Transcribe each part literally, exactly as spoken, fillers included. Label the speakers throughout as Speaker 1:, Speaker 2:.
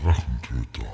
Speaker 1: Drachentöter.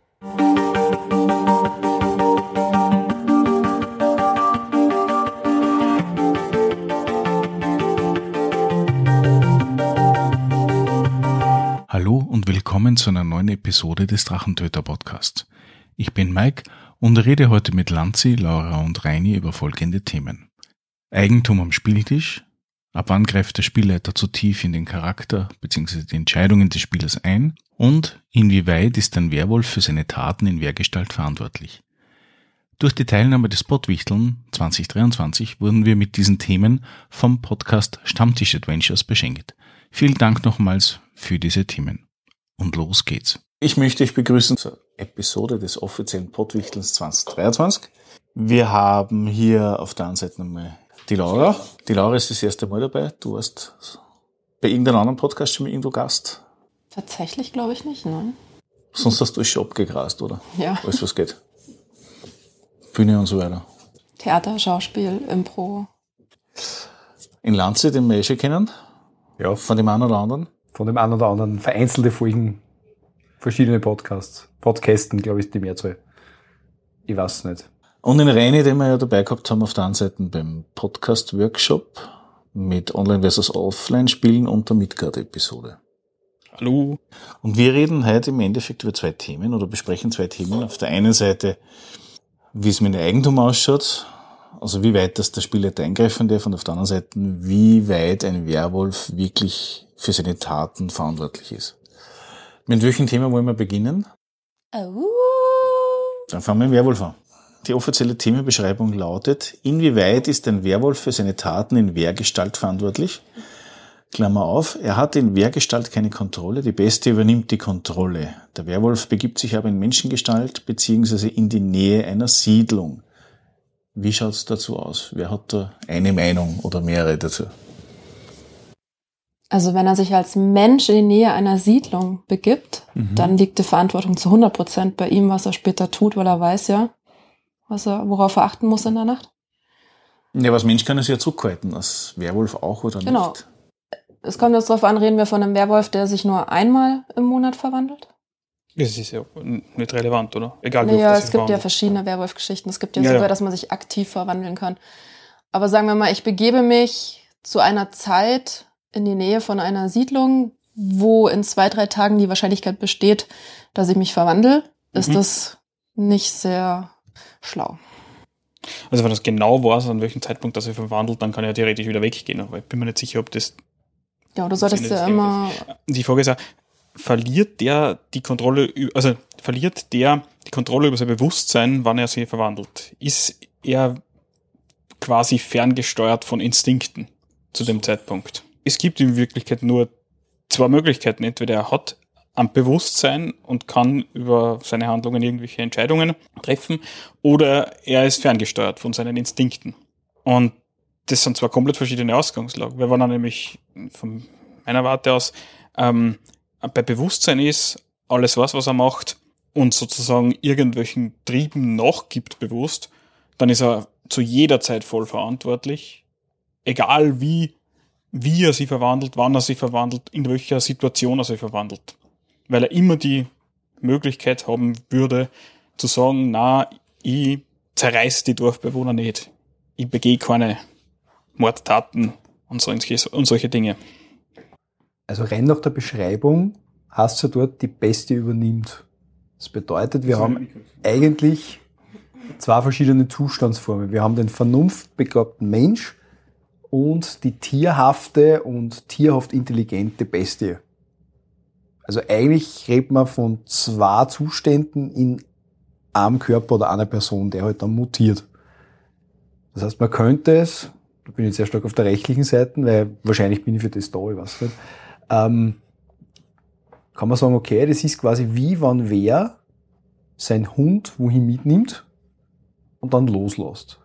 Speaker 2: Hallo und willkommen zu einer neuen Episode des Drachentöter Podcasts. Ich bin Mike und rede heute mit Lanzi, Laura und Reini über folgende Themen. Eigentum am Spieltisch. Ab wann greift der Spielleiter zu tief in den Charakter bzw. die Entscheidungen des Spielers ein? Und inwieweit ist ein Werwolf für seine Taten in Wehrgestalt verantwortlich? Durch die Teilnahme des Pottwichteln zwanzig dreiundzwanzig wurden wir mit diesen Themen vom Podcast Stammtisch Adventures beschenkt. Vielen Dank nochmals für diese Themen. Und los geht's.
Speaker 3: Ich möchte euch begrüßen zur Episode des offiziellen Pottwichtelns zwanzig dreiundzwanzig. Wir haben hier auf der einen Seite nochmal die Laura. Die Laura ist das erste Mal dabei. Du warst bei irgendeinem anderen Podcast schon mal irgendwo Gast?
Speaker 4: Tatsächlich glaube ich nicht, nein.
Speaker 3: Sonst hast du alles schon abgegrast, oder?
Speaker 4: Ja.
Speaker 3: Alles, was geht. Bühne und so weiter.
Speaker 4: Theater, Schauspiel, Impro.
Speaker 3: In Lanzi, den wir eh schon kennen.
Speaker 5: Ja.
Speaker 3: Von dem einen oder anderen.
Speaker 5: Von dem einen oder anderen vereinzelte Folgen, verschiedene Podcasts. Podcasten, glaube ich, ist die Mehrzahl. Ich weiß nicht.
Speaker 3: Und den Reini, den wir ja dabei gehabt haben auf der einen Seite beim Podcast-Workshop mit Online- versus Offline-Spielen und der Midgard-Episode.
Speaker 2: Hallo.
Speaker 3: Und wir reden heute im Endeffekt über zwei Themen oder besprechen zwei Themen. Auf der einen Seite, wie es mit dem Eigentum ausschaut, also wie weit das der Spielleiter eingreifen darf, und auf der anderen Seite, wie weit ein Werwolf wirklich für seine Taten verantwortlich ist. Mit welchem Thema wollen wir beginnen?
Speaker 4: Oh.
Speaker 3: Dann fangen wir mit dem Werwolf an. Die offizielle Themenbeschreibung lautet: Inwieweit ist ein Werwolf für seine Taten in Wehrgestalt verantwortlich? Klammer auf, er hat in Wehrgestalt keine Kontrolle, die Bestie übernimmt die Kontrolle. Der Werwolf begibt sich aber in Menschengestalt bzw. in die Nähe einer Siedlung. Wie schaut's dazu aus? Wer hat da eine Meinung oder mehrere dazu?
Speaker 4: Also wenn er sich als Mensch in die Nähe einer Siedlung begibt, mhm. dann liegt die Verantwortung zu hundert Prozent bei ihm, was er später tut, weil er weiß ja, was er, worauf er achten muss in der Nacht.
Speaker 3: Ja, aber als Mensch kann er sich ja zurückhalten, als Werwolf auch oder nicht?
Speaker 4: Genau. Es kommt jetzt darauf an, reden wir von einem Werwolf, der sich nur einmal im Monat verwandelt?
Speaker 6: Das ist ja nicht relevant, oder? Egal, wie
Speaker 4: naja,
Speaker 6: oft das
Speaker 4: es gibt
Speaker 6: verwandelt.
Speaker 4: ja verschiedene Werwolf-Geschichten. Es gibt ja,
Speaker 6: ja
Speaker 4: sogar,
Speaker 6: ja.
Speaker 4: dass man sich aktiv verwandeln kann. Aber sagen wir mal, ich begebe mich zu einer Zeit in die Nähe von einer Siedlung, wo in zwei, drei Tagen die Wahrscheinlichkeit besteht, dass ich mich verwandle, ist mhm. das nicht sehr schlau.
Speaker 6: Also wenn das genau weiß, an welchem Zeitpunkt das er verwandelt, dann kann er theoretisch wieder weggehen. Aber ich bin mir nicht sicher, ob das...
Speaker 4: Ja, du solltest ja immer...
Speaker 6: Die Frage ist ja, verliert der die Kontrolle, also verliert der die Kontrolle über sein Bewusstsein, wann er sich verwandelt? Ist er quasi ferngesteuert von Instinkten zu dem Zeitpunkt? Es gibt in Wirklichkeit nur zwei Möglichkeiten. Entweder er hat ein Bewusstsein und kann über seine Handlungen irgendwelche Entscheidungen treffen, oder er ist ferngesteuert von seinen Instinkten. Und das sind zwei komplett verschiedene Ausgangslagen. Weil wenn er nämlich von meiner Warte aus ähm, bei Bewusstsein ist, alles weiß, was er macht, und sozusagen irgendwelchen Trieben nachgibt bewusst, dann ist er zu jeder Zeit voll verantwortlich, egal wie, wie er sich verwandelt, wann er sich verwandelt, in welcher Situation er sich verwandelt. Weil er immer die Möglichkeit haben würde, zu sagen, na, ich zerreiß die Dorfbewohner nicht. Ich begehe keine Mordtaten und, so, und solche Dinge.
Speaker 5: Also rein nach der Beschreibung heißt es ja dort, die Bestie übernimmt. Das bedeutet, wir haben eigentlich zwei verschiedene Zustandsformen. Wir haben den vernunftbegabten Mensch und die tierhafte und tierhaft intelligente Bestie. Also eigentlich redet man von zwei Zuständen in einem Körper oder einer Person, der halt dann mutiert. Das heißt, man könnte es, da bin ich sehr stark auf der rechtlichen Seite, weil wahrscheinlich bin ich für das da, ich weiß nicht, ähm, kann man sagen, okay, das ist quasi wie wenn wer sein Hund wohin mitnimmt und dann loslässt.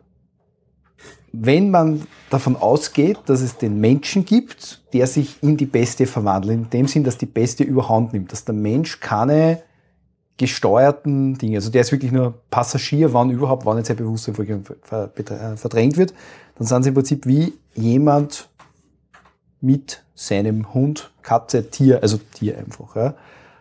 Speaker 5: Wenn man davon ausgeht, dass es den Menschen gibt, der sich in die Bestie verwandelt, in dem Sinn, dass die Bestie überhand nimmt, dass der Mensch keine gesteuerten Dinge, also der ist wirklich nur Passagier, wann überhaupt, wann jetzt sein Bewusstsein verdrängt wird, dann sind sie im Prinzip wie jemand mit seinem Hund, Katze, Tier, also Tier einfach. Ja.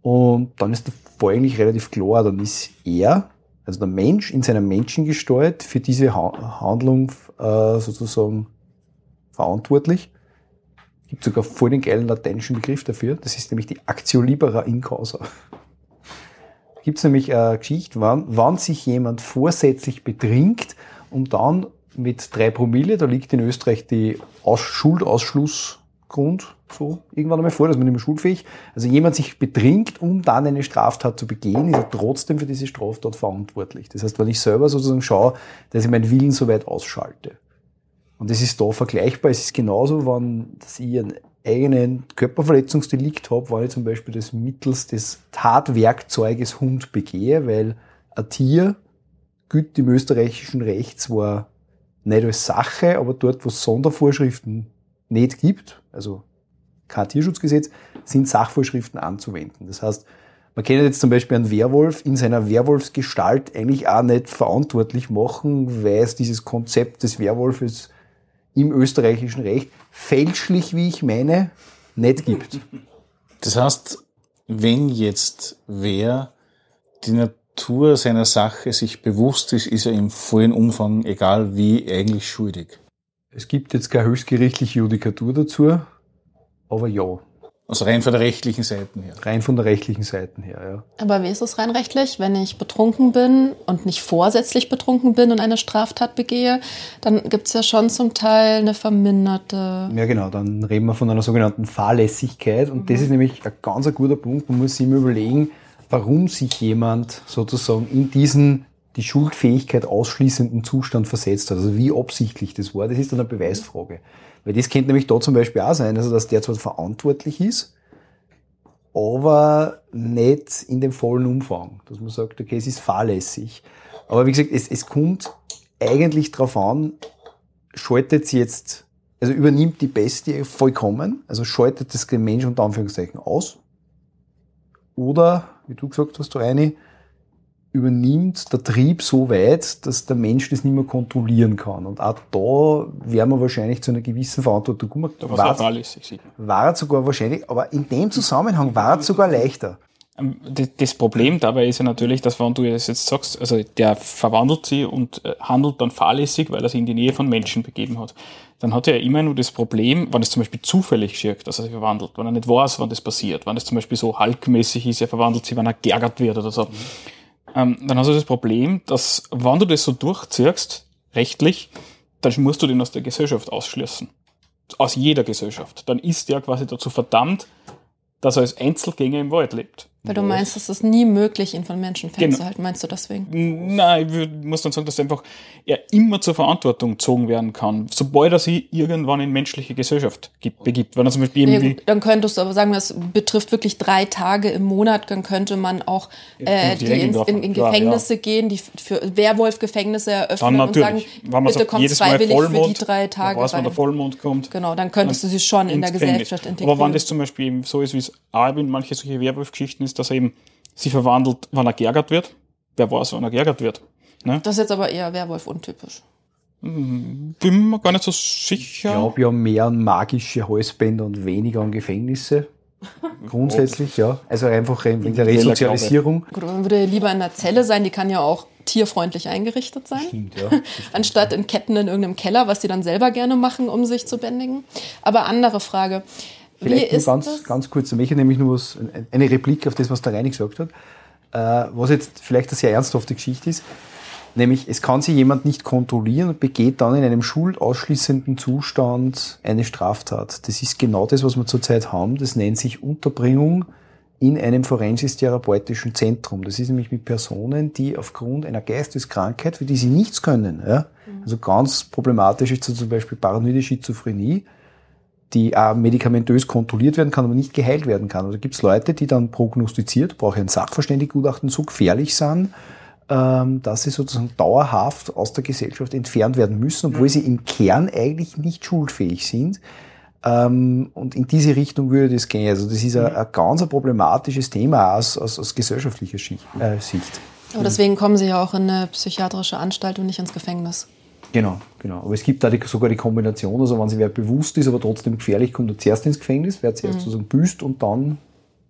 Speaker 5: Und dann ist der Fall eigentlich relativ klar, dann ist er, also der Mensch in seiner Menschengestalt für diese ha- Handlung äh, sozusagen verantwortlich. Es gibt sogar voll den geilen lateinischen Begriff dafür, das ist nämlich die Actio libera in causa. Da gibt es nämlich eine Geschichte, wann, wann sich jemand vorsätzlich betrinkt und dann mit drei Promille, da liegt in Österreich die Aus- Schuldausschlussgrund, so irgendwann einmal vor, dass man nicht mehr schulfähig. Also jemand sich betrinkt, um dann eine Straftat zu begehen, ist er trotzdem für diese Straftat verantwortlich. Das heißt, wenn ich selber sozusagen schaue, dass ich meinen Willen so weit ausschalte. Und das ist da vergleichbar. Es ist genauso, wenn dass ich einen eigenen Körperverletzungsdelikt habe, wenn ich zum Beispiel das mittels des Tatwerkzeuges Hund begehe, weil ein Tier gilt im österreichischen Recht zwar nicht als Sache, aber dort, wo es Sondervorschriften nicht gibt, also kein Tierschutzgesetz, sind Sachvorschriften anzuwenden. Das heißt, man kann jetzt zum Beispiel einen Werwolf in seiner Werwolfsgestalt eigentlich auch nicht verantwortlich machen, weil es dieses Konzept des Werwolfes im österreichischen Recht fälschlich, wie ich meine, nicht gibt.
Speaker 3: Das heißt, wenn jetzt wer die Natur seiner Sache sich bewusst ist, ist er im vollen Umfang, egal wie, eigentlich schuldig.
Speaker 5: Es gibt jetzt keine höchstgerichtliche Judikatur dazu, aber ja.
Speaker 3: Also rein von der rechtlichen Seite her.
Speaker 5: Rein von der rechtlichen Seite her, ja.
Speaker 4: Aber wie ist es rein rechtlich? Wenn ich betrunken bin und nicht vorsätzlich betrunken bin und eine Straftat begehe, dann gibt es ja schon zum Teil eine verminderte...
Speaker 5: Ja genau, dann reden wir von einer sogenannten Fahrlässigkeit und mhm. das ist nämlich ein ganz ein guter Punkt. Man muss sich immer überlegen, warum sich jemand sozusagen in diesen die Schuldfähigkeit ausschließenden Zustand versetzt hat. Also wie absichtlich das war, das ist dann eine Beweisfrage. Weil das könnte nämlich da zum Beispiel auch sein, also dass der zwar verantwortlich ist, aber nicht in dem vollen Umfang. Dass man sagt, okay, es ist fahrlässig. Aber wie gesagt, es, es kommt eigentlich darauf an, schaltet sie jetzt, also übernimmt die Bestie vollkommen, also schaltet das Mensch unter Anführungszeichen aus, oder, wie du gesagt hast, Reini, übernimmt der Trieb so weit, dass der Mensch das nicht mehr kontrollieren kann. Und auch da wäre man wahrscheinlich zu einer gewissen Verantwortung kommen.
Speaker 6: Da war es fahrlässig.
Speaker 5: War es sogar wahrscheinlich, aber in dem Zusammenhang war es sogar leichter.
Speaker 6: Das Problem dabei ist ja natürlich, dass wenn du das jetzt sagst, also der verwandelt sie und handelt dann fahrlässig, weil er sich in die Nähe von Menschen begeben hat. Dann hat er ja immer nur das Problem, wenn es zum Beispiel zufällig geschieht, dass er sich verwandelt, wenn er nicht weiß, wann das passiert, wenn es zum Beispiel so hulkmäßig ist, er verwandelt sich, wenn er geärgert wird oder so. Mhm. Ähm, dann hast du das Problem, dass, wenn du das so durchziehst, rechtlich, dann musst du den aus der Gesellschaft ausschließen. Aus jeder Gesellschaft. Dann ist der quasi dazu verdammt, dass er als Einzelgänger im Wald lebt.
Speaker 4: Weil du meinst, es ist nie möglich, ihn von Menschen fernzuhalten, genau. Meinst du deswegen?
Speaker 6: Nein, ich muss dann sagen, dass einfach er immer zur Verantwortung gezogen werden kann, sobald er sich irgendwann in menschliche Gesellschaft gibt, begibt. Wenn er zum Beispiel
Speaker 4: irgendwie ja, dann könntest du aber sagen, das betrifft wirklich drei Tage im Monat, dann könnte man auch äh, die in, in, in Gefängnisse ja, ja. gehen, die für Werwolf-Gefängnisse eröffnen und sagen, bitte kommt freiwillig Vollmond, für die drei Tage
Speaker 6: weiß, rein. Wenn der Vollmond kommt.
Speaker 4: Genau, dann könntest du sie schon in der Gesellschaft integrieren.
Speaker 6: Aber wenn das zum Beispiel eben so ist, wie es auch in manche solche Werwolf-Geschichten ist, dass er eben sich verwandelt, wenn er geärgert wird. Wer weiß, wann er geärgert wird. Ne?
Speaker 4: Das ist jetzt aber eher Werwolf-untypisch.
Speaker 6: Bin mir gar nicht so sicher.
Speaker 5: Ich glaube, wir haben mehr an magische Halsbänder und weniger an Gefängnisse. Grundsätzlich, ja. Also einfach wegen der Resozialisierung.
Speaker 4: Gut, man würde lieber in einer Zelle sein, die kann ja auch tierfreundlich eingerichtet sein.
Speaker 5: Stimmt, ja. Das
Speaker 4: Anstatt in Ketten in irgendeinem Keller, was die dann selber gerne machen, um sich zu bändigen. Aber andere Frage.
Speaker 5: Vielleicht nur ganz, ganz kurz, ich möchte nämlich nur was, eine Replik auf das, was der Reini gesagt hat, äh, was jetzt vielleicht eine sehr ernsthafte Geschichte ist, nämlich es kann sich jemand nicht kontrollieren und begeht dann in einem schuldausschließenden Zustand eine Straftat. Das ist genau das, was wir zurzeit haben, das nennt sich Unterbringung in einem forensisch-therapeutischen Zentrum. Das ist nämlich mit Personen, die aufgrund einer Geisteskrankheit, für die sie nichts können, ja, also ganz problematisch ist zum Beispiel paranoide Schizophrenie, die auch medikamentös kontrolliert werden kann, aber nicht geheilt werden kann. Also gibt es Leute, die dann prognostiziert, brauche ich ein Sachverständigengutachten, so gefährlich sind, ähm, dass sie sozusagen dauerhaft aus der Gesellschaft entfernt werden müssen, obwohl sie im Kern eigentlich nicht schuldfähig sind. Ähm, und in diese Richtung würde das gehen. Also das ist ein, ein ganz ein problematisches Thema aus, aus, aus gesellschaftlicher Sicht. Äh, Sicht.
Speaker 4: Aber deswegen kommen sie ja auch in eine psychiatrische Anstalt und nicht ins Gefängnis.
Speaker 5: Genau, genau. Aber es gibt da die, sogar die Kombination, also wenn sich wer bewusst ist, aber trotzdem gefährlich, kommt er zuerst ins Gefängnis, wer zuerst mhm. sozusagen büßt und dann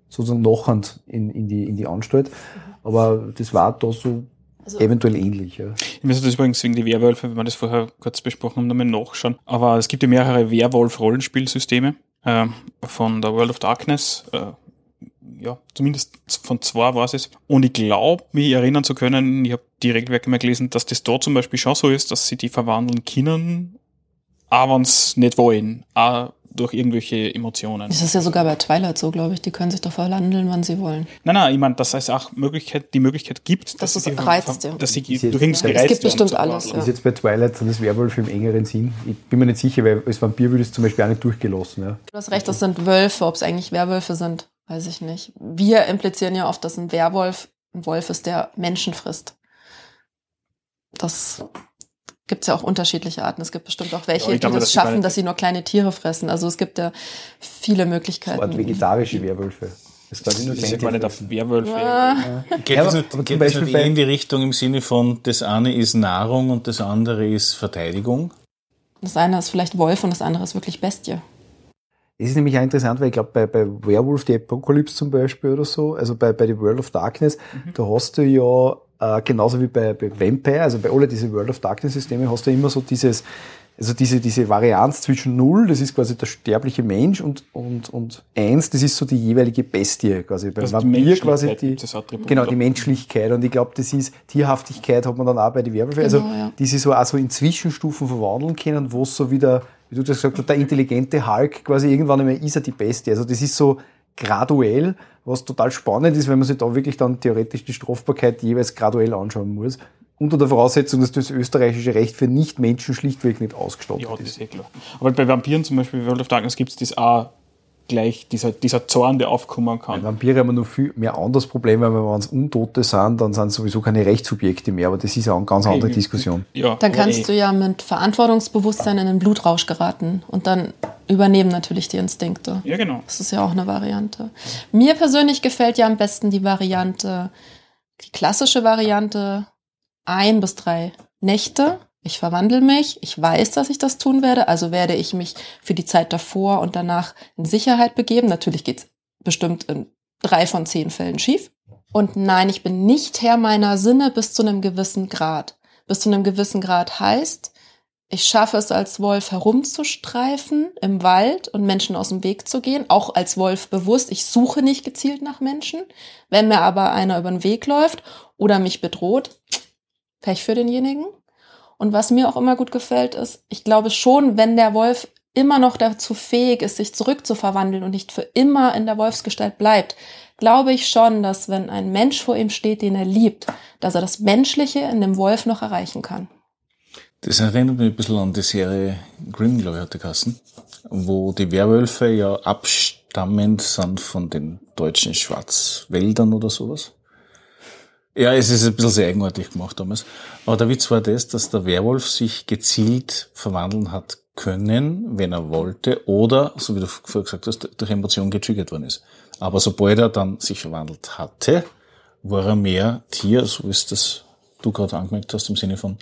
Speaker 5: sozusagen nachhand in, in, die, in die Anstalt. Aber das war da so also, eventuell ähnlich. Ja.
Speaker 6: Ich müsste das übrigens wegen die Werwölfe, wenn wir das vorher kurz besprochen haben, nochmal nachschauen. Aber es gibt ja mehrere Werwolf-Rollenspielsysteme äh, von der World of Darkness. Äh, ja, zumindest von zwei weiß es. Und ich glaube, mich erinnern zu können, ich habe die Regelwerke mal gelesen, dass das da zum Beispiel schon so ist, dass sie die verwandeln können, auch wenn sie nicht wollen, auch durch irgendwelche Emotionen.
Speaker 4: Das ist ja sogar bei Twilight so, glaube ich. Die können sich doch verwandeln, wann sie wollen.
Speaker 6: Nein, nein, ich meine, dass es auch Möglichkeit, die Möglichkeit gibt,
Speaker 4: dass
Speaker 6: dass
Speaker 4: es
Speaker 6: sie
Speaker 4: reizt, ja.
Speaker 6: dass sie
Speaker 5: Ist
Speaker 6: durch
Speaker 5: jetzt-
Speaker 6: irgendwas
Speaker 5: Ja,
Speaker 6: gereizt
Speaker 4: es gibt
Speaker 6: werden
Speaker 4: bestimmt
Speaker 6: zu
Speaker 4: alles,
Speaker 6: verwandeln.
Speaker 5: Das ist jetzt bei Twilight so das Werwolf im engeren Sinn. Ich bin mir nicht sicher, weil als Vampir würde ich es zum Beispiel auch nicht durchgelassen. Ja.
Speaker 4: Du hast recht, das sind Wölfe. Ob es eigentlich Werwölfe sind, weiß ich nicht. Wir implizieren ja oft, dass ein Werwolf ein Wolf ist, der Menschen frisst. Das gibt es ja auch unterschiedliche Arten. Es gibt bestimmt auch welche,
Speaker 6: Ja, ich glaube,
Speaker 4: die
Speaker 6: das
Speaker 4: das
Speaker 6: ist
Speaker 4: schaffen,
Speaker 6: eine-
Speaker 4: dass sie nur kleine Tiere fressen. Also es gibt ja viele
Speaker 5: So
Speaker 4: Möglichkeiten.
Speaker 5: Art vegetarische Werwölfe. Das kann ich nur
Speaker 6: Das ist ja
Speaker 5: kleine
Speaker 6: gar nicht
Speaker 5: Tiere
Speaker 6: auf
Speaker 5: fressen.
Speaker 6: Werwölfe.
Speaker 4: Ah,
Speaker 3: Geht
Speaker 5: Ja,
Speaker 3: das
Speaker 5: aber-
Speaker 3: nicht,
Speaker 5: aber zum
Speaker 3: geht das
Speaker 5: Beispiel
Speaker 3: nicht
Speaker 5: bei-
Speaker 3: eher in die Richtung im Sinne von, das eine ist Nahrung und das andere ist Verteidigung?
Speaker 4: das eine ist vielleicht Wolf und das andere ist wirklich Bestie.
Speaker 5: Das ist nämlich auch interessant, weil ich glaube, bei, bei Werewolf the Apocalypse zum Beispiel oder so, also bei, bei The World of Darkness,
Speaker 6: Mhm.
Speaker 5: da hast du ja, äh, genauso wie bei, bei Vampire, also bei alle diese World of Darkness Systeme, hast du immer so dieses, also diese, diese Varianz zwischen Null, das ist quasi der sterbliche Mensch, und, und, und Eins, das ist so die jeweilige Bestie, quasi. Beim
Speaker 6: Also die
Speaker 5: Vampir quasi
Speaker 6: Menschlichkeit
Speaker 5: die,
Speaker 6: gibt es Attribut.
Speaker 5: genau, die Menschlichkeit. Und ich glaube, das ist, Tierhaftigkeit hat man dann auch bei den Werwölfen, also,
Speaker 4: Genau, ja.
Speaker 5: die sich so auch so in Zwischenstufen verwandeln können, wo es so wieder, wie du das gesagt hast, der intelligente Hulk quasi irgendwann einmal ist er die Bestie. Also das ist so graduell, was total spannend ist, wenn man sich da wirklich dann theoretisch die Strafbarkeit jeweils graduell anschauen muss. Unter der Voraussetzung, dass das österreichische Recht für Nichtmenschen schlichtweg nicht ausgestattet
Speaker 6: Ja, das
Speaker 5: ist.
Speaker 6: ist eh klar. Aber bei Vampiren zum Beispiel, World of Darkness, gibt es das auch gleich, dieser, dieser Zorn, der aufkommen
Speaker 5: Bei
Speaker 6: kann.
Speaker 5: Vampire haben wir noch viel mehr anderes Problem, weil wenn es Untote sind, dann sind es sowieso keine Rechtssubjekte mehr, aber das ist auch eine ganz andere Diskussion.
Speaker 6: Ja,
Speaker 4: Dann
Speaker 6: aber
Speaker 4: kannst
Speaker 6: eh.
Speaker 4: du ja mit Verantwortungsbewusstsein in den Blutrausch geraten und dann übernehmen natürlich die Instinkte.
Speaker 6: Ja, genau.
Speaker 4: Das ist ja auch eine Variante. Mir persönlich gefällt ja am besten die Variante, die klassische Variante, ein bis drei Nächte. Ich verwandle mich, ich weiß, dass ich das tun werde, also werde ich mich für die Zeit davor und danach in Sicherheit begeben. Natürlich geht's bestimmt in drei von zehn Fällen schief. Und nein, ich bin nicht Herr meiner Sinne bis zu einem gewissen Grad. Bis zu einem gewissen Grad heißt, ich schaffe es als Wolf herumzustreifen im Wald und Menschen aus dem Weg zu gehen, auch als Wolf bewusst. Ich suche nicht gezielt nach Menschen. Wenn mir aber einer über den Weg läuft oder mich bedroht, Pech für denjenigen. Und was mir auch immer gut gefällt ist, ich glaube schon, wenn der Wolf immer noch dazu fähig ist, sich zurückzuverwandeln und nicht für immer in der Wolfsgestalt bleibt, glaube ich schon, dass wenn ein Mensch vor ihm steht, den er liebt, dass er das Menschliche in dem Wolf noch erreichen kann.
Speaker 3: Das erinnert mich ein bisschen an die Serie Grimm, glaube ich, hat die Kassen, wo die Werwölfe ja abstammend sind von den deutschen Schwarzwäldern oder sowas. Ja, es ist ein bisschen sehr eigenartig gemacht damals. Aber der Witz war das, dass der Werwolf sich gezielt verwandeln hat können, wenn er wollte, oder, so wie du vorher gesagt hast, durch Emotionen getriggert worden ist. Aber sobald er dann sich verwandelt hatte, war er mehr Tier, so wie es das du gerade angemerkt hast, im Sinne von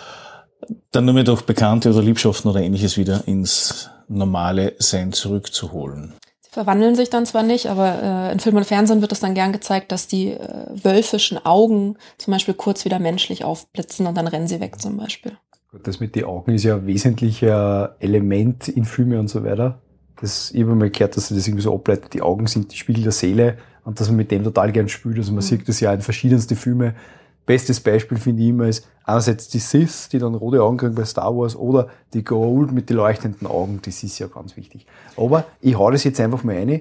Speaker 3: dann nur mehr durch Bekannte oder Liebschaften oder Ähnliches wieder ins normale Sein zurückzuholen.
Speaker 4: Sie verwandeln sich dann zwar nicht, aber äh, in Film und Fernsehen wird es dann gern gezeigt, dass die äh, wölfischen Augen zum Beispiel kurz wieder menschlich aufblitzen und dann rennen sie weg zum Beispiel.
Speaker 5: Das mit den Augen ist ja ein wesentlicher Element in Filmen und so weiter. Das, ich habe mal gehört, dass das irgendwie so ableitet, die Augen sind die Spiegel der Seele und dass man mit dem total gern spielt. Also man mhm. sieht das ja in verschiedensten Filmen. Bestes Beispiel finde ich immer ist einerseits die Sith, die dann rote Augen kriegen bei Star Wars, oder die Goa'uld mit den leuchtenden Augen, das ist ja ganz wichtig. Aber ich hau das jetzt einfach mal rein.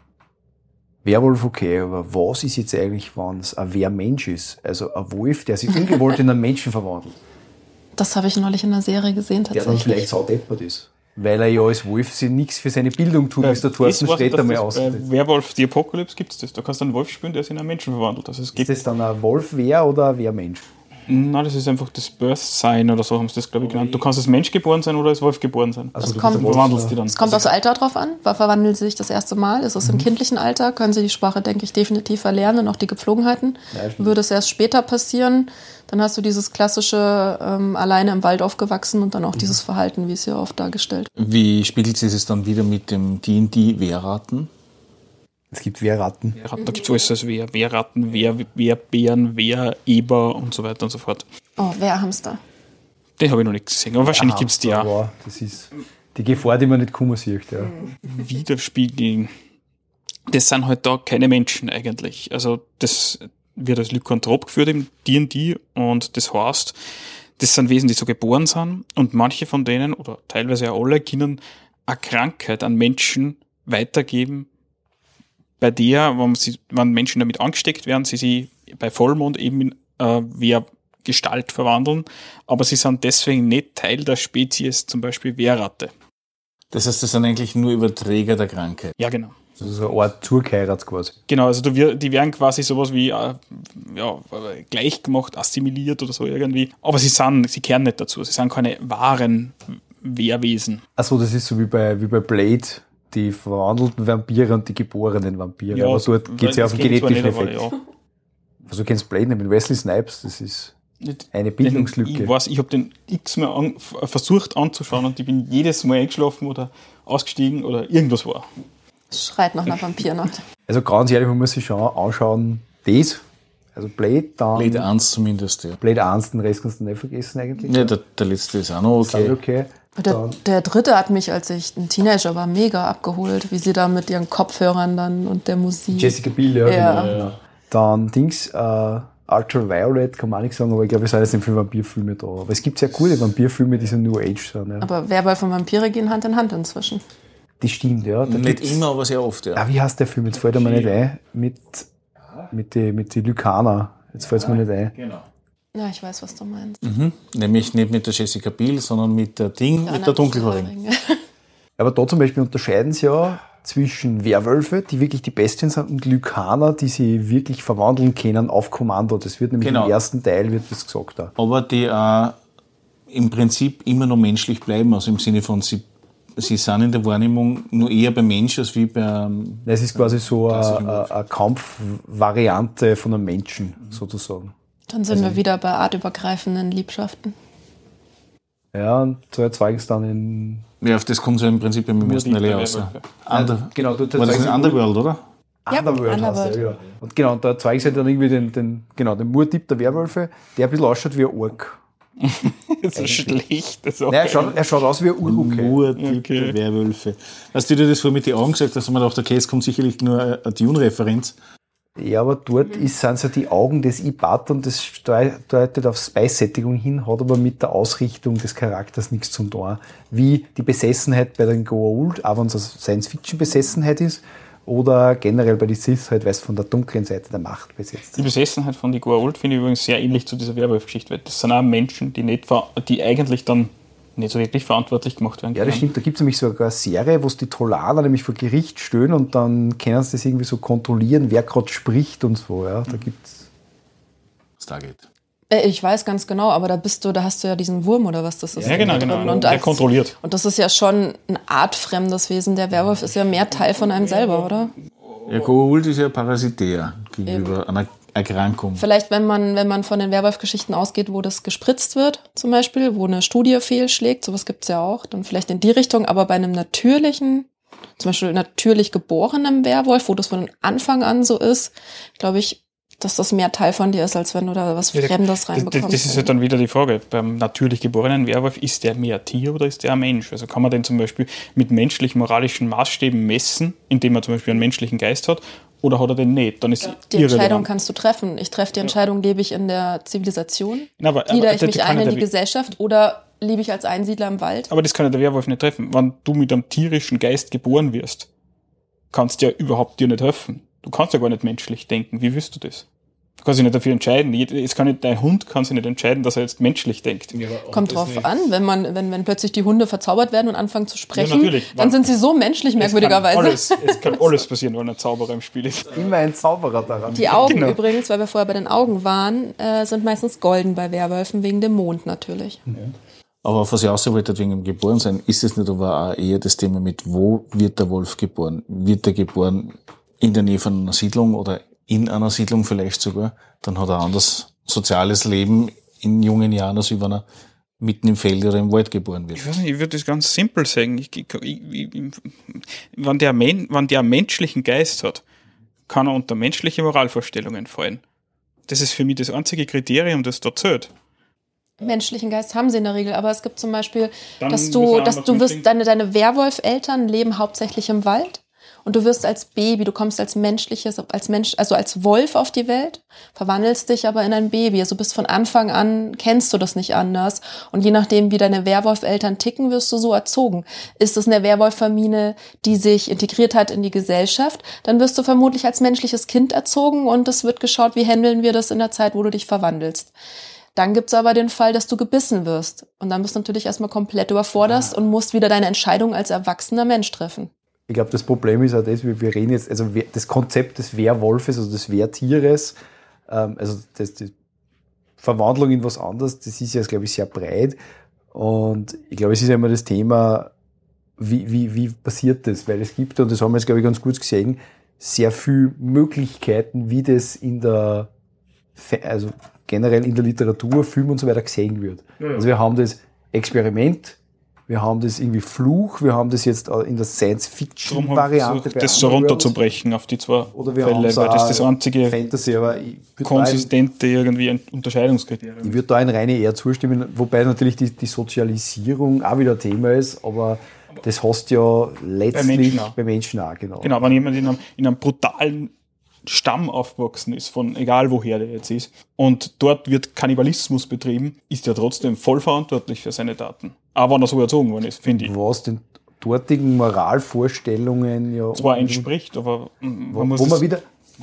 Speaker 5: Werwolf okay, aber was ist jetzt eigentlich, wenn es ein Wermensch ist? Also ein Wolf, der sich ungewollt in einen Menschen verwandelt.
Speaker 4: Das habe ich neulich in einer Serie gesehen
Speaker 5: Der dann
Speaker 4: tatsächlich.
Speaker 5: vielleicht saudeppert ist. Weil er ja als Wolf sich nichts für seine Bildung tut, bis der Thorsten Sträter mal austritt.
Speaker 6: Bei Werwolf the Apocalypse gibt es das. Da kannst du einen Wolf spielen, der sich in einen Menschen verwandelt. Also es
Speaker 5: Ist
Speaker 6: geht,
Speaker 5: das dann ein Wolf-Wer oder ein Wermensch?
Speaker 6: nein, das ist einfach das Birth-Sign oder so haben sie das, glaube ich, genannt. Du kannst als Mensch geboren sein oder als Wolf geboren sein.
Speaker 5: Also
Speaker 4: kommt-
Speaker 5: du
Speaker 6: Du
Speaker 5: bist ein
Speaker 6: verwandelst
Speaker 5: Wolf,
Speaker 6: die dann.
Speaker 4: Es kommt aufs Alter drauf an. Wann verwandeln sie sich das erste Mal? Ist es im kindlichen Alter? Können sie die Sprache, denke ich, definitiv verlernen und auch die Gepflogenheiten?
Speaker 5: Ja, stimmt.
Speaker 4: Würde es erst später passieren, dann hast du dieses klassische ähm, alleine im Wald aufgewachsen und dann auch dieses Verhalten, wie es hier oft dargestellt.
Speaker 3: Wie spiegelt sich es dann wieder mit dem D und D-Wehrraten?
Speaker 5: Es gibt Wehrratten.
Speaker 6: Wehrratten, da gibt es alles als Wehr. Wehrratten, Wehr, Wehrbären, Wehreber und so weiter und so fort.
Speaker 4: Oh, Wehrhamster.
Speaker 6: Den habe ich noch nicht gesehen, aber wahrscheinlich gibt es die auch.
Speaker 5: Wow, das ist die Gefahr, die man nicht kommen sieht. Ja.
Speaker 6: Widerspiegeln. Das sind halt da keine Menschen eigentlich. Also das wird als Lykantrop geführt im D und D und das heißt, das sind Wesen, die so geboren sind und manche von denen, oder teilweise auch alle, können eine Krankheit an Menschen weitergeben, bei der, wenn, sie, wenn Menschen damit angesteckt werden, sie sich bei Vollmond eben in äh, Wehrgestalt verwandeln, aber sie sind deswegen nicht Teil der Spezies, zum Beispiel Wehrratte.
Speaker 3: Das heißt, das sind eigentlich nur Überträger der Krankheit.
Speaker 6: Ja, genau.
Speaker 5: Also so eine Art Zurgeheirat quasi.
Speaker 6: Genau, also du, die werden quasi sowas wie äh, ja, gleichgemacht, assimiliert oder so irgendwie. Aber sie sind, sie kehren nicht dazu. Sie sind keine wahren Wehrwesen.
Speaker 5: Achso, das ist so wie bei, wie bei Blade, die verwandelten Vampire und die geborenen Vampire.
Speaker 6: Ja,
Speaker 5: aber dort geht es ja auf den genetischen
Speaker 6: nicht,
Speaker 5: Effekt.
Speaker 6: Aber, ja.
Speaker 5: Also du kennst Blade nicht mit Wesley Snipes, das ist eine
Speaker 6: Den,
Speaker 5: Bildungslücke.
Speaker 6: ich weiß, ich habe den x-mal an, versucht anzuschauen und ich bin jedes Mal eingeschlafen oder ausgestiegen oder irgendwas war.
Speaker 4: Schreit nach einer Vampirnacht.
Speaker 5: Also ganz ehrlich, man muss sich schon anschauen, das, also Blade, dann
Speaker 3: Blade eins zumindest, ja.
Speaker 5: Blade eins, den Rest kannst du nicht vergessen eigentlich.
Speaker 3: Ja, der, der letzte ist auch noch
Speaker 5: Ist auch
Speaker 3: okay.
Speaker 5: okay.
Speaker 4: Der, der dritte hat mich, als ich ein Teenager war, mega abgeholt, wie sie da mit ihren Kopfhörern dann und der Musik.
Speaker 5: Jessica Biel, ja,
Speaker 4: Ja.
Speaker 5: genau. Ja. Dann Dings, äh, Ultraviolet, kann man auch nicht sagen, aber ich glaube, es sind jetzt nicht viele Vampirfilme da. Aber es gibt sehr coole Vampirfilme, die so New Age sind. Ja.
Speaker 4: Aber Werwolf und Vampire gehen Hand in Hand inzwischen.
Speaker 5: Das stimmt, ja. Da
Speaker 3: Nicht
Speaker 5: gibt's-
Speaker 3: immer, aber sehr oft, ja.
Speaker 5: Ah, wie heißt der Film? Jetzt fällt er mir nicht ein. Mit, mit den mit die Lykaner. Jetzt fällt es mir nicht ein.
Speaker 3: Genau.
Speaker 4: Ja, ich weiß, was du meinst.
Speaker 3: Mhm. Nämlich nicht mit der Jessica Biel, sondern mit der Ding, mit der Dunkelhäurigen.
Speaker 5: Aber da zum Beispiel unterscheiden sie ja zwischen Werwölfe, die wirklich die Bestien sind, und Lykaner, die sie wirklich verwandeln können auf Kommando. Das wird nämlich
Speaker 3: Genau.
Speaker 5: im ersten Teil wird das gesagt. Da.
Speaker 3: Aber die äh, im Prinzip immer noch menschlich bleiben, also im Sinne von, sie, sie sind in der Wahrnehmung nur eher beim Mensch als wie beim...
Speaker 5: Es ist quasi so
Speaker 3: Klassischen
Speaker 5: eine, eine Kampfvariante von einem Menschen, sozusagen.
Speaker 4: Dann sind wir wieder bei artübergreifenden Liebschaften.
Speaker 5: Ja, und so erzeugen es dann in...
Speaker 3: Ja, auf das kommt so im Prinzip im ersten Teil raus. Under,
Speaker 5: Genau, dort
Speaker 3: war das
Speaker 5: erzeugen
Speaker 3: in
Speaker 5: sie-
Speaker 3: Underworld, oder?
Speaker 4: Ja,
Speaker 5: Underworld heißt
Speaker 4: Underworld.
Speaker 5: der, ja. Und genau, und da zeigen sie dann irgendwie den, den, genau, den Murtyp der Werwölfe, der ein bisschen ausschaut wie ein Ork.
Speaker 6: So schlecht. Das
Speaker 5: Nein, er schaut, er schaut aus wie ein Uruke.
Speaker 3: Nur die
Speaker 6: Okay.
Speaker 3: Werwölfe. Weißt du, wie du das vorhin mit den Augen gesagt hast, dass man gedacht, okay, es kommt sicherlich nur eine eine Dune-Referenz.
Speaker 5: Ja, aber dort ist, sind so die Augen des Ibat und das steu- deutet auf Spice-Sättigung hin, hat aber mit der Ausrichtung des Charakters nichts zu tun. Wie die Besessenheit bei den Goa'uld, auch wenn es eine Science-Fiction-Besessenheit ist, oder generell bei den Sith halt, weil es von der dunklen Seite der Macht besetzt
Speaker 6: Die
Speaker 5: ist.
Speaker 6: Besessenheit von die Goa'uld finde ich übrigens sehr ähnlich zu dieser Werwolf-Geschichte, weil das sind auch Menschen, die, nicht, ver- die eigentlich dann nicht so wirklich verantwortlich gemacht werden
Speaker 5: Ja, das stimmt. Da gibt es nämlich sogar eine Serie, wo es die Trollaner nämlich vor Gericht stehen und dann können sie das irgendwie so kontrollieren, wer gerade spricht und so. Ja, da gibt's.
Speaker 3: Stargate.
Speaker 4: Äh, Ich weiß ganz genau, aber da bist du, da hast du ja diesen Wurm oder was das ist.
Speaker 6: Ja, genau,
Speaker 4: drin.
Speaker 6: genau.
Speaker 4: Und,
Speaker 6: Der
Speaker 4: als,
Speaker 6: kontrolliert.
Speaker 4: und das ist ja schon ein artfremdes Wesen. Der Werwolf ist ja mehr Teil von einem selber, oder?
Speaker 3: Ja, Goa'uld ist ja parasitär gegenüber einer Erkrankung.
Speaker 4: Vielleicht, wenn man, wenn man von den Werwolf-Geschichten ausgeht, wo das gespritzt wird, zum Beispiel, wo eine Studie fehlschlägt, sowas gibt's ja auch, dann vielleicht in die Richtung, aber bei einem natürlichen, zum Beispiel natürlich geborenen Werwolf, wo das von Anfang an so ist, glaube ich, dass das mehr Teil von dir ist, als wenn du da was
Speaker 6: Ja,
Speaker 4: Fremdes
Speaker 6: Das,
Speaker 4: reinbekommst.
Speaker 6: das ist ja dann wieder die Frage. Beim natürlich geborenen Werwolf, ist der mehr Tier oder ist der ein Mensch? Also kann man den zum Beispiel mit menschlich-moralischen Maßstäben messen, indem er zum Beispiel einen menschlichen Geist hat, oder hat er den nicht? Dann ist
Speaker 4: Die Entscheidung
Speaker 6: irrelevant.
Speaker 4: kannst du treffen. Ich treffe die Entscheidung, lebe ich in der Zivilisation,
Speaker 6: Na, aber,
Speaker 4: gliedere
Speaker 6: aber,
Speaker 4: ich
Speaker 6: das
Speaker 4: mich
Speaker 6: kann
Speaker 4: ein
Speaker 6: ja
Speaker 4: in
Speaker 6: der
Speaker 4: die
Speaker 6: We-
Speaker 4: Gesellschaft oder lebe ich als Einsiedler im Wald?
Speaker 6: aber das kann ja der Werwolf nicht treffen. Wenn du mit einem tierischen Geist geboren wirst, kannst du ja überhaupt dir nicht helfen. Du kannst ja gar nicht menschlich denken. Wie willst du das? Du kannst dich nicht dafür entscheiden. Es kann nicht, dein Hund kann sich nicht entscheiden, dass er jetzt menschlich denkt.
Speaker 4: Kommt drauf an, wenn man, wenn, wenn plötzlich die Hunde verzaubert werden und anfangen zu sprechen,
Speaker 6: natürlich.
Speaker 4: dann sind sie so menschlich,
Speaker 6: Es kann
Speaker 4: merkwürdigerweise.
Speaker 6: alles, es kann alles passieren, wenn ein Zauberer im Spiel ist.
Speaker 5: Immer ein Zauberer daran.
Speaker 4: Die Augen
Speaker 6: Genau.
Speaker 4: übrigens, weil wir vorher bei den Augen waren, äh, sind meistens golden bei Werwölfen, wegen dem Mond natürlich.
Speaker 3: Aber auf was ich raus wollte, wegen dem Geborensein, ist es nicht aber auch eher das Thema mit, wo wird der Wolf geboren? Wird er geboren in der Nähe von einer Siedlung oder in einer Siedlung vielleicht sogar? Dann hat er ein anderes soziales Leben in jungen Jahren, als wenn er mitten im Feld oder im Wald geboren wird.
Speaker 6: Ich weiß nicht, ich würde das ganz simpel sagen. Ich, ich, ich, ich, wenn, der Men, wenn der einen menschlichen Geist hat, kann er unter menschliche Moralvorstellungen fallen. Das ist für mich das einzige Kriterium, das da zählt.
Speaker 4: Menschlichen Geist haben sie in der Regel, aber es gibt zum Beispiel,
Speaker 6: Dann
Speaker 4: dass
Speaker 6: muss
Speaker 4: du,
Speaker 6: er
Speaker 4: dass
Speaker 6: anders
Speaker 4: du wirst,
Speaker 6: mitdenken.
Speaker 4: deine, deine Werwolf-Eltern leben hauptsächlich im Wald und du wirst als Baby, du kommst als menschliches, als Mensch, also als Wolf auf die Welt, verwandelst dich aber in ein Baby. Also bist von Anfang an, kennst du das nicht anders. Und je nachdem, wie deine Werwolf-Eltern ticken, wirst du so erzogen. Ist es eine Werwolf-Familie, die sich integriert hat in die Gesellschaft, dann wirst du vermutlich als menschliches Kind erzogen und es wird geschaut, wie handeln wir das in der Zeit, wo du dich verwandelst. Dann gibt's aber den Fall, dass du gebissen wirst. Und dann bist du natürlich erstmal komplett überfordert und musst wieder deine Entscheidung als erwachsener Mensch treffen.
Speaker 5: Ich glaube, das Problem ist auch das, wir wir reden jetzt, also das Konzept des Werwolfes, also des Wehrtieres, ähm, also das, die Verwandlung in was anderes, das ist ja, glaube ich, sehr breit. Und ich glaube, es ist ja immer das Thema, wie, wie, wie passiert das? Weil es gibt, und das haben wir jetzt, glaube ich, ganz kurz gesehen, sehr viele Möglichkeiten, wie das in der, also generell in der Literatur, Film und so weiter gesehen wird. Ja, ja. Also wir haben das Experiment, wir haben das irgendwie Fluch, wir haben das jetzt in der Science-Fiction-Variante.
Speaker 6: Das so runterzubrechen auf die zwei
Speaker 5: Oder wir
Speaker 6: Fälle,
Speaker 5: haben
Speaker 6: weil das das einzige
Speaker 5: Fantasy, aber ich
Speaker 6: konsistente ein, irgendwie ein Unterscheidungskriterium.
Speaker 5: Ich würde da in reine eher zustimmen, wobei natürlich die, die Sozialisierung auch wieder Thema ist, aber das hast ja letztlich bei Menschen auch, bei Menschen auch genau.
Speaker 6: Genau, wenn jemand in einem, in einem brutalen Stamm aufgewachsen ist, von egal woher der jetzt ist, und dort wird Kannibalismus betrieben, ist er trotzdem voll verantwortlich für seine Taten. Aber wenn er so erzogen worden ist, finde ich.
Speaker 5: Was den dortigen Moralvorstellungen ja
Speaker 6: zwar entspricht, aber man
Speaker 5: wo,
Speaker 6: muss
Speaker 5: wo
Speaker 6: das,
Speaker 5: man wieder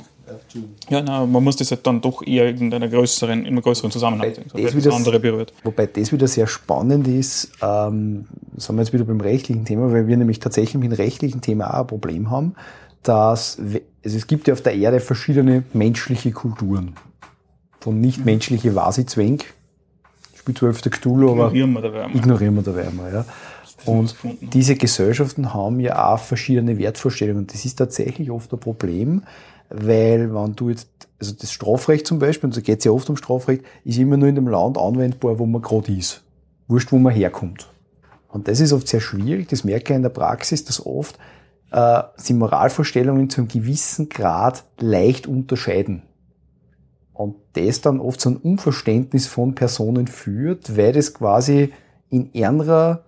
Speaker 6: ja, nein, man muss das halt dann doch eher in einer größeren, in einem größeren Zusammenhang sehen,
Speaker 5: das
Speaker 6: das andere berührt.
Speaker 5: Wobei das wieder sehr spannend ist, ähm, sind wir jetzt wieder beim rechtlichen Thema, weil wir nämlich tatsächlich mit dem rechtlichen Thema auch ein Problem haben, dass also es gibt ja auf der Erde verschiedene menschliche Kulturen. Von nicht-menschliche weiß ich zwäng, spielt zwar öfter Cthulhu, aber
Speaker 6: ignorieren wir dabei einmal.
Speaker 5: Ignorieren wir dabei einmal, ja. Und diese Gesellschaften haben ja auch verschiedene Wertvorstellungen. Das ist tatsächlich oft ein Problem, weil wenn du jetzt, also das Strafrecht zum Beispiel, und da geht es ja oft um Strafrecht, ist immer nur in dem Land anwendbar, wo man gerade ist. Wurscht, wo man herkommt. Und das ist oft sehr schwierig, das merke ich in der Praxis, dass oft äh, sie Moralvorstellungen zu einem gewissen Grad leicht unterscheiden. Und das dann oft zu einem Unverständnis von Personen führt, weil das quasi in ihrer,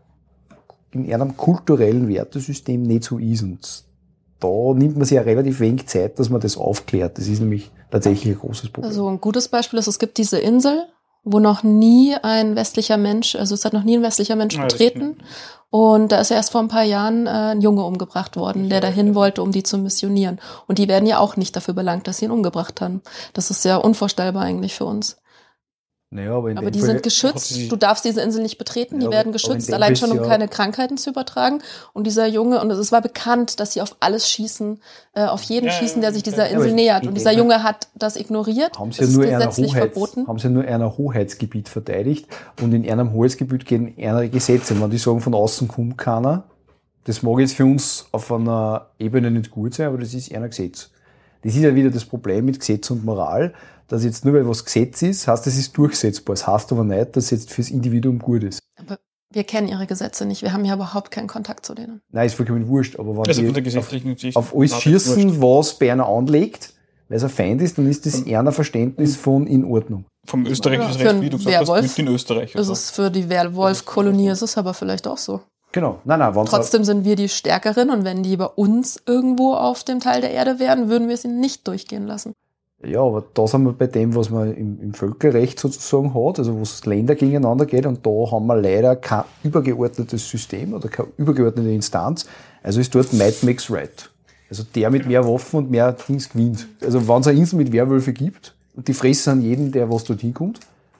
Speaker 5: in einem kulturellen Wertesystem nicht so ist. Und da nimmt man sich ja relativ wenig Zeit, dass man das aufklärt. Das ist nämlich tatsächlich ein großes Problem.
Speaker 4: Also ein gutes Beispiel ist, es gibt diese Insel, wo noch nie ein westlicher Mensch, also es hat noch nie ein westlicher Mensch
Speaker 6: Ja,
Speaker 4: betreten. Und da ist erst vor ein paar Jahren äh, ein Junge umgebracht worden, der dahin wollte, um die zu missionieren. Und die werden ja auch nicht dafür belangt, dass sie ihn umgebracht haben. Das ist sehr unvorstellbar eigentlich für uns.
Speaker 5: Naja, aber in
Speaker 4: aber
Speaker 5: dem
Speaker 4: die
Speaker 5: Fall
Speaker 4: sind geschützt. Du darfst diese Insel nicht betreten.
Speaker 5: Ja,
Speaker 4: die
Speaker 5: aber-
Speaker 4: werden
Speaker 5: aber
Speaker 4: geschützt,
Speaker 5: in dem
Speaker 4: allein
Speaker 5: Fall
Speaker 4: schon, um
Speaker 5: ist ja-
Speaker 4: keine Krankheiten zu übertragen. Und dieser Junge, und es war bekannt, dass sie auf alles schießen, äh, auf jeden
Speaker 6: Ja,
Speaker 4: schießen, der sich dieser
Speaker 6: ja,
Speaker 4: Insel
Speaker 5: aber
Speaker 4: nähert.
Speaker 5: in
Speaker 4: Und
Speaker 5: dem
Speaker 4: dieser
Speaker 5: Fall-
Speaker 4: Junge hat das ignoriert.
Speaker 5: haben sie
Speaker 4: Das
Speaker 5: ja nur
Speaker 4: ist
Speaker 5: einer
Speaker 4: gesetzlich
Speaker 5: Hoheits,
Speaker 4: verboten.
Speaker 5: haben sie ja nur einer Hoheitsgebiet verteidigt und in einem Hoheitsgebiet gehen andere Gesetze. Wenn die sagen, von außen kommt keiner, das mag jetzt für uns auf einer Ebene nicht gut sein, aber das ist ein Gesetz. Das ist ja wieder das Problem mit Gesetz und Moral, dass jetzt nur weil was Gesetz ist, heißt, es ist durchsetzbar. Das heißt aber nicht, dass es jetzt fürs Individuum gut ist.
Speaker 4: Aber wir kennen ihre Gesetze nicht. Wir haben ja überhaupt keinen Kontakt zu denen.
Speaker 5: Nein, ist vollkommen wurscht, aber wenn
Speaker 6: Also von der
Speaker 5: die
Speaker 6: gesetzlichen Sicht
Speaker 5: auf alles
Speaker 6: war das
Speaker 5: schießen,
Speaker 6: wurscht.
Speaker 5: was bei einer anlegt, weil es ein Feind ist, dann ist das eher ein Verständnis von in Ordnung.
Speaker 6: Vom österreichischen
Speaker 4: Ja, für
Speaker 6: Recht,
Speaker 4: einen
Speaker 6: wie du gesagt
Speaker 4: Werwolf
Speaker 6: hast, mit in Österreich.
Speaker 4: Ist
Speaker 6: Also.
Speaker 4: es für die Werwolf-Kolonie, ist es aber vielleicht auch so.
Speaker 5: Genau. Nein, nein, wenn's
Speaker 4: Trotzdem sind wir die Stärkeren und wenn die bei uns irgendwo auf dem Teil der Erde wären, würden wir sie nicht durchgehen lassen.
Speaker 5: Ja, aber da sind wir bei dem, was man im, im Völkerrecht sozusagen hat, also wo es Länder gegeneinander geht, und da haben wir leider kein übergeordnetes System oder keine übergeordnete Instanz. Also ist dort Might makes right. Also der mit mehr Waffen und mehr Dings gewinnt. Also wenn es eine Insel mit Werwölfe gibt und die fressen an jeden, der was dorthin kommt,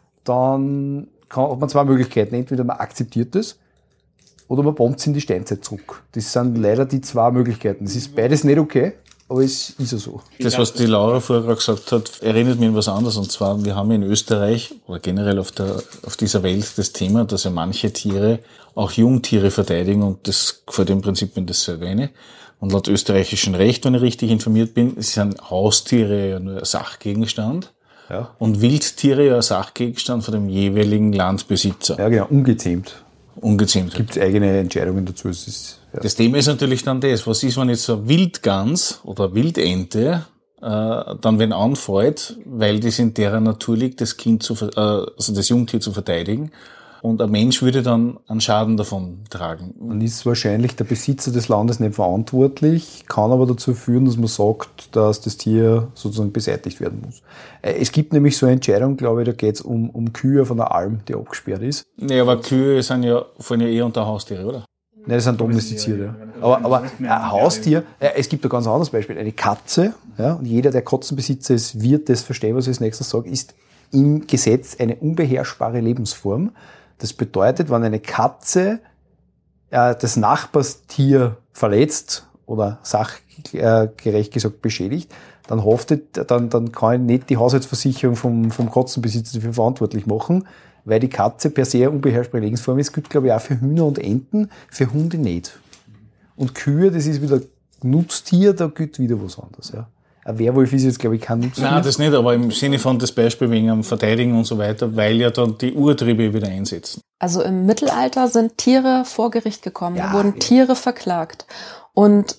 Speaker 5: dann kann, hat man zwei Möglichkeiten. Entweder man akzeptiert das oder man bombt es in die Steinzeit zurück. Das sind leider die zwei Möglichkeiten. Das ist beides nicht okay, aber es ist ja so.
Speaker 3: Das, was die Laura vorher gerade gesagt hat, erinnert mich an was anderes. Und zwar, wir haben in Österreich oder generell auf der, auf dieser Welt das Thema, dass ja manche Tiere auch Jungtiere verteidigen, und das vor dem Prinzip, wenn das so erwähne. Und laut österreichischem Recht, wenn ich richtig informiert bin, sind Haustiere ja nur ein Sachgegenstand.
Speaker 5: Ja,
Speaker 3: Und Wildtiere ja ein Sachgegenstand von dem jeweiligen Landbesitzer.
Speaker 5: ja genau, ungezähmt.
Speaker 3: Ungezähmt.
Speaker 5: Gibt es eigene Entscheidungen dazu. Es ist, ja.
Speaker 3: Das Thema ist natürlich dann das, was ist, wenn jetzt so eine Wildgans oder Wildente äh, dann wenn anfällt, weil das in deren Natur liegt, das Kind zu, äh, also das Jungtier zu verteidigen. Und ein Mensch würde dann einen Schaden davon tragen.
Speaker 5: Dann ist wahrscheinlich der Besitzer des Landes nicht verantwortlich, kann aber dazu führen, dass man sagt, dass das Tier sozusagen beseitigt werden muss. Es gibt nämlich so eine Entscheidung, glaube ich, da geht es um, um Kühe von einer Alm, die abgesperrt ist.
Speaker 3: Nee, aber Kühe sind ja, fallen ja eher unter Haustiere, oder?
Speaker 5: Nein, das sind domestiziert, ja. Aber, aber ein Haustier, äh, es gibt ein ganz anderes Beispiel, eine Katze, ja, und jeder, der Katzenbesitzer ist, wird das verstehen, was ich als nächstes sage, ist im Gesetz eine unbeherrschbare Lebensform. Das bedeutet, wenn eine Katze äh, das Nachbarstier verletzt oder sachgerecht gesagt beschädigt, dann haftet, dann, dann kann nicht die Haushaltsversicherung vom, vom Katzenbesitzer dafür verantwortlich machen, weil die Katze per se eine unbeherrschbare Lebensform ist. Das gilt, glaube ich, auch für Hühner und Enten, für Hunde nicht. Und Kühe, das ist wieder Nutztier, da gilt wieder was anderes, ja. Ein Werwolf ist jetzt, glaube ich, kein Nutztier.
Speaker 3: Nein, das nicht, aber im Sinne von das Beispiel wegen am Verteidigen und so weiter, weil ja dann die Urtriebe wieder einsetzen.
Speaker 4: Also im Mittelalter sind Tiere vor Gericht gekommen,
Speaker 5: Ja,
Speaker 4: da wurden
Speaker 5: ja.
Speaker 4: Tiere verklagt. Und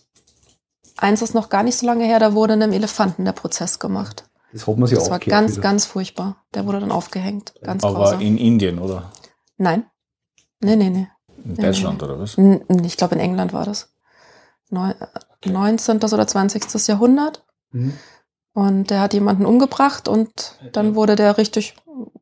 Speaker 4: eins ist noch gar nicht so lange her, da wurde einem Elefanten der Prozess gemacht.
Speaker 5: Das hat man sich
Speaker 4: Das war
Speaker 5: aufgehört
Speaker 4: ganz,
Speaker 5: wieder.
Speaker 4: ganz furchtbar. Der wurde dann aufgehängt. Ganz
Speaker 3: Aber
Speaker 4: grausam.
Speaker 3: in Indien, oder?
Speaker 4: Nein. Nee, nee, nee.
Speaker 3: In
Speaker 4: Nee,
Speaker 3: Deutschland,
Speaker 4: nee.
Speaker 3: oder was?
Speaker 4: N- Ich glaube, in England war das. Neu- neunzehnten oder zwanzigsten Jahrhundert.
Speaker 5: Mhm.
Speaker 4: Und der hat jemanden umgebracht und dann wurde der richtig,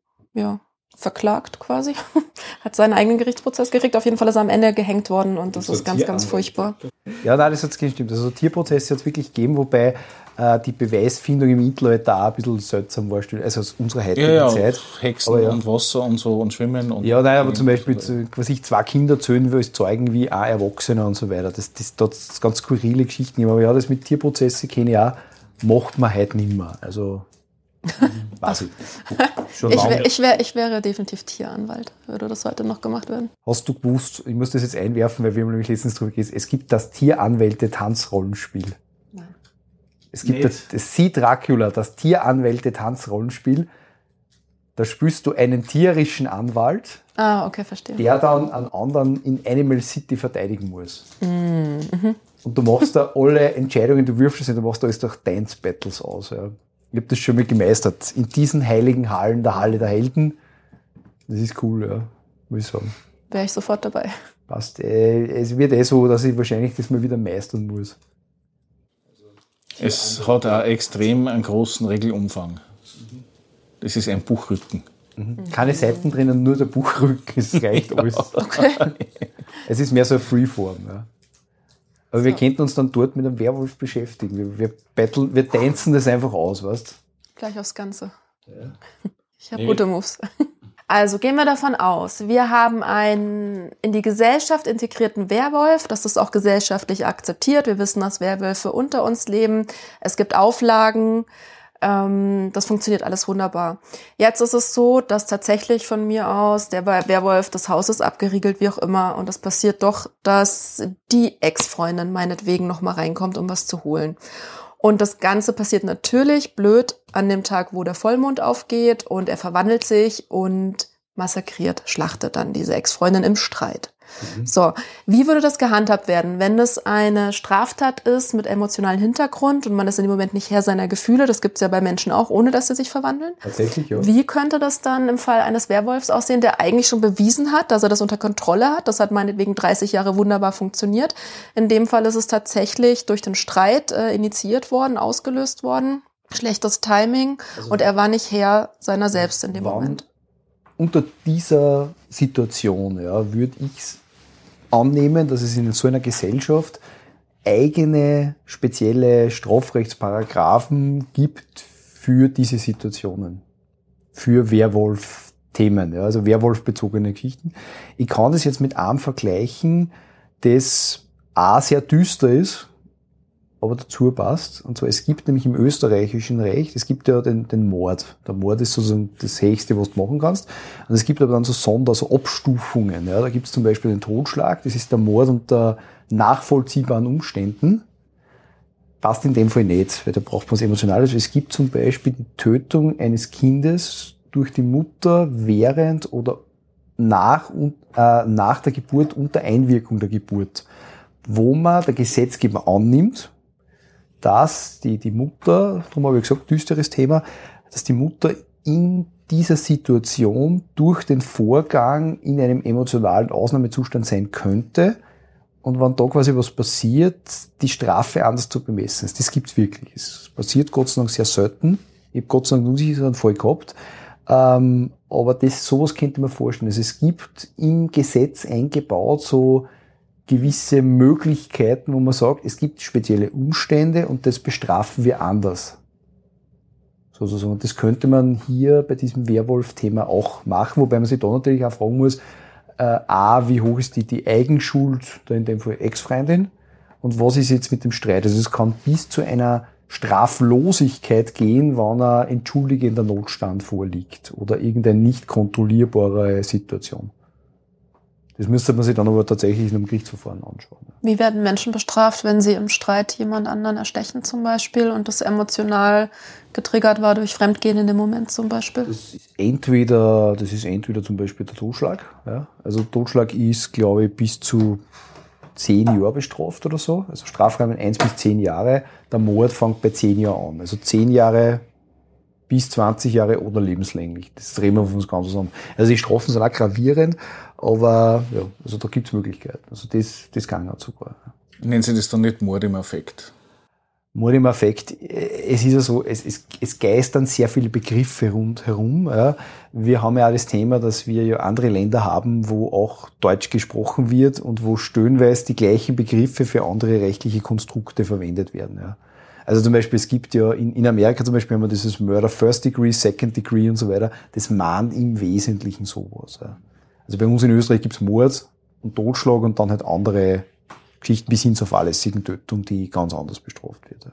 Speaker 4: ja, verklagt quasi. Hat seinen eigenen Gerichtsprozess gekriegt. Auf jeden Fall ist er am Ende gehängt worden und das ist ganz, ganz furchtbar.
Speaker 5: Ja, nein, das hat gestimmt. Also Tierprozesse hat es wirklich gegeben, wobei äh, die Beweisfindung im Mittelalter auch ein bisschen seltsam war, also aus unserer heutigen
Speaker 3: Ja, ja,
Speaker 5: Zeit.
Speaker 3: Hexen
Speaker 5: Aber ja.
Speaker 3: und Wasser und so und Schwimmen. Und
Speaker 5: Ja, nein, aber zum Beispiel, zu- was ich zwei Kinder zählen will, als Zeugen wie auch Erwachsene und so weiter. Das, das, das, das ganz skurrile Geschichten. Aber ja, das mit Tierprozesse kenne ich auch, macht man heute nicht mehr. Also, weiß ich. Schon
Speaker 4: Ich,
Speaker 5: lange.
Speaker 4: wär, ich, wär, ich wäre definitiv Tieranwalt, würde das heute noch gemacht werden.
Speaker 5: Hast du gewusst, ich muss das jetzt einwerfen, weil wir haben nämlich letztens drüber geredet, es gibt das Tieranwälte-Tanzrollenspiel.
Speaker 4: Nein.
Speaker 5: Es gibt
Speaker 3: Nicht.
Speaker 5: das, das Sie Dracula, das Tieranwälte-Tanzrollenspiel. Da spielst du einen tierischen Anwalt,
Speaker 4: Ah, okay, verstehe.
Speaker 5: der dann einen anderen in Animal City verteidigen muss.
Speaker 4: Mhm.
Speaker 5: Und du machst da alle Entscheidungen, du wirfst es nicht, du machst da alles durch Dance-Battles aus. Ja. Ich habe das schon mal gemeistert. In diesen heiligen Hallen, der Halle der Helden. Das ist cool, ja, muss ich sagen.
Speaker 4: Wäre ich sofort dabei.
Speaker 5: Passt. Äh, es wird eh so, dass ich wahrscheinlich das mal wieder meistern muss.
Speaker 3: es hat auch extrem einen großen Regelumfang. Das ist ein Buchrücken.
Speaker 5: Keine Seiten drinnen, nur der Buchrücken, es reicht alles.
Speaker 4: Okay.
Speaker 5: Es ist mehr so eine Freeform. Ja. Aber wir
Speaker 4: So.
Speaker 5: könnten uns dann dort mit einem Werwolf beschäftigen. Wir, wir, battle, wir tanzen das einfach aus, weißt
Speaker 4: Gleich aufs Ganze. Ich habe
Speaker 3: Nee.
Speaker 4: gute Moves. Also gehen wir davon aus, wir haben einen in die Gesellschaft integrierten Werwolf. Das ist auch gesellschaftlich akzeptiert. Wir wissen, dass Werwölfe unter uns leben. Es gibt Auflagen. Ähm, das funktioniert alles wunderbar. Jetzt ist es so, dass tatsächlich von mir aus der Werwolf des Hauses abgeriegelt, wie auch immer. Und es passiert doch, dass die Ex-Freundin meinetwegen noch mal reinkommt, um was zu holen. Und das Ganze passiert natürlich blöd an dem Tag, wo der Vollmond aufgeht und er verwandelt sich und massakriert, schlachtet dann diese Ex-Freundin im Streit.
Speaker 5: Mhm.
Speaker 4: So, wie würde das gehandhabt werden, wenn es eine Straftat ist mit emotionalem Hintergrund und man ist in dem Moment nicht Herr seiner Gefühle, das gibt es ja bei Menschen auch, ohne dass sie sich verwandeln?
Speaker 5: Tatsächlich, ja.
Speaker 4: Wie könnte das dann im Fall eines Werwolfs aussehen, der eigentlich schon bewiesen hat, dass er das unter Kontrolle hat? Das hat meinetwegen dreißig Jahre wunderbar funktioniert. In dem Fall ist es tatsächlich durch den Streit äh, initiiert worden, ausgelöst worden. Schlechtes Timing
Speaker 5: Also,
Speaker 4: und er war nicht Herr seiner selbst in dem
Speaker 5: wann-
Speaker 4: Moment.
Speaker 5: Unter dieser Situation ja, würde ich annehmen, dass es in so einer Gesellschaft eigene spezielle Strafrechtsparagraphen gibt für diese Situationen, für Werwolf-Themen, ja, also Werwolf-bezogene Geschichten. Ich kann das jetzt mit einem vergleichen, das A sehr düster ist, aber dazu passt. Und zwar, es gibt nämlich im österreichischen Recht, es gibt ja den, den Mord. Der Mord ist sozusagen das Höchste, was du machen kannst. Und es gibt aber dann so Sonder, so Abstufungen. Ja, da gibt es zum Beispiel den Totschlag, das ist der Mord unter nachvollziehbaren Umständen. Passt in dem Fall nicht, weil da braucht man es emotional. Also es gibt zum Beispiel die Tötung eines Kindes durch die Mutter während oder nach, äh, nach der Geburt unter Einwirkung der Geburt, wo man der Gesetzgeber annimmt, dass die, die Mutter, darum habe ich gesagt, düsteres Thema, dass die Mutter in dieser Situation durch den Vorgang in einem emotionalen Ausnahmezustand sein könnte und wenn da quasi was passiert, die Strafe anders zu bemessen. Das gibt's wirklich. Es passiert Gott sei Dank sehr selten. Ich habe Gott sei Dank nur so einen Fall gehabt. Ähm, aber das, sowas könnte man vorstellen. Also es gibt im Gesetz eingebaut so gewisse Möglichkeiten, wo man sagt, es gibt spezielle Umstände und das bestrafen wir anders. Sozusagen. Und das könnte man hier bei diesem Werwolf-Thema auch machen, wobei man sich da natürlich auch fragen muss, äh, A, wie hoch ist die, die Eigenschuld, da in dem Fall Ex-Freundin, und was ist jetzt mit dem Streit? Also es kann bis zu einer Straflosigkeit gehen, wenn ein entschuldigender Notstand vorliegt oder irgendeine nicht kontrollierbare Situation. Das müsste man sich dann aber tatsächlich in einem Gerichtsverfahren anschauen.
Speaker 4: Wie werden Menschen bestraft, wenn sie im Streit jemand anderen erstechen zum Beispiel und das emotional getriggert war durch Fremdgehen in dem Moment zum Beispiel?
Speaker 5: Das ist entweder, das ist entweder zum Beispiel der Totschlag. Ja. Also Totschlag ist, glaube ich, bis zu zehn Jahre bestraft oder so. Also Strafrahmen eins bis zehn Jahre. Der Mord fängt bei zehn Jahren an. Also zehn Jahre bis zwanzig Jahre oder lebenslänglich. Das reden wir von uns ganz zusammen. Also die Strafen sind auch gravierend, aber ja, also da gibt's Möglichkeiten. Also das, das kann auch sogar.
Speaker 3: Nennen Sie das dann nicht Mord im Affekt?
Speaker 5: Mord im Affekt, es ist ja so, es, es, es geistern sehr viele Begriffe rundherum. Ja. Wir haben ja auch das Thema, dass wir ja andere Länder haben, wo auch Deutsch gesprochen wird und wo stöhnweise die gleichen Begriffe für andere rechtliche Konstrukte verwendet werden. Ja. Also zum Beispiel, es gibt ja in, in Amerika zum Beispiel haben wir dieses Murder First Degree, Second Degree und so weiter. Das mahnt im Wesentlichen sowas. Ja. Also bei uns in Österreich gibt's Mord und Totschlag und dann halt andere Geschichten bis hin zur fahrlässigen Tötung, die ganz anders bestraft wird.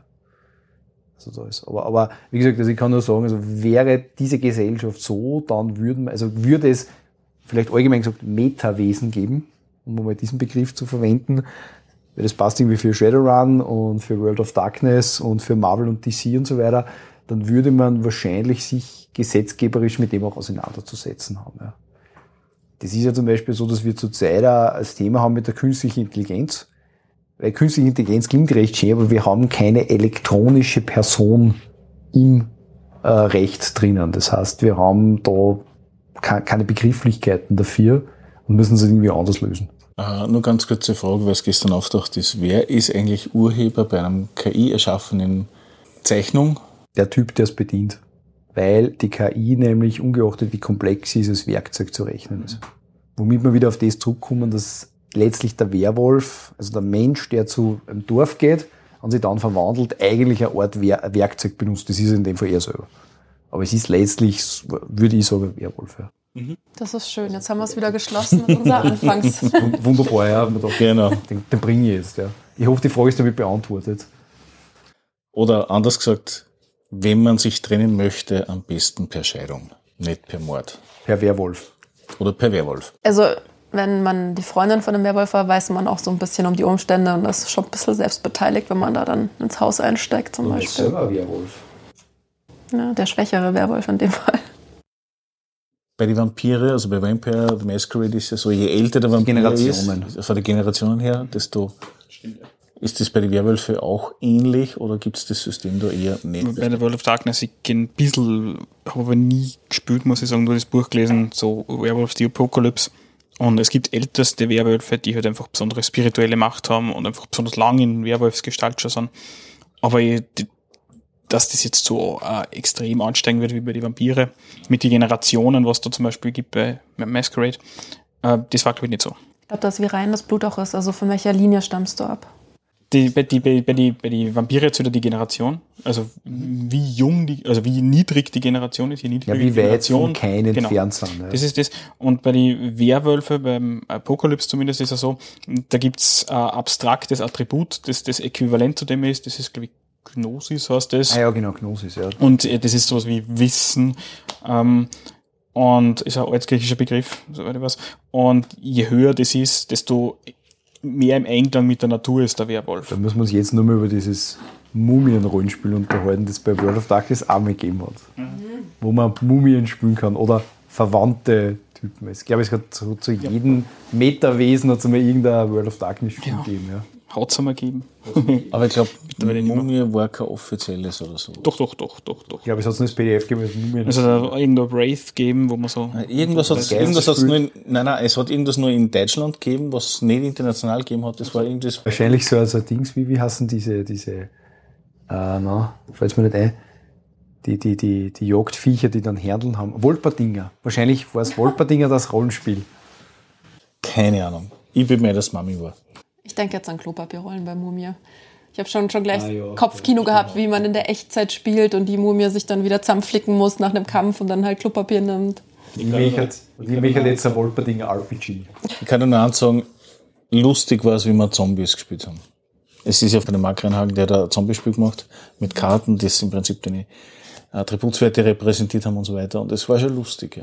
Speaker 5: Also da ist, aber, aber wie gesagt, also ich kann nur sagen, also wäre diese Gesellschaft so, dann würden, also würde es vielleicht allgemein gesagt Metawesen geben, um mal diesen Begriff zu verwenden. Weil das passt irgendwie für Shadowrun und für World of Darkness und für Marvel und D C und so weiter, dann würde man wahrscheinlich sich gesetzgeberisch mit dem auch auseinanderzusetzen haben. Ja. Das ist ja zum Beispiel so, dass wir zurzeit auch als Thema haben mit der künstlichen Intelligenz. Weil künstliche Intelligenz klingt recht schön, aber wir haben keine elektronische Person im äh, Recht drinnen. Das heißt, wir haben da keine Begrifflichkeiten dafür und müssen sie irgendwie anders lösen.
Speaker 3: Uh, nur ganz kurze Frage, weil es gestern auftaucht ist. Wer ist eigentlich Urheber bei einem K I-erschaffenen Zeichnung?
Speaker 5: Der Typ, der es bedient. Weil die K I nämlich, ungeachtet wie komplex sie ist, als Werkzeug zu rechnen ist. Womit wir wieder auf das zurückkommen, dass letztlich der Werwolf, also der Mensch, der zu einem Dorf geht und sich dann verwandelt, eigentlich eine Art Wer- Werkzeug benutzt. Das ist in dem Fall er selber. Aber es ist letztlich, würde ich sagen, ein Werwolf. Ja.
Speaker 4: Das ist schön. Jetzt haben wir es wieder geschlossen mit unserer Anfangs.
Speaker 5: Wunderbar, ja.
Speaker 3: Genau.
Speaker 5: Den, den bringe ich jetzt, ja. Ich hoffe, die Frage ist damit beantwortet.
Speaker 3: Oder anders gesagt, wenn man sich trennen möchte, am besten per Scheidung, nicht per Mord.
Speaker 5: Per Werwolf.
Speaker 3: Oder per Werwolf.
Speaker 4: Also, wenn man die Freundin von einem Werwolf war, weiß man auch so ein bisschen um die Umstände und das ist schon ein bisschen selbstbeteiligt, wenn man da dann ins Haus einsteigt zum
Speaker 5: Du bist
Speaker 4: Beispiel.
Speaker 5: selber ein Werwolf.
Speaker 4: Ja, der schwächere Werwolf in dem Fall.
Speaker 3: Bei den Vampire, also bei Vampire the Masquerade ist ja so, je älter der Vampir
Speaker 5: Generationen.
Speaker 3: ist, von den Generationen her, desto ist das bei den Werwölfen auch ähnlich oder gibt es das System da eher nicht?
Speaker 6: Bei der World of Darkness, ich kenne ein bisschen, habe aber nie gespielt, muss ich sagen, nur das Buch gelesen, so Werewolf the Apocalypse. Und es gibt älteste Werwölfe, die halt einfach besondere spirituelle Macht haben und einfach besonders lang in Werwolfsgestalt schon sind. Aber ich, die, dass das jetzt so äh, extrem ansteigen wird wie bei den Vampire, mit den Generationen, was da zum Beispiel gibt bei Masquerade, äh, das war, glaube ich, nicht so.
Speaker 4: Ich glaube, dass wie rein das Blut auch ist. Also von welcher Linie stammst du ab?
Speaker 6: Die, bei die, bei, bei die, bei die Vampire jetzt wieder die Generation, also wie jung die, also wie niedrig die Generation ist, je niedriger
Speaker 5: Ja, wie
Speaker 6: die
Speaker 5: weit
Speaker 6: Generation.
Speaker 5: von keinen
Speaker 6: Genau.
Speaker 5: entfernt sind. Ja.
Speaker 6: Das ist das. Und bei den Werwölfen, beim Apocalypse zumindest, ist es so, da gibt's ein abstraktes Attribut, das das Äquivalent zu dem ist, das ist, glaube ich, Gnosis heißt das.
Speaker 5: Ah ja, genau, Gnosis, ja.
Speaker 6: Und äh, das ist sowas wie Wissen. Ähm, und ist ein altgriechischer Begriff, soweit ich weiß. Und je höher das ist, desto mehr im Einklang mit der Natur ist der Werwolf.
Speaker 5: Da müssen wir uns jetzt nur mal über dieses Mumien-Rollenspiel unterhalten, das bei World of Darkness auch mal gegeben hat. Mhm. Wo man Mumien spielen kann oder verwandte Typen. Ich glaube, es hat zu, zu jedem Metawesen hat es mal irgendein World of Darkness Spiel
Speaker 6: Ja.
Speaker 5: gegeben. Ja.
Speaker 6: Hat es einmal gegeben.
Speaker 3: Aber ich glaube,
Speaker 6: Mittlerweile nicht mehr.
Speaker 3: Mumie war kein offizielles oder so.
Speaker 6: Doch, doch, doch, doch, doch.
Speaker 5: Ich glaube, es hat nur das P D F gegeben. das Mumien-
Speaker 6: Also da irgendwo Wraith gegeben, wo man so...
Speaker 3: Irgendwas hat es
Speaker 5: Geist
Speaker 3: irgendwas hat's
Speaker 5: gespielt.
Speaker 3: nur in, nein, nein, es hat irgendwas nur in Deutschland gegeben, was nicht international gegeben hat. Das war irgendwas.
Speaker 5: Wahrscheinlich so also Dings, wie, wie heißen diese, diese, äh, na, fällt's mir nicht ein, die, die, die, die Jagdviecher, die dann Händeln haben. Wolperdinger. Wahrscheinlich war es Wolperdinger das Rollenspiel.
Speaker 3: Keine Ahnung. Ich bin mir, dass Mami war.
Speaker 4: Ich denke jetzt an Klopapierrollen bei Mumie. Ich habe schon, schon gleich
Speaker 5: Ah, ja,
Speaker 4: Kopfkino gehabt, wie man in der Echtzeit spielt und die Mumie sich dann wieder zusammenflicken muss nach einem Kampf und dann halt Klopapier nimmt.
Speaker 5: Die Mechert, die Mechert jetzt ein Wolperdinger R P G.
Speaker 3: Ich kann nur eins sagen, lustig war es, wie wir Zombies gespielt haben. Es ist ja von dem Mark Reinhagen, der da ein Zombie-Spiel gemacht mit Karten, das im Prinzip deine Attributswerte repräsentiert haben und so weiter. Und es war schon lustig, ja.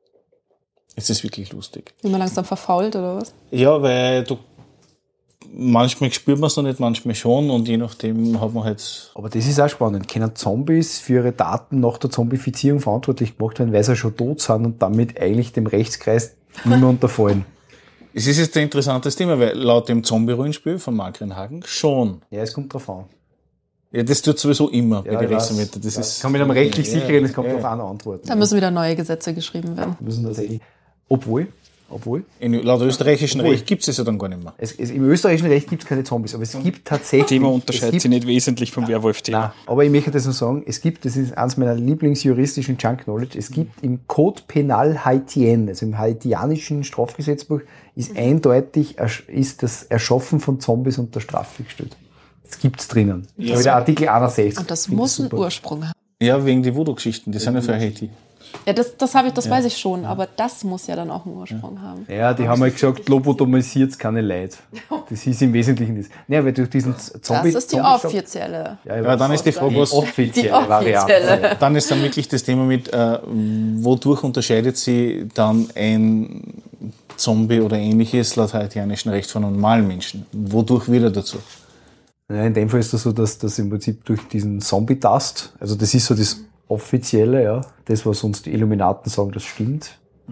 Speaker 3: Es ist wirklich lustig.
Speaker 4: Wie man langsam verfault oder was?
Speaker 3: Ja, weil du manchmal spürt man es noch nicht, manchmal schon und je nachdem hat man halt.
Speaker 5: Aber das ist auch spannend. Können Zombies für ihre Daten nach der Zombifizierung verantwortlich gemacht werden, weil sie schon tot sind und damit eigentlich dem Rechtskreis nicht mehr unterfallen?
Speaker 3: Es ist jetzt ein interessantes Thema, weil laut dem Zombie-Rollenspiel von Mark Reinhagen schon.
Speaker 5: Ja, es kommt drauf an.
Speaker 3: Ja, das tut sowieso immer bei
Speaker 5: Ja,
Speaker 3: den
Speaker 5: ich weiß.
Speaker 3: Rechtsanwälten. Das
Speaker 5: Das
Speaker 3: ist.
Speaker 5: kann mit einem rechtlich
Speaker 3: Ja,
Speaker 5: sicheren, es kommt
Speaker 3: ja.
Speaker 5: drauf an, antworten.
Speaker 4: Da müssen wieder neue Gesetze geschrieben werden.
Speaker 5: Wir müssen das eh. Obwohl, obwohl,
Speaker 3: In, laut österreichischem
Speaker 5: Obwohl.
Speaker 3: Recht gibt es es ja dann gar nicht mehr.
Speaker 5: es, es, im österreichischen Recht gibt es keine Zombies, aber es gibt tatsächlich.
Speaker 6: Thema
Speaker 5: es
Speaker 6: unterscheidet
Speaker 5: gibt,
Speaker 6: sich nicht wesentlich vom Werwolf-Thema.
Speaker 5: Nein, aber ich möchte das nur sagen, es gibt, das ist eines meiner Lieblingsjuristischen Junk Knowledge, es gibt im Code Penal Haitien, also im haitianischen Strafgesetzbuch, ist eindeutig, ersch- ist das Erschaffen von Zombies unter Strafe gestellt. Das gibt's drinnen. Ja. Aber der Artikel einundsechzig.
Speaker 4: Und das
Speaker 5: Finde ich
Speaker 4: muss einen
Speaker 5: super.
Speaker 4: Ursprung haben.
Speaker 3: Ja, wegen die Voodoo-Geschichten, die sind ja für Haiti.
Speaker 4: Ja, das, das habe ich, das weiß ich schon, aber das muss ja dann auch einen Ursprung haben.
Speaker 5: Ja, die haben halt gesagt, lobotomisiert keine Leute. Das ist im Wesentlichen das. Naja, weil durch diesen Zombie...
Speaker 4: Das ist die
Speaker 5: Zombie-
Speaker 4: offizielle.
Speaker 5: Ja,
Speaker 3: Aber dann ist die Frage, was.
Speaker 5: offizielle
Speaker 4: Die offizielle.
Speaker 5: Variante.
Speaker 3: Dann ist dann wirklich das Thema mit, äh, wodurch unterscheidet sie dann ein Zombie oder ähnliches laut haitianischen Recht von einem normalen Menschen? Wodurch wird er dazu?
Speaker 5: Ja, in dem Fall ist das so, dass das im Prinzip durch diesen Zombie-Dust, also das ist so das Offizielle, ja, das, was uns die Illuminaten sagen, das stimmt.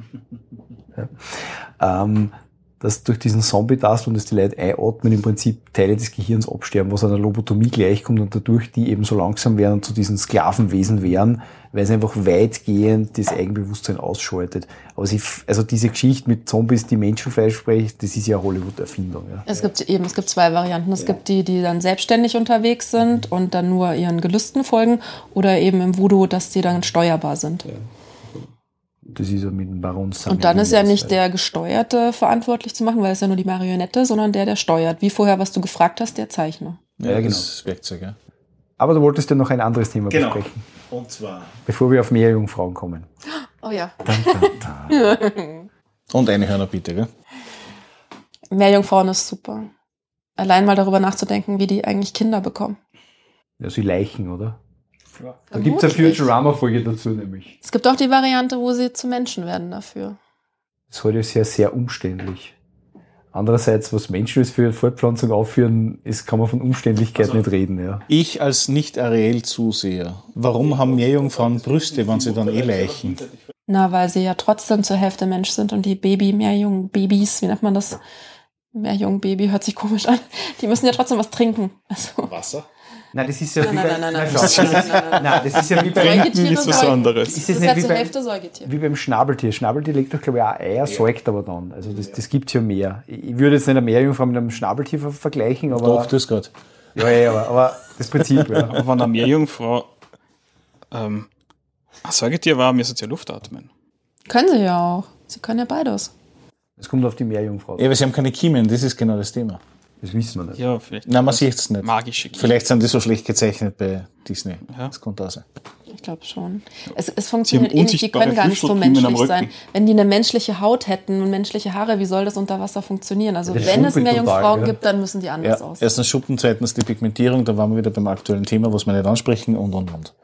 Speaker 5: Ja. Ähm, dass durch diesen Zombie-Dust und dass die Leute einatmen, im Prinzip Teile des Gehirns absterben, was einer Lobotomie gleichkommt und dadurch die eben so langsam werden und zu diesen Sklavenwesen werden, weil es einfach weitgehend das Eigenbewusstsein ausschaltet. Aber sie, also diese Geschichte mit Zombies, die Menschenfleisch sprechen, das ist ja Hollywood-Erfindung. Ja.
Speaker 4: Es gibt eben, es gibt zwei Varianten. Es gibt die, die dann selbstständig unterwegs sind und dann nur ihren Gelüsten folgen, oder eben im Voodoo, dass die dann steuerbar sind.
Speaker 5: Das ist ja mit dem Baron Samedi.
Speaker 4: Und dann ist ja nicht der Gesteuerte verantwortlich zu machen, weil es ja nur die Marionette, sondern der, der steuert. Wie vorher, was du gefragt hast, der Zeichner.
Speaker 3: Ja,
Speaker 5: Ja, genau.
Speaker 3: das Werkzeug, ja.
Speaker 5: Aber du wolltest ja noch ein anderes Thema
Speaker 3: Genau.
Speaker 5: besprechen,
Speaker 3: Und zwar.
Speaker 5: bevor wir auf Meerjungfrauen kommen.
Speaker 4: Oh ja.
Speaker 5: Dun, dun, dun.
Speaker 3: Und eine Hörner bitte, gell?
Speaker 4: Meerjungfrauen ist super. Allein mal darüber nachzudenken, wie die eigentlich Kinder bekommen.
Speaker 5: Ja, so Leichen, oder? Da gibt es eine
Speaker 4: Vermutlich.
Speaker 5: Futurama-Folge dazu nämlich.
Speaker 4: Es gibt auch die Variante, wo sie zu Menschen werden dafür.
Speaker 5: Das ist heute sehr, sehr umständlich. Andererseits, was Menschen jetzt für Fortpflanzung aufführen, ist, kann man von Umständlichkeit
Speaker 3: Also-
Speaker 5: nicht reden. Ja.
Speaker 3: Ich als Nicht-Ariel-Zuseher, warum haben Meerjungfrauen Brüste, wenn sie dann eh leichen?
Speaker 4: Na, weil sie ja trotzdem zur Hälfte Mensch sind und die Baby, Meerjungbabys, wie nennt man das? Meerjungbaby hört sich komisch an. Die müssen ja trotzdem was trinken. Also,
Speaker 3: Wasser?
Speaker 5: Nein, das ist ja
Speaker 4: Nein,
Speaker 5: wie
Speaker 4: nein,
Speaker 5: bei,
Speaker 4: nein, nein,
Speaker 5: schau,
Speaker 4: nein, nein, nein, nein, nein.
Speaker 5: nein, das ist ja wie bei,
Speaker 4: Säugetiere
Speaker 6: ist was
Speaker 4: säugen.
Speaker 6: anderes.
Speaker 5: ist
Speaker 4: Das
Speaker 5: das
Speaker 4: ist
Speaker 5: nicht
Speaker 4: ja
Speaker 5: wie,
Speaker 4: zur
Speaker 5: bei,
Speaker 4: Hälfte Säugetier.
Speaker 5: wie beim Schnabeltier. Schnabeltier legt doch, glaube ich, auch Eier, säugt aber dann. Also das, das gibt's ja mehr. Ich würde jetzt nicht eine Meerjungfrau mit einem Schnabeltier ver- vergleichen, aber...
Speaker 3: Doch, das geht.
Speaker 5: Ja, ja, aber, aber das Prinzip, ja.
Speaker 6: Aber wenn eine Meerjungfrau ähm, ein Säugetier war, müssen sie ja Luft atmen.
Speaker 4: Können sie ja auch. Sie können ja beides.
Speaker 5: Es kommt auf die Meerjungfrau.
Speaker 3: Ja, aber sie haben keine Kiemen, das ist genau das Thema.
Speaker 5: Das wissen wir nicht.
Speaker 6: Ja, vielleicht.
Speaker 3: Nein, man sieht es nicht.
Speaker 6: Magische Gift.
Speaker 3: Vielleicht sind die so schlecht gezeichnet bei Disney.
Speaker 6: Ja.
Speaker 3: Das kommt auch sein.
Speaker 4: Ich glaube schon. Es, es funktioniert
Speaker 6: Sie haben
Speaker 4: eh nicht. Die
Speaker 6: unsichtbare
Speaker 4: können gar nicht so
Speaker 6: Flügelkiemen am
Speaker 4: menschlich
Speaker 6: Rücken.
Speaker 4: sein. Wenn die eine menschliche Haut hätten und menschliche Haare, wie soll das unter Wasser funktionieren? Also
Speaker 5: Das
Speaker 4: wenn es
Speaker 5: schuppelt
Speaker 4: Meerjungfrauen
Speaker 5: total, ja.
Speaker 4: gibt, dann müssen die anders
Speaker 3: Ja,
Speaker 4: aussehen.
Speaker 3: erstens Schuppen, zweitens die Pigmentierung, da waren wir wieder beim aktuellen Thema, was wir nicht ansprechen und und und.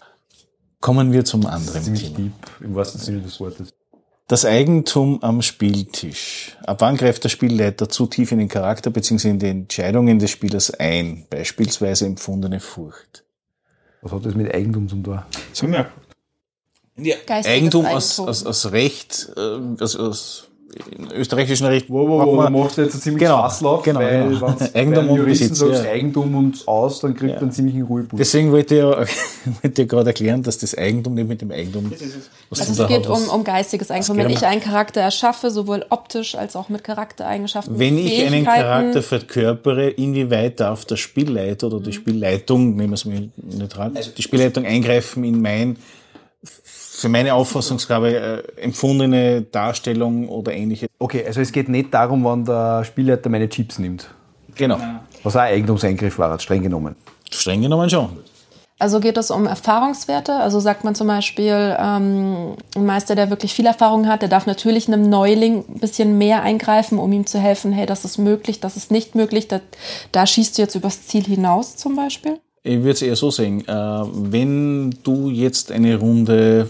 Speaker 3: Kommen wir zum anderen
Speaker 5: Ziemlich
Speaker 3: Thema.
Speaker 5: deep, im wahrsten Sinne des Wortes.
Speaker 3: Das Eigentum am Spieltisch. Ab wann greift der Spielleiter zu tief in den Charakter bzw. in die Entscheidungen des Spielers ein? Beispielsweise empfundene Furcht.
Speaker 5: Was hat das mit Eigentum zum tun?
Speaker 6: So merkt.
Speaker 3: Ja,
Speaker 4: Geistiges
Speaker 3: Eigentum als,
Speaker 4: Eigentum.
Speaker 3: als, als Recht, äh, als, als im österreichischen Recht.
Speaker 5: Wo, wo, wo, da macht er jetzt einen ziemlich
Speaker 3: genau,
Speaker 5: Fasslauf,
Speaker 3: genau,
Speaker 5: weil
Speaker 3: genau.
Speaker 5: wenn
Speaker 3: Eigentum und
Speaker 5: Juristen
Speaker 3: Besitz,
Speaker 5: sagst
Speaker 3: ja.
Speaker 5: Eigentum und aus, dann kriegt
Speaker 3: Ja.
Speaker 5: er einen ziemlichen Ruhepol.
Speaker 3: Deswegen wollte ich ja, wollte ich gerade erklären, dass das Eigentum nicht mit dem Eigentum. Was
Speaker 4: Also
Speaker 3: du
Speaker 4: es
Speaker 3: da
Speaker 4: geht
Speaker 3: hast,
Speaker 4: um, um geistiges Eigentum. Wenn
Speaker 3: geht
Speaker 4: ich
Speaker 3: um-
Speaker 4: einen Charakter erschaffe, sowohl optisch als auch mit Charaktereigenschaften,
Speaker 3: Wenn ich einen
Speaker 4: Fähigkeiten,
Speaker 3: Charakter verkörpere, inwieweit darf der Spielleiter oder die Spielleitung, nehmen wir es mal neutral, die Spielleitung eingreifen in mein, für meine Auffassungsgabe, äh, empfundene Darstellung oder ähnliches.
Speaker 5: Okay, also es geht nicht darum, wann der Spielleiter meine Chips nimmt.
Speaker 3: Genau.
Speaker 5: Was auch ein Eigentumseingriff war, streng genommen.
Speaker 3: Streng genommen schon.
Speaker 4: Also geht es um Erfahrungswerte. Also sagt man zum Beispiel, ähm, ein Meister, der wirklich viel Erfahrung hat, der darf natürlich einem Neuling ein bisschen mehr eingreifen, um ihm zu helfen, hey, das ist möglich, das ist nicht möglich, da, da schießt du jetzt übers Ziel hinaus zum Beispiel.
Speaker 3: Ich würde es eher so sehen, äh, wenn du jetzt eine Runde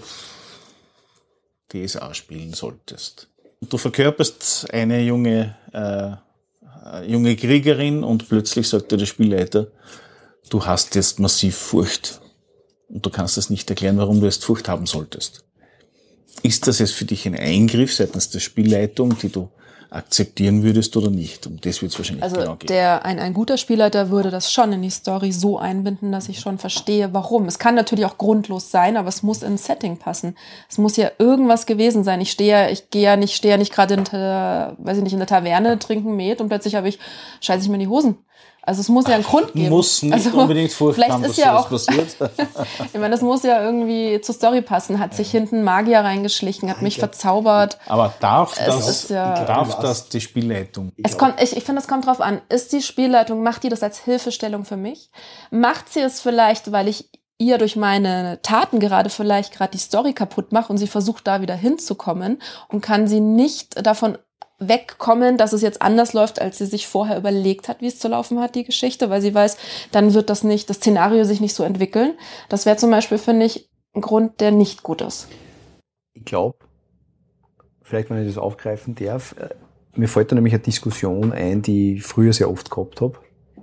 Speaker 3: D S A spielen solltest, und du verkörperst eine junge, äh, junge Kriegerin und plötzlich sagt dir der Spielleiter, du hast jetzt massiv Furcht und du kannst es nicht erklären, warum du jetzt Furcht haben solltest. Ist das jetzt für dich ein Eingriff seitens der Spielleitung, die du akzeptieren würdest oder nicht? Um das wird es wahrscheinlich
Speaker 4: Also
Speaker 3: genau gehen.
Speaker 4: der, ein, ein guter Spielleiter würde das schon in die Story so einbinden, dass ich schon verstehe, warum. Es kann natürlich auch grundlos sein, aber es muss ins Setting passen. Es muss ja irgendwas gewesen sein. Ich stehe ja, ich gehe ja nicht, stehe ja nicht gerade in der, weiß ich nicht, in der Taverne, trinken Met und plötzlich habe ich, scheiße ich mir in die Hosen. Also es muss ja einen Grund geben.
Speaker 3: Muss nicht
Speaker 4: also,
Speaker 3: unbedingt Furcht
Speaker 4: vielleicht
Speaker 3: haben,
Speaker 4: ist
Speaker 3: dass
Speaker 4: ja
Speaker 3: sowas
Speaker 4: auch,
Speaker 3: passiert.
Speaker 4: ich meine, das muss ja irgendwie zur Story passen. Hat sich hinten Magier reingeschlichen, hat mich verzaubert.
Speaker 3: Aber darf
Speaker 4: Es
Speaker 3: das,
Speaker 4: ist ja-
Speaker 3: darf das die Spielleitung?
Speaker 4: Es kommt, ich, ich finde, es kommt drauf an. Ist die Spielleitung, macht die das als Hilfestellung für mich? Macht sie es vielleicht, weil ich ihr durch meine Taten gerade vielleicht gerade die Story kaputt mache und sie versucht, da wieder hinzukommen und kann sie nicht davon wegkommen, dass es jetzt anders läuft, als sie sich vorher überlegt hat, wie es zu laufen hat, die Geschichte, weil sie weiß, dann wird das nicht, das Szenario sich nicht so entwickeln. Das wäre zum Beispiel, finde ich, ein Grund, der nicht gut ist.
Speaker 5: Ich glaube, vielleicht wenn ich das aufgreifen darf, äh, mir fällt da nämlich eine Diskussion ein, die ich früher sehr oft gehabt habe,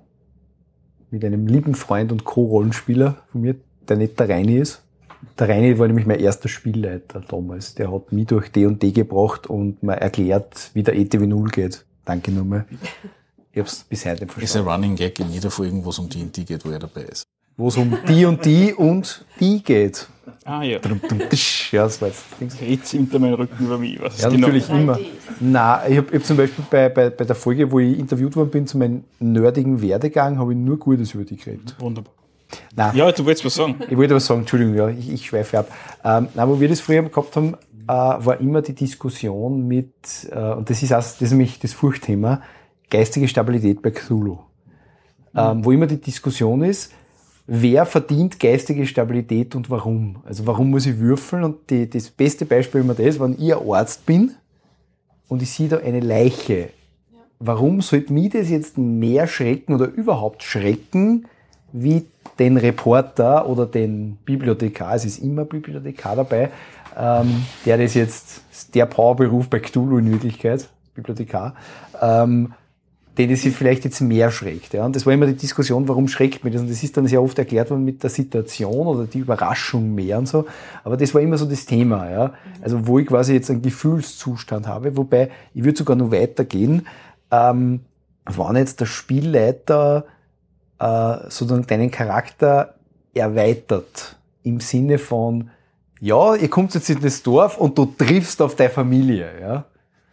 Speaker 5: mit einem lieben Freund und Co-Rollenspieler von mir, der nicht der Reini ist. Der Reini war nämlich mein erster Spielleiter damals. Der hat mich durch D und D gebracht und mir erklärt, wie der E T W null geht. Danke nochmal. Ich hab's bis heute nicht
Speaker 3: Ist ein
Speaker 5: verstanden.
Speaker 3: Running Gag in jeder Folge, wo es um D und D geht, wo er dabei ist.
Speaker 5: Wo es um die und die und die geht.
Speaker 6: Ah ja.
Speaker 5: Drum, drum, tsch. Ja, das war jetzt Dings.
Speaker 6: Jetzt hinter meinem Rücken über mich. Was
Speaker 5: Ja,
Speaker 6: genau?
Speaker 5: natürlich immer. Nein, ich habe hab zum Beispiel bei, bei, bei der Folge, wo ich interviewt worden bin, zu meinem nerdigen Werdegang, habe ich nur Gutes über die geredet.
Speaker 6: Wunderbar.
Speaker 5: Nein,
Speaker 6: Ja, du wolltest was sagen.
Speaker 5: ich wollte aber sagen, Entschuldigung, ja, ich, ich schweife ab. Ähm, nein, wo wir das früher gehabt haben, äh, war immer die Diskussion mit, äh, und das ist, auch, das ist nämlich das Furchtthema, geistige Stabilität bei Cthulhu. Ähm, wo immer die Diskussion ist, wer verdient geistige Stabilität und warum? Also warum muss ich würfeln? Und die, das beste Beispiel immer das, wenn ich ein Arzt bin und ich sehe da eine Leiche. Warum sollte mich das jetzt mehr schrecken oder überhaupt schrecken, wie den Reporter oder den Bibliothekar, es ist immer Bibliothekar dabei, ähm, der das jetzt, der Powerberuf bei Cthulhu in Wirklichkeit, Bibliothekar, ähm, den es sich vielleicht jetzt mehr schreckt. Ja. Und das war immer die Diskussion, warum schreckt mich das? Und das ist dann sehr oft erklärt worden mit der Situation oder die Überraschung mehr und so. Aber das war immer so das Thema. Ja. Also wo ich quasi jetzt einen Gefühlszustand habe, wobei ich würde sogar noch weitergehen, ähm, wenn jetzt der Spielleiter äh, sozusagen deinen Charakter erweitert im Sinne von, ja, ihr kommt jetzt in das Dorf und du triffst auf deine Familie. Ja.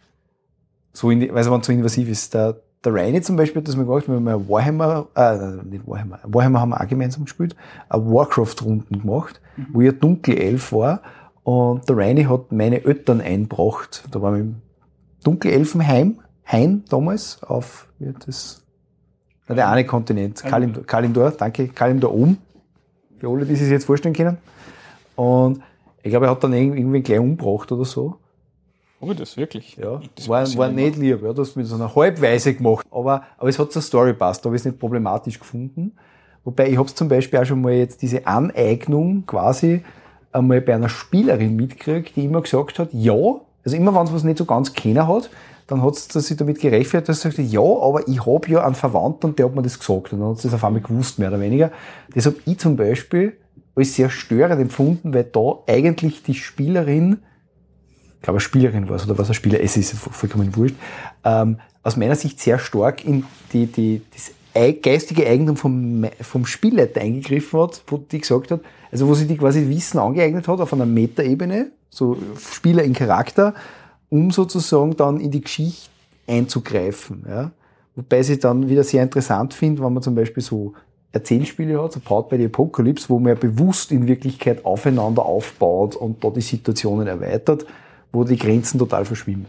Speaker 5: So in, weil es so invasiv ist. Der, der Reini zum Beispiel hat das mal gemacht, wir haben mal Warhammer, äh, nicht Warhammer, Warhammer haben wir auch gemeinsam gespielt, eine Warcraft-Runden gemacht, mhm. wo ich ein Dunkelelf war und der Reini hat meine Eltern eingebracht. Da waren wir im Dunkelelfenheim, Hain damals, auf, wie hat das, na, der eine Kontinent, Kalimdor, Kalimdor, danke, Kalimdor oben, für alle, die sich das jetzt vorstellen können. Und ich glaube, er hat dann irgendwie gleich umgebracht oder so.
Speaker 6: Oh, das wirklich?
Speaker 5: Ja,
Speaker 6: das
Speaker 5: war,
Speaker 6: weiß ich
Speaker 5: war
Speaker 6: nicht
Speaker 5: nicht lieb, ja, das mit so einer Halbweise gemacht. Aber, aber es hat zur Story passt, da habe ich es nicht problematisch gefunden. Wobei ich habe es zum Beispiel auch schon mal jetzt diese Aneignung quasi einmal bei einer Spielerin mitgekriegt, die immer gesagt hat, ja, also immer wenn es was nicht so ganz kennen hat, dann hat sie sich damit gerechtfertigt, dass sie sagt, ja, aber ich habe ja einen Verwandten und der hat mir das gesagt. Und dann hat sie das auf einmal gewusst, mehr oder weniger. Das habe ich zum Beispiel als sehr störend empfunden, weil da eigentlich die Spielerin ich glaube, eine Spielerin war es oder was ein Spieler, es ist vollkommen wurscht, ähm, aus meiner Sicht sehr stark in die, die, das geistige Eigentum vom, vom Spielleiter eingegriffen hat, wo die gesagt hat, also wo sie die quasi Wissen angeeignet hat auf einer Metaebene, so Spieler in Charakter, um sozusagen dann in die Geschichte einzugreifen. Ja? Wobei ich dann wieder sehr interessant finde, wenn man zum Beispiel so Erzählspiele hat, so Powered by the Apocalypse, wo man ja bewusst in Wirklichkeit aufeinander aufbaut und da die Situationen erweitert, wo die Grenzen total verschwimmen.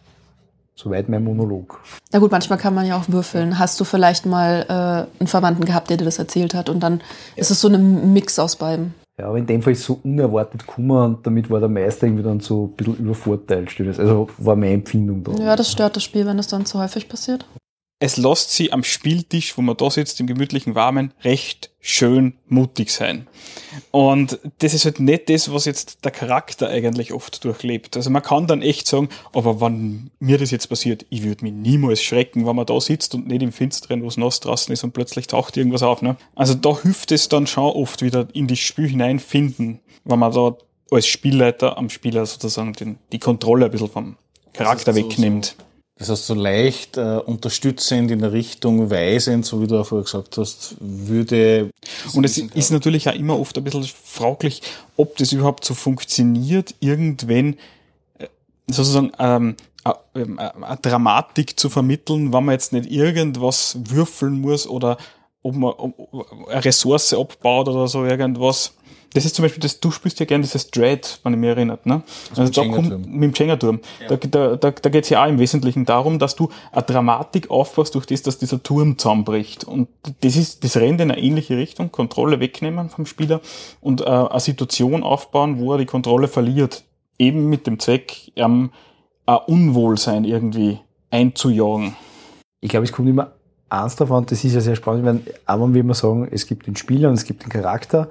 Speaker 5: Soweit mein Monolog.
Speaker 4: Na gut, manchmal kann man ja auch würfeln. Hast du vielleicht mal äh, einen Verwandten gehabt, der dir das erzählt hat und dann ja. ist es so ein Mix aus beidem.
Speaker 5: Ja, aber in dem Fall ist es so unerwartet gekommen und damit war der Meister irgendwie dann so ein bisschen übervorteilt. Also war meine Empfindung da.
Speaker 4: Ja, das stört das Spiel, wenn das dann zu häufig passiert.
Speaker 6: Es lässt sie am Spieltisch, wo man da sitzt, im gemütlichen Warmen, recht schön mutig sein. Und das ist halt nicht das, was jetzt der Charakter eigentlich oft durchlebt. Also man kann dann echt sagen, aber wenn mir das jetzt passiert, ich würde mich niemals schrecken, wenn man da sitzt und nicht im Finsteren, wo es nass draußen ist und plötzlich taucht irgendwas auf. Ne? Also da hilft es dann schon oft wieder in das Spiel hineinfinden, wenn man da als Spielleiter am Spieler sozusagen den, die Kontrolle ein bisschen vom Charakter wegnimmt.
Speaker 3: So, so. Das heißt, so leicht äh, unterstützend in der Richtung weisend, so wie du auch vorher gesagt hast, würde...
Speaker 6: Und es ist natürlich auch immer oft ein bisschen fraglich, ob das überhaupt so funktioniert, irgendwann äh, sozusagen ähm, eine Dramatik zu vermitteln, wenn man jetzt nicht irgendwas würfeln muss oder ob man eine Ressource abbaut oder so irgendwas. Das ist zum Beispiel, das, du spielst ja gerne dieses Dread, wenn ich mich erinnert, ne? Also, also da kommt, mit dem Jenga-Turm. Ja. Da, da, da, da geht es ja auch im Wesentlichen darum, dass du eine Dramatik aufbaust durch das, dass dieser Turm zusammenbricht. Und das ist, das rennt in eine ähnliche Richtung, Kontrolle wegnehmen vom Spieler und äh, eine Situation aufbauen, wo er die Kontrolle verliert. Eben mit dem Zweck, ähm, ein Unwohlsein irgendwie einzujagen.
Speaker 5: Ich glaube, es kommt immer eins drauf an, das ist ja sehr spannend, wenn, einmal will man sagen, es gibt den Spieler und es gibt den Charakter.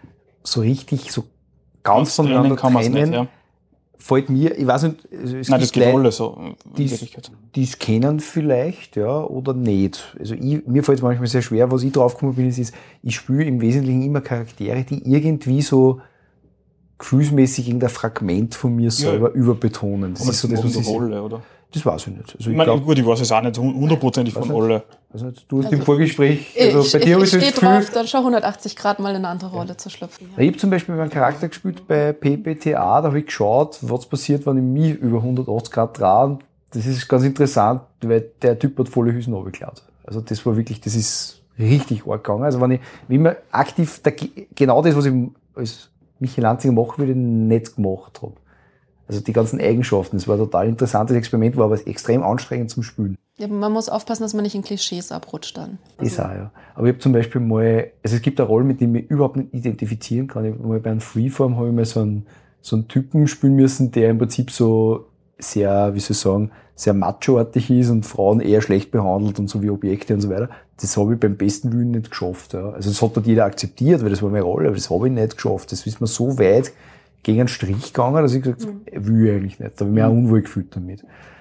Speaker 5: So richtig, so ganz voneinander
Speaker 6: kann man es nicht, ja.
Speaker 5: Fällt mir, ich weiß nicht, es
Speaker 6: Nein, das geht alle so.
Speaker 5: Die es kennen vielleicht, ja, oder nicht. Also ich, mir fällt es manchmal sehr schwer, was ich draufgekommen bin, ist, ist, ich spiele im Wesentlichen immer Charaktere, die irgendwie so gefühlsmäßig irgendein Fragment von mir selber ja. überbetonen. Das
Speaker 6: aber
Speaker 5: ist so das, was ich
Speaker 6: Rolle, oder?
Speaker 5: Das weiß ich nicht. Also ich,
Speaker 6: ich meine,
Speaker 5: glaub,
Speaker 6: gut, ich weiß es auch nicht hundertprozentig von alle.
Speaker 5: Also du hast also, im Vorgespräch, also
Speaker 4: ich,
Speaker 5: bei dir habe
Speaker 4: ich
Speaker 5: ich
Speaker 4: steht drauf, dann schon hundertachtzig Grad mal in eine andere Rolle ja. zu schlüpfen. Ja.
Speaker 5: Ich habe zum Beispiel meinen Charakter gespielt bei P P T A, da habe ich geschaut, was passiert, wenn ich mich über hundertachtzig Grad drehe. Das ist ganz interessant, weil der Typ hat volle Hüsen runtergeklaut. Also das war wirklich, das ist richtig arg gegangen. Also wenn ich wie immer aktiv da, genau das, was ich als Michael Lanzinger machen würde, nicht gemacht habe. Also die ganzen Eigenschaften, das war ein total interessantes Experiment, war aber extrem anstrengend zum Spielen.
Speaker 4: Ja, man muss aufpassen, dass man nicht in Klischees abrutscht dann.
Speaker 5: Das auch, ja. Aber ich habe zum Beispiel mal, also es gibt eine Rolle, mit der ich mich überhaupt nicht identifizieren kann. Ich habe mal bei einem Freeform habe ich mal so einen, so einen Typen spielen müssen, der im Prinzip so sehr, wie soll ich sagen, sehr macho-artig ist und Frauen eher schlecht behandelt und so wie Objekte und so weiter. Das habe ich beim besten Willen nicht geschafft. Ja. Also das hat dort jeder akzeptiert, weil das war meine Rolle, aber das habe ich nicht geschafft. Das ist mir so weit gegen einen Strich gegangen, dass ich gesagt habe, mhm. will ich eigentlich nicht. Da habe ich mich auch unwohl gefühlt damit.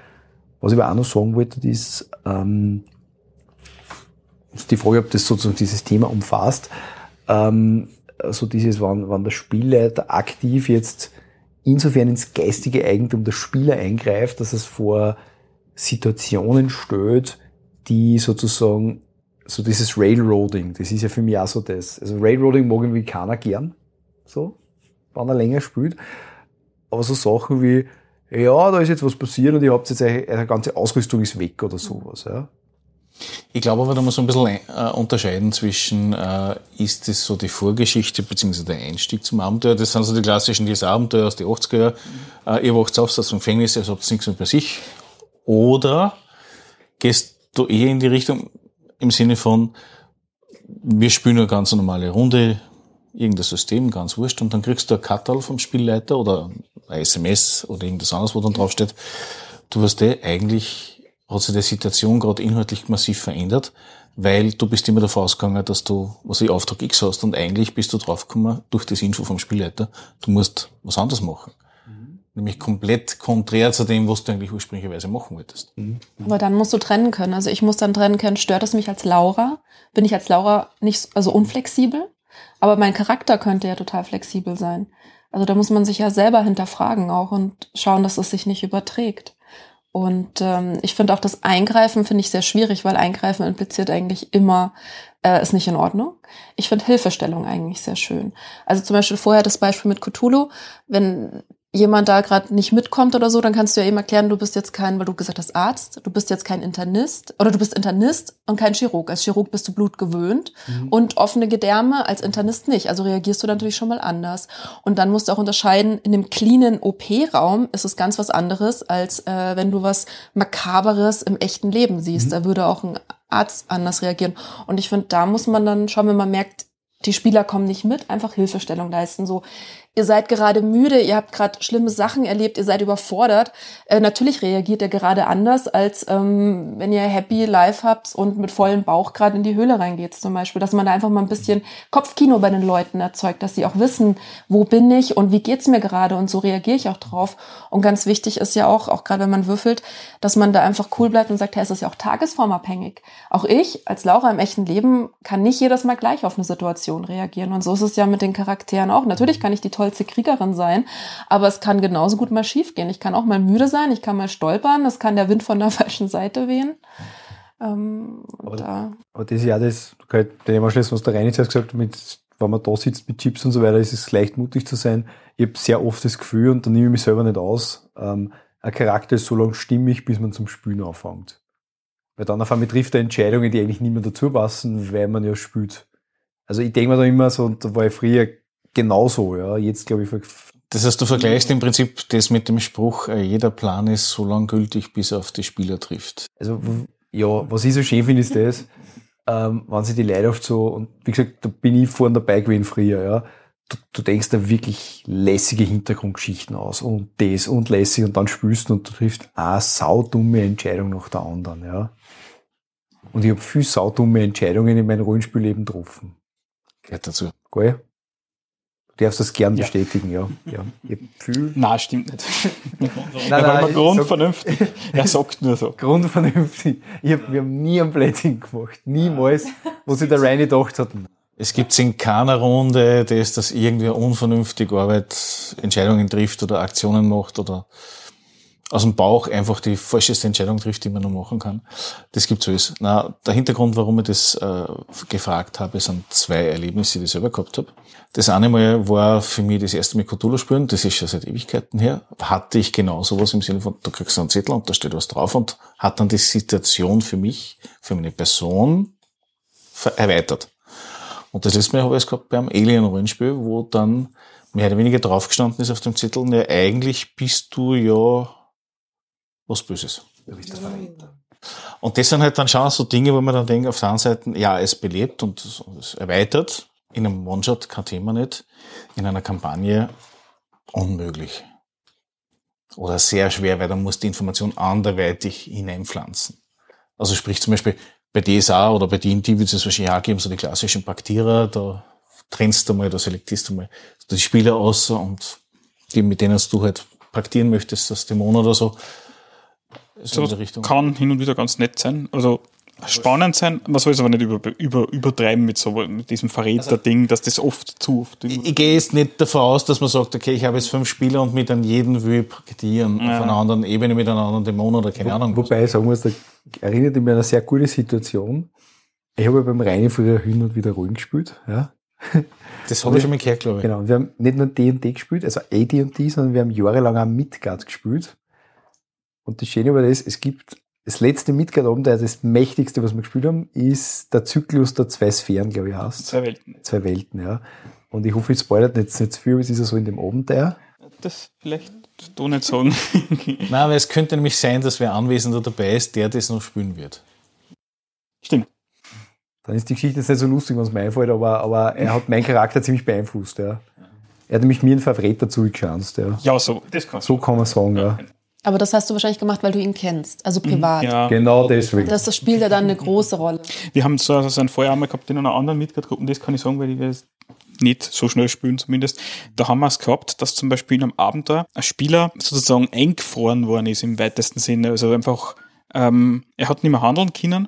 Speaker 5: Was ich aber auch noch sagen wollte, ist, ähm, ist die Frage, ob das sozusagen dieses Thema umfasst, ähm, so dieses, wann, wann der Spielleiter aktiv jetzt insofern ins geistige Eigentum der Spieler eingreift, dass es vor Situationen stellt, die sozusagen, so dieses Railroading, das ist ja für mich auch so das. Also Railroading mag irgendwie keiner gern, so, wenn er länger spielt. Aber so Sachen wie, ja, da ist jetzt was passiert und ihr habt jetzt eure, eure ganze Ausrüstung ist weg oder sowas, ja.
Speaker 3: Ich glaube aber, da muss man ein bisschen äh, unterscheiden zwischen, äh, ist das so die Vorgeschichte bzw. der Einstieg zum Abenteuer, das sind so die klassischen, dieses Abenteuer aus den achtziger Jahren, äh, ihr wacht auf, aus dem Gefängnis, ihr habt nichts mehr bei sich, oder gehst du eher in die Richtung, im Sinne von, wir spielen eine ganz normale Runde, irgendein System, ganz wurscht, und dann kriegst du ein Katterl vom Spielleiter oder ein S M S oder irgendwas anderes, wo dann draufsteht, du weißt eh, eigentlich hat sich die Situation gerade inhaltlich massiv verändert, weil du bist immer davon ausgegangen, dass du, was ich Auftrag X hast, und eigentlich bist du draufgekommen, durch das Info vom Spielleiter, du musst was anderes machen. Mhm. Nämlich komplett konträr zu dem, was du eigentlich ursprünglicherweise machen wolltest.
Speaker 4: Mhm. Aber dann musst du trennen können. Also ich muss dann trennen können, stört es mich als Laura? Bin ich als Laura nicht, also unflexibel? Aber mein Charakter könnte ja total flexibel sein. Also da muss man sich ja selber hinterfragen auch und schauen, dass es sich nicht überträgt. Und ähm, ich finde auch das Eingreifen finde ich sehr schwierig, weil Eingreifen impliziert eigentlich immer, äh, ist nicht in Ordnung. Ich finde Hilfestellung eigentlich sehr schön. Also zum Beispiel vorher das Beispiel mit Cthulhu, wenn jemand da gerade nicht mitkommt oder so, dann kannst du ja eben erklären, du bist jetzt kein, weil du gesagt hast, Arzt, du bist jetzt kein Internist oder du bist Internist und kein Chirurg. Als Chirurg bist du Blut gewöhnt mhm. und offene Gedärme als Internist nicht. Also reagierst du natürlich schon mal anders. Und dann musst du auch unterscheiden, in einem cleanen O P-Raum ist es ganz was anderes, als äh, wenn du was Makaberes im echten Leben siehst. Mhm. Da würde auch ein Arzt anders reagieren. Und ich finde, da muss man dann schauen, wenn man merkt, die Spieler kommen nicht mit, einfach Hilfestellung leisten. So, ihr seid gerade müde, ihr habt gerade schlimme Sachen erlebt, ihr seid überfordert. Äh, natürlich reagiert ihr gerade anders, als ähm, wenn ihr Happy Life habt und mit vollem Bauch gerade in die Höhle reingeht zum Beispiel. Dass man da einfach mal ein bisschen Kopfkino bei den Leuten erzeugt, dass sie auch wissen, wo bin ich und wie geht's mir gerade und so reagiere ich auch drauf. Und ganz wichtig ist ja auch, auch gerade wenn man würfelt, dass man da einfach cool bleibt und sagt, hey, es ist ja auch tagesformabhängig. Auch ich als Laura im echten Leben kann nicht jedes Mal gleich auf eine Situation reagieren. Und so ist es ja mit den Charakteren auch. Natürlich kann ich die tollste Kriegerin sein, aber es kann genauso gut mal schief gehen. Ich kann auch mal müde sein, ich kann mal stolpern, es kann der Wind von der falschen Seite wehen. Ähm,
Speaker 5: aber,
Speaker 4: da.
Speaker 5: aber das ist ja das, du kannst den immer schließen, was der Reini zuerst gesagt hat, mit, wenn man da sitzt mit Chips und so weiter, ist es leicht mutig zu sein. Ich habe sehr oft das Gefühl, und da nehme ich mich selber nicht aus, ähm, ein Charakter ist so lange stimmig, bis man zum Spielen anfängt. Weil dann auf einmal trifft er Entscheidungen, die eigentlich nicht mehr dazu passen, weil man ja spielt. Also ich denke mir da immer so, und da war ich früher genauso, ja. Jetzt glaube ich.
Speaker 3: Das heißt, du vergleichst im Prinzip das mit dem Spruch, jeder Plan ist so lang gültig, bis er auf die Spieler trifft.
Speaker 5: Also, ja, was ich so schön finde, ist das, ähm, wenn sich die Leute oft so, und wie gesagt, da bin ich vorne dabei gewesen früher, ja. Du, du denkst da wirklich lässige Hintergrundgeschichten aus und das und lässig und dann spielst du und du triffst eine saudumme Entscheidung nach der anderen, ja. Und ich habe viel saudumme Entscheidungen in meinem Rollenspielleben getroffen.
Speaker 3: Gehört dazu.
Speaker 5: Geil? Du darfst das gern ja. bestätigen, ja. ja. Ich viel
Speaker 6: nein, stimmt nicht.
Speaker 5: nein,
Speaker 6: nein,
Speaker 5: nein,
Speaker 6: grundvernünftig. Er sagt nur so.
Speaker 5: Grundvernünftig. Ich hab, wir haben nie ein Blödsinn gemacht. Niemals, wo sich der Reini gedacht hat.
Speaker 3: Es gibt in keiner Runde, das, dass irgendwie unvernünftig Arbeit, Entscheidungen trifft oder Aktionen macht oder aus dem Bauch einfach die falscheste Entscheidung trifft, die man nur machen kann. Das gibt's alles. Na, der Hintergrund, warum ich das äh, gefragt habe, sind zwei Erlebnisse, die ich selber gehabt habe. Das eine Mal war für mich das erste Mal Cthulhu spielen, das ist schon seit Ewigkeiten her. Hatte ich genau sowas im Sinne von, du kriegst einen Zettel und da steht was drauf und hat dann die Situation für mich, für meine Person erweitert. Und das letzte Mal habe ich es gehabt beim Alien-Rollenspiel, wo dann mehr oder weniger draufgestanden ist auf dem Zettel, ja, eigentlich bist du ja was Böses.
Speaker 5: Du bist der Verräter.
Speaker 3: Und das sind halt dann schon so Dinge, wo man dann denkt, auf der einen Seite, ja, es belebt und es erweitert. In einem One-Shot kein Thema nicht. In einer Kampagne unmöglich. Oder sehr schwer, weil dann muss die Information anderweitig hineinpflanzen. Also sprich zum Beispiel bei D S A oder bei D und D wird es wahrscheinlich auch geben, so die klassischen Paktierer, da trennst du mal, da selektierst du mal die Spieler aus und die, mit denen du halt paktieren möchtest, das Dämon oder so.
Speaker 6: So kann hin und wieder ganz nett sein, also spannend sein, man soll es aber nicht über, über, übertreiben mit so mit diesem Verräter-Ding, dass das oft zu oft...
Speaker 3: Ich, ich gehe jetzt nicht davon aus, dass man sagt, okay, ich habe jetzt fünf Spieler und mit an jedem will ich paktieren, ja. Auf einer anderen Ebene mit einem anderen Dämon oder keine Wo, Ahnung.
Speaker 5: Wobei ich sagen muss, da erinnert mich an eine sehr gute Situation. Ich habe ja beim Reini früher hin und wieder Rollen gespielt, ja.
Speaker 3: Das habe ich schon mal gehört, glaube ich.
Speaker 5: Genau, wir haben nicht nur D und D gespielt, also A D und D, sondern wir haben jahrelang auch Midgard gespielt. Und das Schöne war das, es gibt das letzte Midgard-Abenteuer, das mächtigste, was wir gespielt haben, ist der Zyklus der zwei Sphären, glaube ich, heißt.
Speaker 6: Zwei Welten.
Speaker 5: Zwei Welten, ja. Und ich hoffe, ich spoilert nicht, nicht zu viel, aber es ist ja so in dem Abenteuer.
Speaker 6: Das vielleicht du nicht sagen.
Speaker 3: Nein, aber es könnte nämlich sein, dass wer Anwesender dabei ist, der das noch spielen wird.
Speaker 6: Stimmt.
Speaker 5: Dann ist die Geschichte jetzt nicht so lustig, was mir einfällt, aber, aber er hat meinen Charakter ziemlich beeinflusst, ja. Er hat nämlich mir einen Verräter zugeschanzt, ja.
Speaker 6: Ja, so, das kannst
Speaker 5: So kann man sagen, ja.
Speaker 4: Aber das hast du wahrscheinlich gemacht, weil du ihn kennst, also privat.
Speaker 6: Ja.
Speaker 5: Genau deswegen.
Speaker 4: Das, das spielt ja dann eine große Rolle.
Speaker 6: Wir haben so also einen Fall einmal gehabt in einer anderen Midgard-Gruppe, das kann ich sagen, weil wir nicht so schnell spielen zumindest. Da haben wir es gehabt, dass zum Beispiel in einem Abenteuer ein Spieler sozusagen eingefroren worden ist im weitesten Sinne. Also einfach, ähm, er hat nicht mehr handeln können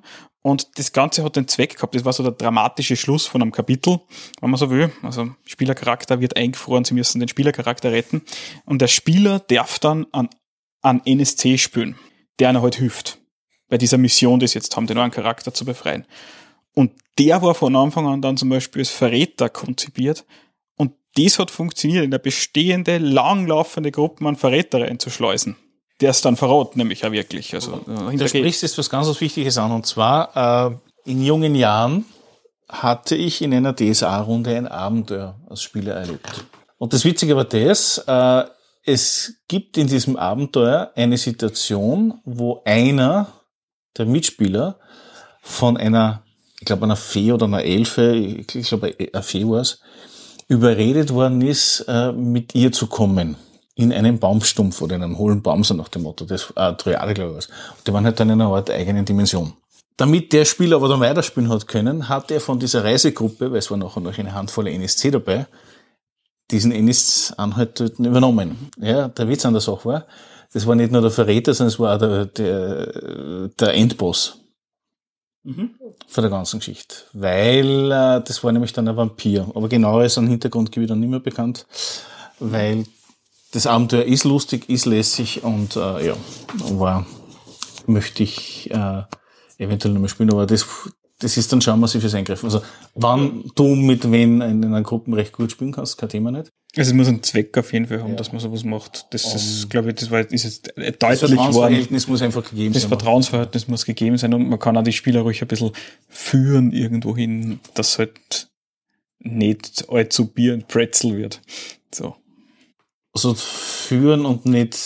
Speaker 6: Und das Ganze hat den Zweck gehabt, das war so der dramatische Schluss von einem Kapitel, wenn man so will. Also Spielercharakter wird eingefroren, sie müssen den Spielercharakter retten. Und der Spieler darf dann an, an N S C spielen, der einer halt hilft, bei dieser Mission, die sie jetzt haben, den neuen Charakter zu befreien. Und der war von Anfang an dann zum Beispiel als Verräter konzipiert. Und das hat funktioniert, in der bestehende, langlaufende Gruppe an Verräter reinzuschleusen. Der ist dann verrät, nämlich auch wirklich. Also,
Speaker 3: da sprichst du jetzt was ganz was Wichtiges an. Und zwar, äh, in jungen Jahren hatte ich in einer D S A-Runde ein Abenteuer als Spieler erlebt. Und das Witzige war das, äh, es gibt in diesem Abenteuer eine Situation, wo einer der Mitspieler von einer, ich glaube einer Fee oder einer Elfe, ich glaube eine Fee war es, überredet worden ist, äh, mit ihr zu kommen. In einen Baumstumpf oder in einen hohlen Baum, so nach dem Motto, das äh, Triade, glaube ich, was. Die waren halt dann in einer Art eigenen Dimension. Damit der Spieler aber dann weiterspielen hat können, hat er von dieser Reisegruppe, weil es war nachher noch eine Handvoll N S C dabei, diesen N S C-Anhalt übernommen. Ja, der Witz an der Sache war, das war nicht nur der Verräter, sondern es war auch der, der, der Endboss. Mhm. Von der ganzen Geschichte. Weil, äh, das war nämlich dann ein Vampir. Aber genaueres an Hintergrund gebe ich dann nicht mehr bekannt, weil das Abenteuer ist lustig, ist lässig und äh, ja, war, möchte ich äh, eventuell nicht mehr spielen, aber das, das ist dann schon ein massives Eingreifen. Also, wann du mit wen in einer Gruppe recht gut spielen kannst, kein Thema nicht.
Speaker 6: Also es muss einen Zweck auf jeden Fall haben, ja, dass man sowas macht. Das um, ist, glaube ich, das war, ist jetzt deutlich geworden. Das Vertrauensverhältnis muss einfach gegeben
Speaker 3: das
Speaker 6: sein. Das Vertrauensverhältnis muss gegeben sein und man kann auch die Spieler ruhig ein bisschen führen irgendwo hin, dass halt nicht allzu Bier und Pretzel wird. So.
Speaker 3: Also führen und nicht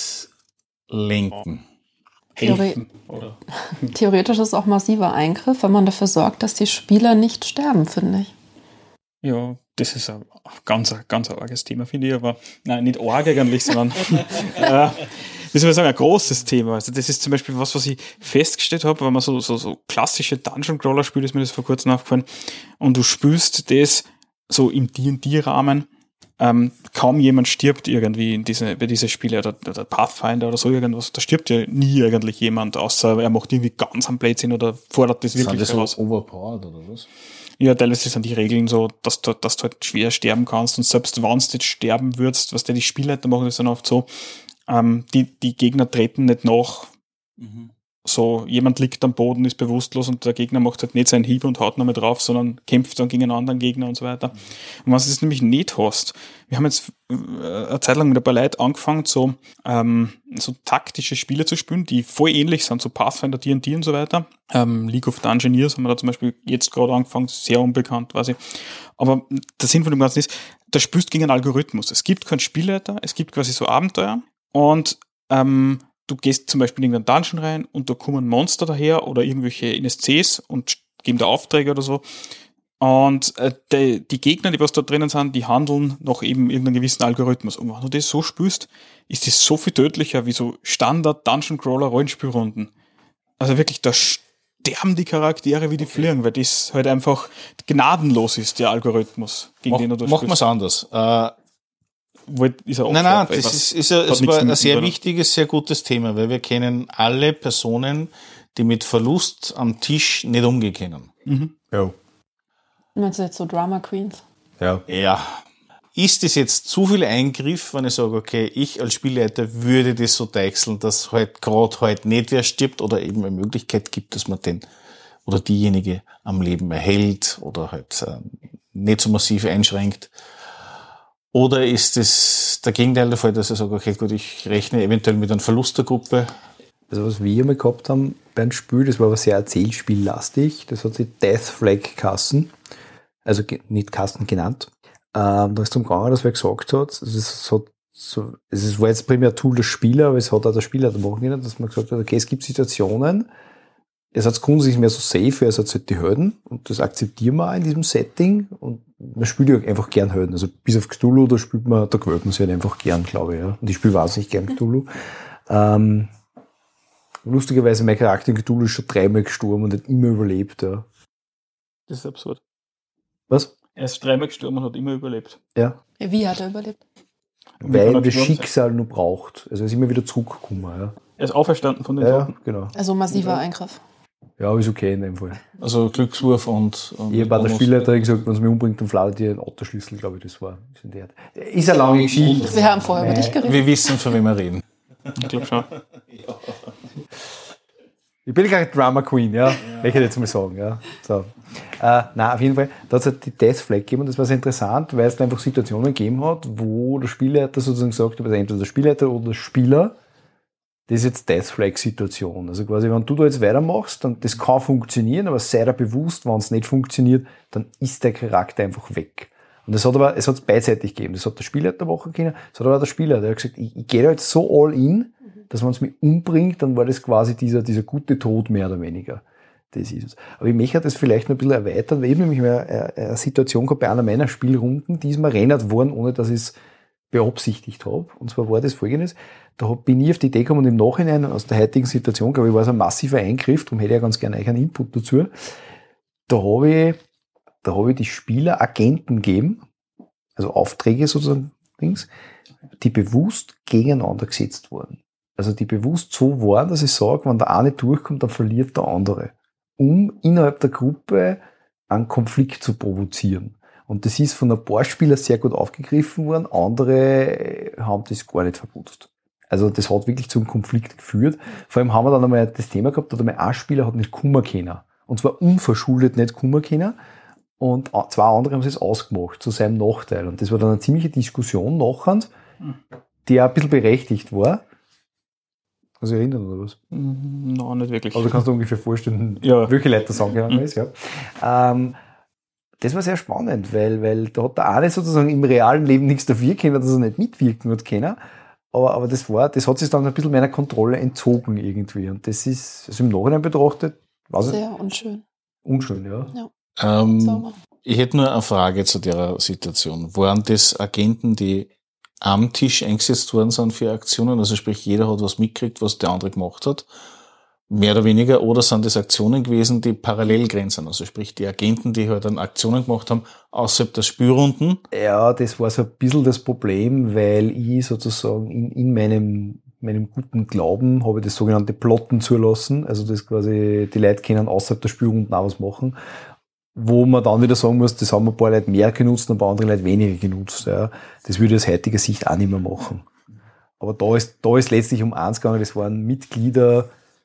Speaker 3: lenken.
Speaker 4: Theori- oder? Theoretisch ist es auch massiver Eingriff, wenn man dafür sorgt, dass die Spieler nicht sterben, finde ich.
Speaker 6: Ja, das ist ein ganz, ganz arges Thema, finde ich, aber nein, nicht arg eigentlich, sondern äh, wie soll ich sagen, ein großes Thema. Also das ist zum Beispiel was, was ich festgestellt habe, wenn man so, so, so klassische Dungeon-Crawler spielt, ist mir das vor kurzem aufgefallen, und du spürst das so im D und D-Rahmen, ähm, kaum jemand stirbt irgendwie in diese, bei diesen Spielen, oder, oder Pathfinder oder so irgendwas, da stirbt ja nie eigentlich jemand, außer er macht irgendwie ganz am Blödsinn oder fordert das wirklich
Speaker 3: heraus. Sind das so overpowered oder was?
Speaker 6: Ja, teilweise sind die Regeln so, dass du, dass du halt schwer sterben kannst, und selbst wenn du jetzt sterben würdest, was der die Spielleiter machen, ist dann oft so, ähm, die, die Gegner treten nicht nach. Mhm. So, jemand liegt am Boden, ist bewusstlos und der Gegner macht halt nicht seinen Hieb und haut noch mal drauf, sondern kämpft dann gegen einen anderen Gegner und so weiter. Mhm. Und wenn du das nämlich nicht hast, wir haben jetzt eine Zeit lang mit ein paar Leuten angefangen, so, ähm, so taktische Spiele zu spielen, die voll ähnlich sind, so Pathfinder, D und D und so weiter. Ähm, League of Dungeoneers haben wir da zum Beispiel jetzt gerade angefangen, sehr unbekannt quasi. Aber der Sinn von dem Ganzen ist, da spielst du gegen einen Algorithmus. Es gibt keinen Spielleiter, es gibt quasi so Abenteuer, und ähm, du gehst zum Beispiel in irgendeinen Dungeon rein und da kommen Monster daher oder irgendwelche N S Cs und geben da Aufträge oder so. Und äh, die, die Gegner, die was da drinnen sind, die handeln nach eben irgendeinem gewissen Algorithmus. Und wenn du das so spielst, ist das so viel tödlicher wie so Standard-Dungeon-Crawler-Rollenspielrunden. Also wirklich, da sterben die Charaktere wie die fliegen, weil das halt einfach gnadenlos ist, der Algorithmus, gegen
Speaker 3: Mach,
Speaker 6: den du da
Speaker 3: spielst. Machen wir es anders. Äh,
Speaker 6: Ist er
Speaker 3: nein, nein, das ist, ist ein, es war ein sehr oder? wichtiges, sehr gutes Thema, weil wir kennen alle Personen, die mit Verlust am Tisch nicht umgehen können.
Speaker 6: Mhm.
Speaker 5: Ja.
Speaker 4: Meinst du jetzt so Drama Queens?
Speaker 5: Ja.
Speaker 3: Ja. Ist es jetzt zu viel Eingriff, wenn ich sage, okay, ich als Spielleiter würde das so deichseln, dass halt gerade halt nicht wer stirbt oder eben eine Möglichkeit gibt, dass man den oder diejenige am Leben erhält oder halt äh, nicht so massiv einschränkt? Oder ist es der Gegenteil der Fall, dass ich sage, okay, gut, ich rechne eventuell mit einem Verlust der Gruppe?
Speaker 5: Also was wir einmal gehabt haben beim Spiel, das war aber sehr erzählspiellastig, das hat sich Death Flag Kassen, also nicht Kassen genannt. Ähm, da ist zum Gange, dass wer gesagt hat, also es, hat so, es war jetzt primär ein Tool der Spieler, aber es hat auch der Spieler da machen können, dass man gesagt hat, okay, es gibt Situationen, es hat grundsätzlich mehr so safe, es hat halt die Helden, und das akzeptieren wir auch in diesem Setting, und man spielt ja einfach gern Helden. Also bis auf Cthulhu, da spielt man, da gewöhnt man sich halt einfach gern, glaube ich. Ja. Und ich spiele wahnsinnig gern Cthulhu. Ähm, lustigerweise, mein Charakter in Cthulhu ist schon dreimal gestorben und hat immer überlebt. Ja.
Speaker 6: Das ist absurd.
Speaker 5: Was?
Speaker 6: Er ist dreimal gestorben und hat immer überlebt.
Speaker 5: Ja.
Speaker 4: Ja, wie hat er überlebt?
Speaker 5: Weil er das Schicksal sein. nur braucht. Also er ist immer wieder zurückgekommen. Ja.
Speaker 6: Er ist auferstanden von den
Speaker 5: ja,
Speaker 6: Toten.
Speaker 5: Genau.
Speaker 4: Also massiver ja. Eingriff.
Speaker 5: Ja, ist okay in dem Fall.
Speaker 3: Also Glückswurf und... und
Speaker 5: ich habe bei der Spielleiterin gesagt, wenn sie mich umbringt, dann flaut ihr einen Autoschlüssel, glaube ich, das war. Ist eine lange Geschichte.
Speaker 4: Wir haben vorher über dich geredet.
Speaker 3: Wir wissen, von wem wir reden.
Speaker 6: Ich glaube schon.
Speaker 5: Ich bin keine Drama Queen, ja. ja. Ich jetzt mal sagen, ja. So. Äh, nein, auf jeden Fall, da hat es halt die Death Flag gegeben und das war sehr interessant, weil es da einfach Situationen gegeben hat, wo der Spielleiter sozusagen gesagt hat, also entweder der Spielleiter oder der Spieler, das ist jetzt Death Flag Situation. Also quasi, wenn du da jetzt weitermachst, dann das kann funktionieren, aber sei dir bewusst, wenn es nicht funktioniert, dann ist der Charakter einfach weg. Und das hat aber, es hat es beidseitig gegeben. Das hat der Spielleiter machen können, das hat aber auch der Spieler, der hat gesagt, ich, ich gehe da jetzt so all in, dass man es mich umbringt, dann war das quasi dieser, dieser gute Tod mehr oder weniger. Das ist es. Aber ich möchte das vielleicht noch ein bisschen erweitern, weil ich nämlich mal eine, eine Situation gehabt bei einer meiner Spielrunden, die ist mir erinnert worden, ohne dass ich es beabsichtigt habe. Und zwar war das Folgendes: Da bin ich auf die Idee gekommen und im Nachhinein aus der heutigen Situation, glaube ich, war es ein massiver Eingriff, darum hätte ich ja ganz gerne einen Input dazu. Da habe ich, da habe ich die Spieler Agenten gegeben, also Aufträge sozusagen, die bewusst gegeneinander gesetzt wurden. Also die bewusst so waren, dass ich sage, wenn der eine durchkommt, dann verliert der andere. Um innerhalb der Gruppe einen Konflikt zu provozieren. Und das ist von ein paar Spielern sehr gut aufgegriffen worden, andere haben das gar nicht verputzt. Also das hat wirklich zum Konflikt geführt. Vor allem haben wir dann einmal das Thema gehabt, da hat einmal ein Spieler hat nicht kummer können. Und zwar unverschuldet nicht kummer können. Und zwei andere haben es ausgemacht, zu seinem Nachteil. Und das war dann eine ziemliche Diskussion nachher, die auch ein bisschen berechtigt war. Kannst du dich erinnern, oder was?
Speaker 6: Nein, no, nicht wirklich.
Speaker 5: Also kannst du ungefähr vorstellen,
Speaker 6: ja.
Speaker 5: welche Leute das angegangen ist. Ja. Ähm, das war sehr spannend, weil, weil da hat der eine sozusagen im realen Leben nichts dafür können, dass er nicht mitwirken hat können. Aber, aber das war, das hat sich dann ein bisschen meiner Kontrolle entzogen irgendwie. Und das ist, also im Nachhinein betrachtet, was
Speaker 4: sehr es? unschön.
Speaker 5: Unschön, ja.
Speaker 4: ja.
Speaker 3: Ähm, ich hätte nur eine Frage zu der Situation. Waren das Agenten, die am Tisch eingesetzt worden sind für Aktionen, also sprich jeder hat was mitgekriegt, was der andere gemacht hat, mehr oder weniger, oder sind das Aktionen gewesen, die parallel grenzen, also sprich die Agenten, die halt dann Aktionen gemacht haben, außerhalb der Spielrunden?
Speaker 5: Ja, das war so ein bisschen das Problem, weil ich sozusagen in, in meinem, meinem guten Glauben habe ich das sogenannte Plotten zulassen, also das quasi, die Leute können außerhalb der Spielrunden auch was machen. Wo man dann wieder sagen muss, das haben ein paar Leute mehr genutzt und ein paar andere Leute weniger genutzt. Ja. Das würde ich aus heutiger Sicht auch nicht mehr machen. Aber da ist, da ist letztlich um eins gegangen, das waren Mitglieder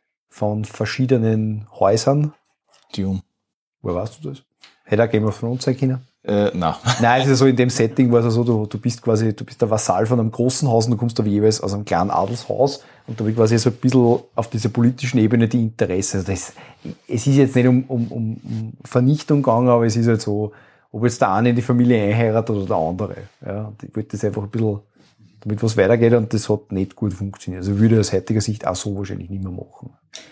Speaker 5: von verschiedenen Häusern.
Speaker 3: Die um.
Speaker 5: Woher weißt du das? Hätte auch Game of Thrones sein können?
Speaker 3: Äh, nein.
Speaker 5: Nein, es ist so, in dem Setting war es so, du, du bist quasi, du bist der Vasall von einem großen Haus und du kommst da jeweils aus einem kleinen Adelshaus und da wird quasi so ein bisschen auf dieser politischen Ebene die Interesse. Also das, es ist jetzt nicht um, um, um Vernichtung gegangen, aber es ist halt so, ob jetzt der eine in die Familie einheiratet oder der andere. Ja, und ich wollte das einfach ein bisschen, damit was weitergeht und das hat nicht gut funktioniert. Also würde ich aus heutiger Sicht auch so wahrscheinlich nicht mehr machen.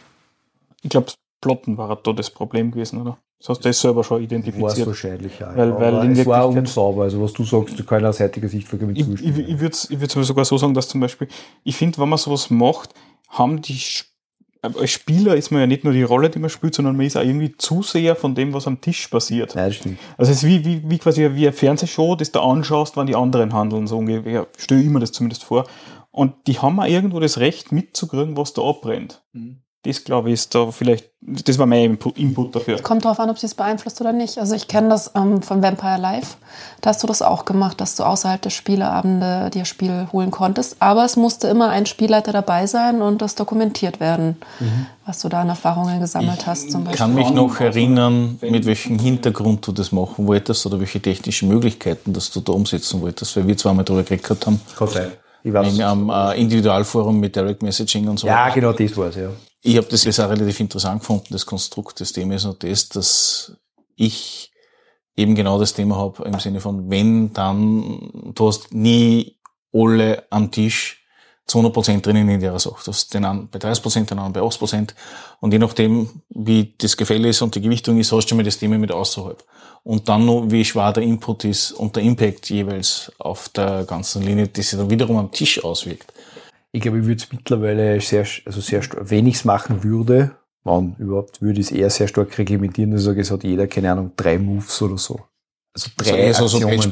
Speaker 6: Ich glaube, Plotten war da das Problem gewesen, oder? Das hast du das selber schon identifiziert.
Speaker 5: War es wahrscheinlich, ja.
Speaker 6: Weil, weil
Speaker 5: aber es war unsauber. Also was du sagst, du kannst aus heutiger Sicht vollkommen
Speaker 6: ich,
Speaker 5: zustimmen.
Speaker 6: Ich, ich würde ich würd sogar so sagen, dass zum Beispiel, ich finde, wenn man sowas macht, haben die, als Spieler ist man ja nicht nur die Rolle, die man spielt, sondern man ist auch irgendwie Zuseher von dem, was am Tisch passiert.
Speaker 5: Ja, das stimmt.
Speaker 6: Also es ist wie, wie, wie quasi wie eine Fernsehshow, das du anschaust, wann die anderen handeln, so ungefähr. Stelle ich mir das zumindest vor. Und die haben auch irgendwo das Recht mitzukriegen, was da abbrennt. Mhm. Das, glaube ich, ist da vielleicht, das war mein Input dafür.
Speaker 4: Kommt drauf an, ob sie es beeinflusst oder nicht. Also ich kenne das ähm, von Vampire Live. Da hast du das auch gemacht, dass du außerhalb der Spieleabende dir Spiel holen konntest. Aber es musste immer ein Spielleiter dabei sein und das dokumentiert werden, mhm. was du da an Erfahrungen gesammelt
Speaker 3: ich
Speaker 4: hast. Zum Beispiel.
Speaker 3: Ich kann mich noch erinnern, mit welchem Hintergrund du das machen wolltest oder welche technischen Möglichkeiten, dass du da umsetzen wolltest, weil wir zweimal darüber geredet haben.
Speaker 5: Kann sein.
Speaker 3: Ich weiß. Am äh, Individualforum mit Direct Messaging und so.
Speaker 5: Ja, genau, das war's, ja.
Speaker 3: Ich habe das jetzt auch relativ interessant gefunden, das Konstrukt. Das Thema ist noch das, dass ich eben genau das Thema habe, im Sinne von, wenn, dann, du hast nie alle am Tisch zu hundert Prozent drinnen in der Sache. Du hast den einen bei dreißig Prozent, den anderen bei achtzig Prozent. Und je nachdem, wie das Gefälle ist und die Gewichtung ist, hast du schon mal das Thema mit außerhalb. Und dann noch, wie schwer der Input ist und der Impact jeweils auf der ganzen Linie, das sich dann wiederum am Tisch auswirkt.
Speaker 5: Ich glaube, ich würde es mittlerweile sehr, also sehr, wenn ich es machen würde, wann überhaupt, würde ich es eher sehr stark reglementieren, dass ich sage, es hat jeder, keine Ahnung, drei Moves oder so. Also drei
Speaker 3: also
Speaker 5: Aktionen.
Speaker 3: So Beispiel,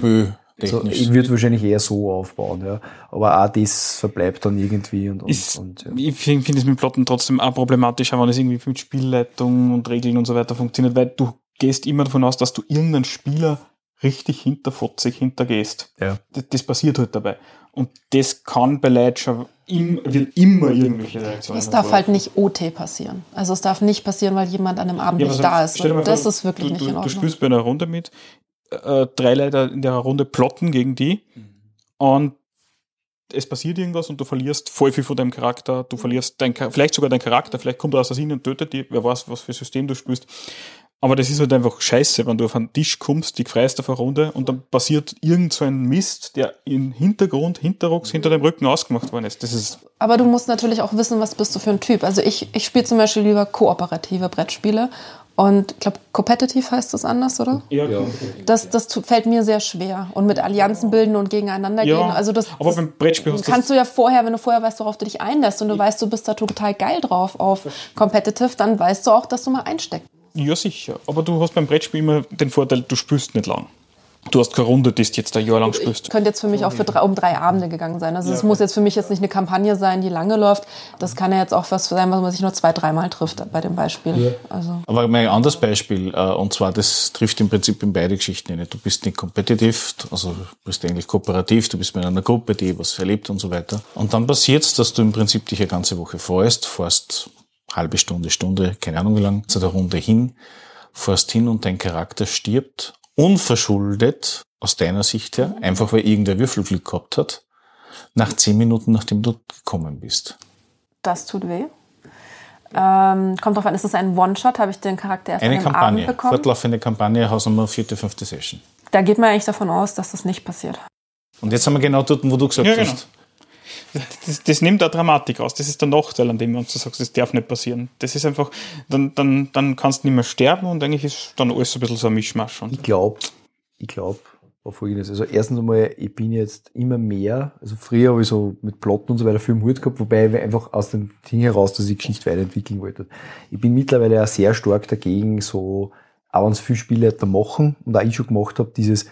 Speaker 5: So, ich würde wahrscheinlich eher so aufbauen, ja. Aber auch das verbleibt dann irgendwie und, und,
Speaker 6: ist,
Speaker 5: und ja.
Speaker 6: Ich finde find es mit Plotten trotzdem auch problematisch, wenn es irgendwie mit Spielleitung und Regeln und so weiter funktioniert, weil du gehst immer davon aus, dass du irgendeinen Spieler richtig hinterfotzig hintergehst.
Speaker 5: Ja.
Speaker 6: Das, das passiert halt dabei. Und das kann bei Leuten schon im, wird immer irgendwelche Reaktionen.
Speaker 4: Es darf halt nicht O T passieren. Also es darf nicht passieren, weil jemand an dem Abend
Speaker 6: Ja,
Speaker 4: nicht
Speaker 6: was
Speaker 4: da
Speaker 6: heißt,
Speaker 4: ist.
Speaker 6: stell dir mal
Speaker 4: Das
Speaker 6: vor,
Speaker 4: ist wirklich
Speaker 6: du,
Speaker 4: nicht
Speaker 6: du,
Speaker 4: in
Speaker 6: Du
Speaker 4: Ordnung.
Speaker 6: spielst bei einer Runde mit, äh, drei Leute in der Runde plotten gegen die und es passiert irgendwas und du verlierst voll viel von deinem Charakter, du verlierst dein, vielleicht sogar deinen Charakter, vielleicht kommt er aus der Sinn und tötet die, wer weiß, was für System du spielst. Aber das ist halt einfach scheiße, wenn du auf einen Tisch kommst, die freist auf eine Runde und dann passiert irgend so ein Mist, der im Hintergrund, hinterrucks, hinter dem Rücken ausgemacht worden ist. Das ist
Speaker 4: Aber du musst natürlich auch wissen, was bist du für ein Typ. Also ich, ich spiele zum Beispiel lieber kooperative Brettspiele und ich glaube, competitive heißt das anders, oder?
Speaker 6: ja, ja.
Speaker 4: Das, das tu- fällt mir sehr schwer. Und mit Allianzen bilden und gegeneinander
Speaker 6: Ja,
Speaker 4: gehen. Also das,
Speaker 6: aber
Speaker 4: das
Speaker 6: beim Brettspiel hast du
Speaker 4: kannst du ja vorher, wenn du vorher weißt, worauf du dich einlässt und du weißt, du bist da total geil drauf auf competitive, dann weißt du auch, dass du mal einsteckst.
Speaker 6: Ja, sicher. Aber du hast beim Brettspiel immer den Vorteil, du spielst nicht lang. Du hast keine Runde, die du jetzt ein Jahr lang spielst.
Speaker 4: Könnte jetzt für mich auch für drei, um drei Abende gegangen sein. Also es muss jetzt für mich jetzt nicht eine Kampagne sein, die lange läuft. Das kann ja jetzt auch was sein, was man sich nur zwei, dreimal trifft bei dem Beispiel.
Speaker 3: Ja.
Speaker 4: Also.
Speaker 3: Aber mein anderes Beispiel, äh, und zwar, das trifft im Prinzip in beide Geschichten nicht. Du bist nicht competitive, also du bist eigentlich kooperativ, du bist mit einer Gruppe, die was erlebt und so weiter. Und dann passiert's, dass du im Prinzip dich eine ganze Woche freust, fährst halbe Stunde, Stunde, keine Ahnung wie lang, zu der Runde hin, fährst hin und dein Charakter stirbt, unverschuldet, aus deiner Sicht her, einfach weil irgendwer Würfelglück gehabt hat, nach zehn Minuten, nachdem du gekommen bist.
Speaker 4: Das tut weh. Ähm, kommt drauf an, ist das ein One-Shot? Habe ich den Charakter erst
Speaker 3: Eine
Speaker 4: an dem
Speaker 3: Kampagne,
Speaker 4: Abend bekommen?
Speaker 3: fortlaufende Kampagne, Hausnummer vierte, fünfte Session.
Speaker 4: Da geht man eigentlich davon aus, dass das nicht passiert.
Speaker 3: Und jetzt haben wir genau dort, wo du gesagt
Speaker 6: Ja, genau.
Speaker 3: hast.
Speaker 6: Das, das nimmt da Dramatik raus. Das ist der Nachteil, an dem du sagst, das darf nicht passieren. Das ist einfach, dann, dann, dann kannst du nicht mehr sterben und eigentlich ist dann alles so ein bisschen so ein Mischmasch.
Speaker 5: Ich glaube, ich glaube, war Folgendes. Also erstens einmal, ich bin jetzt immer mehr, also früher habe ich so mit Plotten und so weiter viel im Hut gehabt, wobei ich einfach aus dem Ding heraus, dass ich die Geschichte weiterentwickeln wollte. Ich bin mittlerweile auch sehr stark dagegen, so, auch wenn es viele Spiele da machen und auch ich schon gemacht habe, dieses,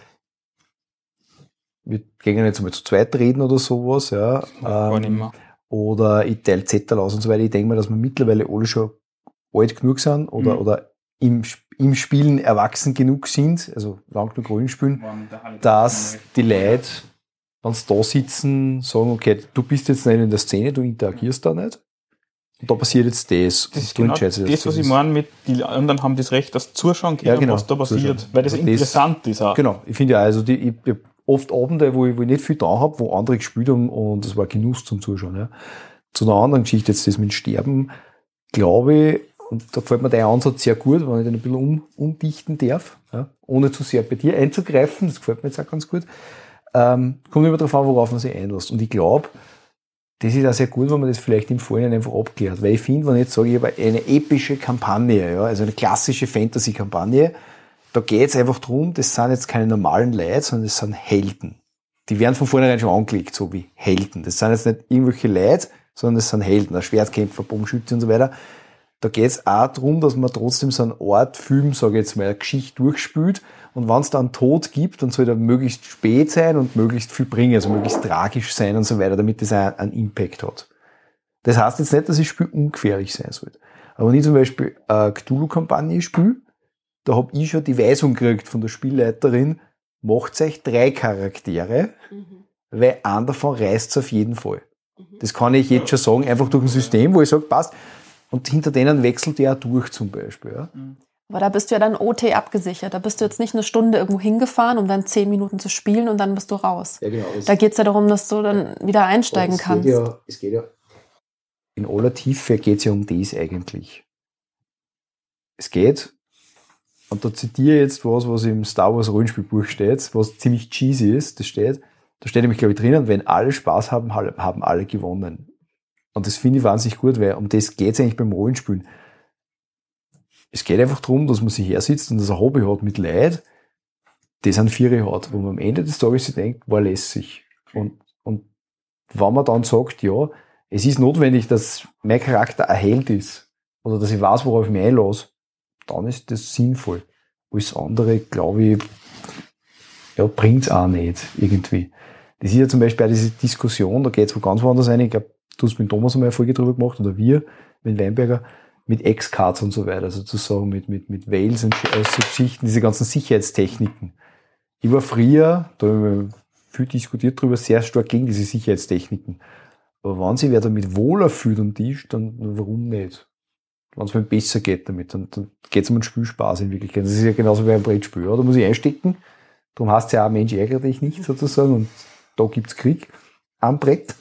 Speaker 5: wir gehen jetzt mal zu zweit reden oder sowas, ja. Ähm, oder ich teile Zettel aus und so weiter. Ich denke mal, dass wir mittlerweile alle schon alt genug sind oder, mhm. oder im, im Spielen erwachsen genug sind, also lang genug Rollen spielen, dass die Leute, wenn sie da sitzen, sagen, okay, du bist jetzt nicht in der Szene, du interagierst da nicht. Und da passiert jetzt das.
Speaker 6: Das ist
Speaker 5: du
Speaker 6: genau das, das, was ich meine mit, die anderen haben das Recht, das zuschauen können,
Speaker 5: ja, genau,
Speaker 6: was da passiert,
Speaker 5: zuschauen.
Speaker 6: weil das
Speaker 5: das
Speaker 6: interessant ist auch.
Speaker 5: Genau, ich finde ja, also die, ich, ich oft Abende, wo ich, wo ich nicht viel da habe, wo andere gespielt haben und das war Genuss zum Zuschauen. Ja. Zu einer anderen Geschichte, jetzt das mit Sterben, glaube ich, und da gefällt mir dein Ansatz sehr gut, wenn ich den ein bisschen um, umdichten darf, ja, ohne zu sehr bei dir einzugreifen, das gefällt mir jetzt auch ganz gut. Ähm, kommt immer darauf an, worauf man sich einlässt. Und ich glaube, das ist auch sehr gut, wenn man das vielleicht im Vorhinein einfach abklärt. Weil ich finde, wenn ich jetzt sage, ich habe eine epische Kampagne, ja, also eine klassische Fantasy-Kampagne, da geht es einfach drum, das sind jetzt keine normalen Leute, sondern das sind Helden. Die werden von vornherein schon angelegt, so wie Helden. Das sind jetzt nicht irgendwelche Leute, sondern das sind Helden, ein Schwertkämpfer, Bogenschütze und so weiter. Da geht es auch darum, dass man trotzdem so einen Ort, Film, sage ich jetzt mal, eine Geschichte durchspielt. Und wenn es dann Tod gibt, dann soll der möglichst spät sein und möglichst viel bringen, also möglichst tragisch sein und so weiter, damit das auch einen Impact hat. Das heißt jetzt nicht, dass das Spiel ungefährlich sein soll. Aber wenn ich zum Beispiel eine Cthulhu-Kampagne spiele, da habe ich schon die Weisung gekriegt von der Spielleiterin, macht euch drei Charaktere, mhm. weil einen davon reißt es auf jeden Fall. Mhm. Das kann ich jetzt schon sagen, einfach durch ein System, wo ich sage, passt. Und hinter denen wechselt der auch durch zum Beispiel. Ja.
Speaker 4: Aber da bist du ja dann O T abgesichert. Da bist du jetzt nicht eine Stunde irgendwo hingefahren, um dann zehn Minuten zu spielen und dann bist du raus. Ja, genau. Da geht es ja darum, dass du dann wieder einsteigen
Speaker 5: es
Speaker 4: kannst.
Speaker 5: Geht ja, es geht ja, in aller Tiefe geht es ja um das eigentlich. Es geht, und da zitiere ich jetzt was, was im Star Wars Rollenspielbuch steht, was ziemlich cheesy ist, das steht, da steht nämlich, glaube ich, drinnen, wenn alle Spaß haben, haben alle gewonnen. Und das finde ich wahnsinnig gut, weil um das geht es eigentlich beim Rollenspielen. Es geht einfach darum, dass man sich her sitzt und das ein Hobby hat mit Leid, das an Viere hat, wo man am Ende des Tages sich denkt, war lässig. Und, und wenn man dann sagt, ja, es ist notwendig, dass mein Charakter ein Held ist, oder dass ich weiß, worauf ich mich einlasse, dann ist das sinnvoll. Alles andere, glaube ich, ja, bringt's auch nicht, irgendwie. Das ist ja zum Beispiel auch diese Diskussion, da geht's wo ganz woanders rein. Ich glaube, du hast mit Thomas einmal eine Folge drüber gemacht, oder wir, mit Weinberger, mit X-Cards und so weiter, also sozusagen mit, mit, mit Wales und äh, so Geschichten, diese ganzen Sicherheitstechniken. Ich war früher, da haben wir viel diskutiert drüber, sehr stark gegen diese Sicherheitstechniken. Aber wenn sich wer damit wohler fühlt am Tisch, dann warum nicht? Wenn es mir besser geht damit, dann, dann geht es um einen Spielspaß in Wirklichkeit. Das ist ja genauso wie ein Brettspiel. Ja? Da muss ich einstecken, darum heißt es ja auch, Mensch, ärgere dich nicht sozusagen, und da gibt's Krieg am Brett.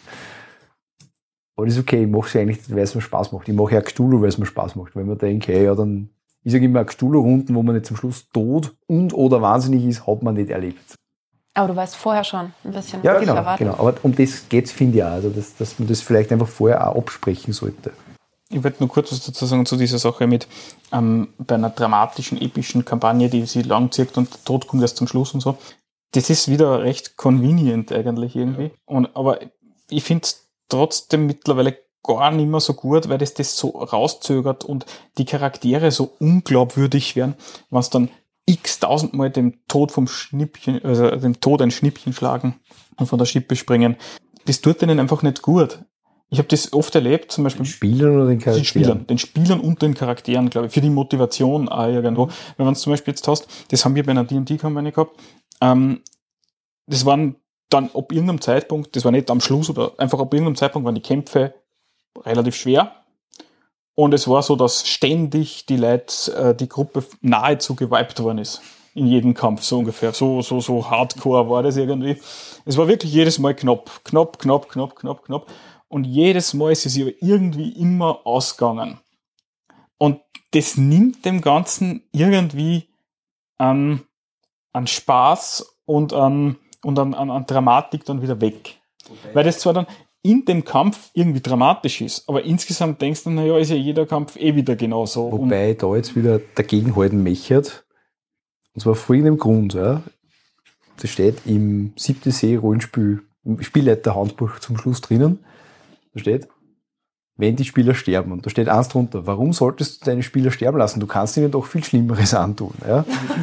Speaker 5: Aber das ist okay, ich mache es ja eigentlich, weil es mir Spaß macht. Ich mache ja Cthulhu, weil es mir Spaß macht. Wenn man denkt, hey, ja, dann, ich sage immer, Cthulhu-Runden, wo man nicht zum Schluss tot und oder wahnsinnig ist, hat man nicht erlebt.
Speaker 4: Aber du weißt vorher schon ein bisschen,
Speaker 5: ja,
Speaker 4: was
Speaker 5: genau,
Speaker 4: dich erwartet.
Speaker 5: Genau, aber um das geht's, finde ich auch. Also, dass, dass man das vielleicht einfach vorher auch absprechen sollte.
Speaker 6: Ich wollte nur kurz was dazu sagen zu dieser Sache mit ähm, bei einer dramatischen, epischen Kampagne, die sich lang zieht und der Tod kommt erst zum Schluss und so. Das ist wieder recht convenient eigentlich irgendwie. Und, aber ich finde es trotzdem mittlerweile gar nicht mehr so gut, weil das das so rauszögert und die Charaktere so unglaubwürdig werden, was dann x-tausendmal dem Tod vom Schnippchen, also dem Tod ein Schnippchen schlagen und von der Schippe springen. Das tut denen einfach nicht gut. Ich habe das oft erlebt, zum Beispiel.
Speaker 5: Den Spielern oder den Charakteren?
Speaker 6: Den Spielern, den Spielern und den Charakteren, glaube ich, für die Motivation auch irgendwo. Wenn man es zum Beispiel jetzt hast, das haben wir bei einer D und D-Kampagne gehabt, ähm, das waren dann ab irgendeinem Zeitpunkt, das war nicht am Schluss oder einfach ab irgendeinem Zeitpunkt waren die Kämpfe relativ schwer. Und es war so, dass ständig die Leute, äh, die Gruppe nahezu gewiped worden ist. In jedem Kampf, so ungefähr. So, so, so hardcore war das irgendwie. Es war wirklich jedes Mal knapp. Knapp, knapp, knapp, knapp, knapp. Und jedes Mal ist es aber irgendwie immer ausgegangen. Und das nimmt dem Ganzen irgendwie an, an Spaß und an, und an, an, an Dramatik dann wieder weg. Okay. Weil das zwar dann in dem Kampf irgendwie dramatisch ist, aber insgesamt denkst du, naja, ist ja jeder Kampf eh wieder genauso.
Speaker 5: Wobei ich da jetzt wieder dagegenhalten möchte, und zwar vor dem Grund, ja, das steht im siebten See Rollenspiel, im Spielleiterhandbuch zum Schluss drinnen, da steht, wenn die Spieler sterben, und da steht eins drunter, warum solltest du deine Spieler sterben lassen? Du kannst ihnen doch viel Schlimmeres antun. Ja?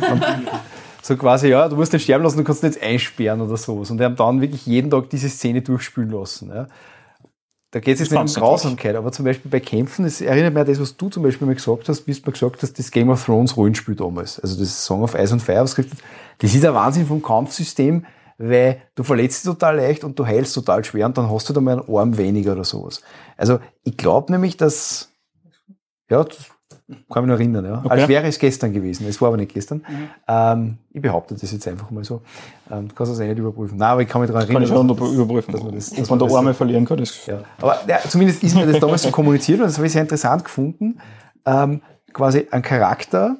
Speaker 5: So quasi, ja, du musst den sterben lassen, du kannst ihn jetzt einsperren oder sowas. Und die haben dann wirklich jeden Tag diese Szene durchspielen lassen. Ja. Da geht es jetzt nicht um Grausamkeit, aber zum Beispiel bei Kämpfen, das erinnert mich an das, was du zum Beispiel mal gesagt hast, wie du mal gesagt hast, das Game of Thrones Rollenspiel damals, also das Song of Ice and Fire, was gesagt hat, das ist ein Wahnsinn vom Kampfsystem, weil du verletzt dich total leicht und du heilst total schwer und dann hast du da mal einen Arm weniger oder sowas. Also ich glaube nämlich, dass, ja, das kann mich noch erinnern, ja. Okay. Als wäre es gestern gewesen. Es war aber nicht gestern. Mhm. Ähm, ich behaupte das jetzt einfach mal so. Ähm, du kannst das eh nicht überprüfen. Nein, aber ich kann mich daran erinnern.
Speaker 6: Kann ich schon überprüfen, dass man, das, dass man der Arme verlieren kann. Das
Speaker 5: ja. Aber ja, zumindest ist mir das damals so kommuniziert und das habe ich sehr interessant gefunden. Ähm, quasi ein Charakter,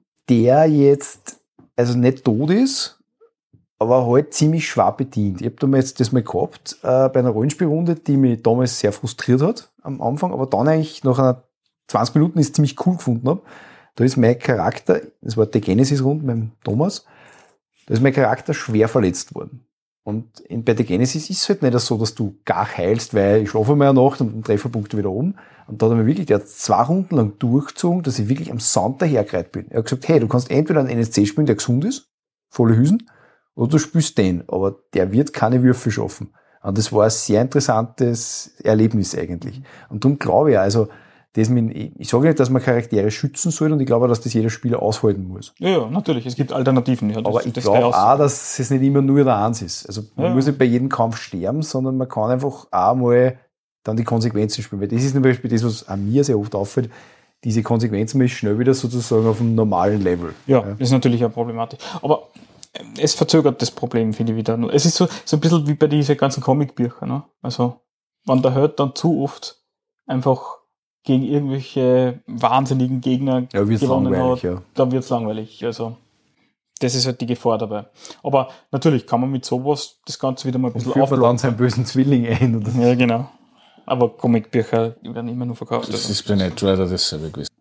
Speaker 5: der jetzt also nicht tot ist, aber halt ziemlich schwach bedient. Ich habe damals das mal gehabt äh, bei einer Rollenspielrunde, die mich damals sehr frustriert hat am Anfang, aber dann eigentlich nach einer zwanzig Minuten ist ziemlich cool gefunden habe. Da ist mein Charakter, das war die Genesis-Runde mit dem Thomas, da ist mein Charakter schwer verletzt worden. Und in, bei der Genesis ist es halt nicht so, dass du gar heilst, weil ich schlafe mal eine Nacht und den Trefferpunkte wieder oben. Und da hat er mir wirklich, der hat zwei Runden lang durchgezogen, dass ich wirklich am Sand dahergereiht bin. Er hat gesagt, hey, du kannst entweder einen N S C spielen, der gesund ist, volle Hüsen, oder du spielst den, aber der wird keine Würfel schaffen. Und das war ein sehr interessantes Erlebnis eigentlich. Und darum glaube ich auch, also, das mit, ich sage nicht, dass man Charaktere schützen soll und ich glaube, dass das jeder Spieler aushalten muss.
Speaker 6: Ja, ja, natürlich, es gibt Alternativen. Ja, das,
Speaker 5: aber ich glaube auch, dass es nicht immer nur der Eins ist. Also man ja. muss nicht bei jedem Kampf sterben, sondern man kann einfach auch mal dann die Konsequenzen spielen. Weil das ist zum Beispiel das, was an mir sehr oft auffällt, diese Konsequenzen ist schnell wieder sozusagen auf einem normalen Level.
Speaker 6: Ja, ja. Das ist natürlich eine Problematik. Aber es verzögert das Problem, finde ich, wieder. Es ist so, so ein bisschen wie bei diesen ganzen Comicbüchern. Ne? Also, wenn der Held dann zu oft einfach gegen irgendwelche wahnsinnigen Gegner
Speaker 5: ja, gewonnen hat, ja.
Speaker 6: dann wird's langweilig. Also das ist halt die Gefahr dabei. Aber natürlich kann man mit sowas das Ganze wieder mal ein bisschen aufbauen.
Speaker 5: Dann seinen bösen Zwilling ein. Oder
Speaker 6: ja, genau. Aber Comicbücher werden immer nur verkauft.
Speaker 3: Das
Speaker 6: also.
Speaker 3: ist bei Knight Rider dasselbe gewesen.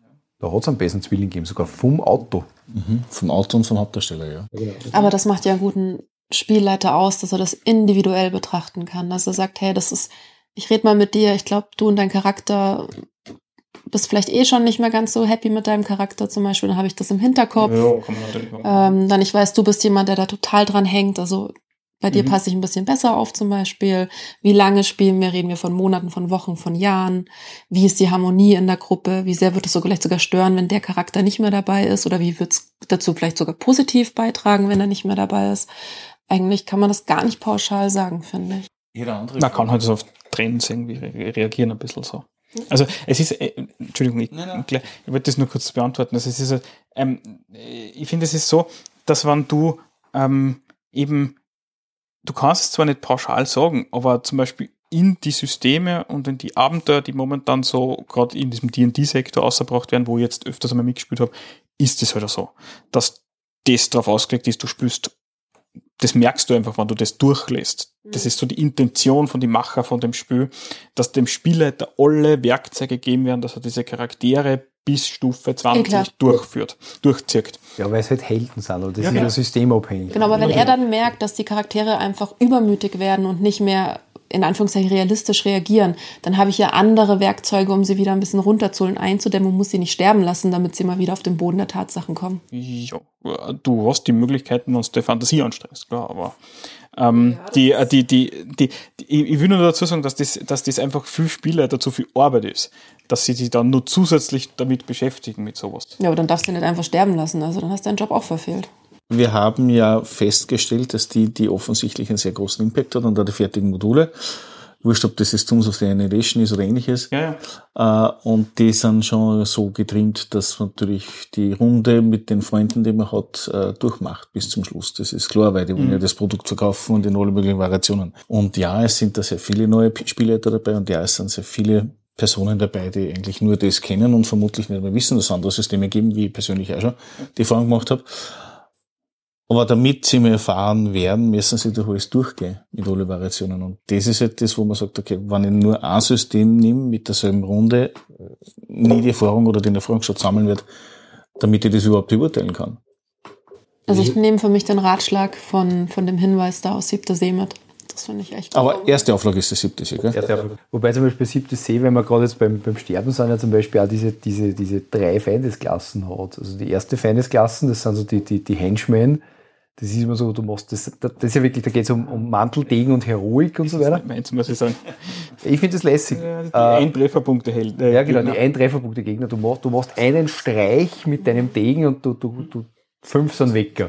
Speaker 5: Da hat es einen bösen Zwilling gegeben, sogar vom Auto.
Speaker 3: Mhm. Vom Auto und vom Hauptdarsteller, ja.
Speaker 4: Aber das macht ja einen guten Spielleiter aus, dass er das individuell betrachten kann. Dass er sagt, hey, das ist, ich rede mal mit dir, ich glaube, du und dein Charakter bist vielleicht eh schon nicht mehr ganz so happy mit deinem Charakter zum Beispiel, dann habe ich das im Hinterkopf.
Speaker 6: Ja, kann man natürlich machen.
Speaker 4: Ähm, dann ich weiß, du bist jemand, der da total dran hängt, also bei dir
Speaker 6: Mhm.
Speaker 4: passe ich ein bisschen besser auf zum Beispiel. Wie lange spielen wir? Reden wir von Monaten, von Wochen, von Jahren? Wie ist die Harmonie in der Gruppe? Wie sehr wird es so vielleicht sogar stören, wenn der Charakter nicht mehr dabei ist? Oder wie wird es dazu vielleicht sogar positiv beitragen, wenn er nicht mehr dabei ist? Eigentlich kann man das gar nicht pauschal sagen, finde ich.
Speaker 3: Jeder andere.
Speaker 6: Man kann halt so auf Trends irgendwie re- reagieren, ein bisschen so. Also es ist, äh, Entschuldigung, ich,
Speaker 3: Nein, nein.
Speaker 6: ich, ich wollte das nur kurz beantworten. Also es ist, so, ähm, ich finde, es ist so, dass wenn du ähm, eben, du kannst es zwar nicht pauschal sagen, aber zum Beispiel in die Systeme und in die Abenteuer, die momentan so gerade in diesem D und D-Sektor ausgebracht werden, wo ich jetzt öfters einmal mitgespielt habe, ist es halt so, dass das darauf ausgelegt ist, du spielst, das merkst du einfach, wenn du das durchlässt. Das ist so die Intention von den Macher von dem Spiel, dass dem Spielleiter alle Werkzeuge geben werden, dass er diese Charaktere bis Stufe zwanzig
Speaker 4: klar.
Speaker 6: durchführt, durchzieht.
Speaker 5: Ja, weil es halt Helden sind, oder das
Speaker 6: Ja,
Speaker 5: ist
Speaker 6: genau.
Speaker 5: ja systemabhängig.
Speaker 4: Genau, aber wenn er dann merkt, dass die Charaktere einfach übermütig werden und nicht mehr in Anführungszeichen realistisch reagieren, dann habe ich ja andere Werkzeuge, um sie wieder ein bisschen runterzuholen, einzudämmen und muss sie nicht sterben lassen, damit sie mal wieder auf den Boden der Tatsachen kommen.
Speaker 6: Ja, du hast die Möglichkeiten, wenn du die Fantasie anstrengst, klar, aber ähm, die, äh, die, die, die, die, ich will nur dazu sagen, dass das, dass das einfach für Spieler dazu viel Arbeit ist, dass sie sich dann nur zusätzlich damit beschäftigen mit sowas.
Speaker 4: Ja, aber dann darfst du nicht einfach sterben lassen, also dann hast du deinen Job auch verfehlt.
Speaker 3: Wir haben ja festgestellt, dass die, die offensichtlich einen sehr großen Impact hat und da die fertigen Module, wurscht, ob das jetzt Tools of the Annihilation ist oder ähnliches,
Speaker 6: Ja, ja.
Speaker 3: äh, und die sind schon so getrimmt, dass man natürlich die Runde mit den Freunden, die man hat, äh, durchmacht bis zum Schluss. Das ist klar, weil die wollen ja das Produkt verkaufen und in alle möglichen Variationen. Und ja, es sind da sehr viele neue Spielleiter dabei und ja, es sind sehr viele Personen dabei, die eigentlich nur das kennen und vermutlich nicht mehr wissen, dass es andere Systeme geben, wie ich persönlich auch schon die Erfahrung gemacht habe. Aber damit sie mehr erfahren werden, müssen sie durch alles durchgehen mit alle Variationen. Und das ist halt das, wo man sagt, okay, wenn ich nur ein System nehme mit derselben Runde, nie die Erfahrung oder den Erfahrungsschatz sammeln wird, damit ich das überhaupt beurteilen kann.
Speaker 4: Also ich nehme für mich den Ratschlag von, von dem Hinweis da aus Siebter See mit. Das finde ich echt
Speaker 3: Aber erste Auflage ist der siebte See, gell?
Speaker 5: Ja, wobei zum Beispiel siebte See, wenn man gerade jetzt beim, beim Sterben sind, ja zum Beispiel auch diese, diese, diese drei Feindesklassen hat. Also die erste Feindesklassen, das sind so die, die, die Henchmen. Das ist immer so, du machst das, das ist ja wirklich, da geht es um, um Mantel, Degen und Heroik und so weiter.
Speaker 6: Meins, muss ich sagen.
Speaker 5: Ich finde das lässig.
Speaker 6: Ja, die
Speaker 5: Äh,
Speaker 6: Eintrefferpunkte hält. Äh,
Speaker 5: ja, genau, die
Speaker 6: Gegner.
Speaker 5: Eintrefferpunkte Gegner. Du machst, du machst einen Streich mit deinem Degen und du, du, du fünf sind Wecker.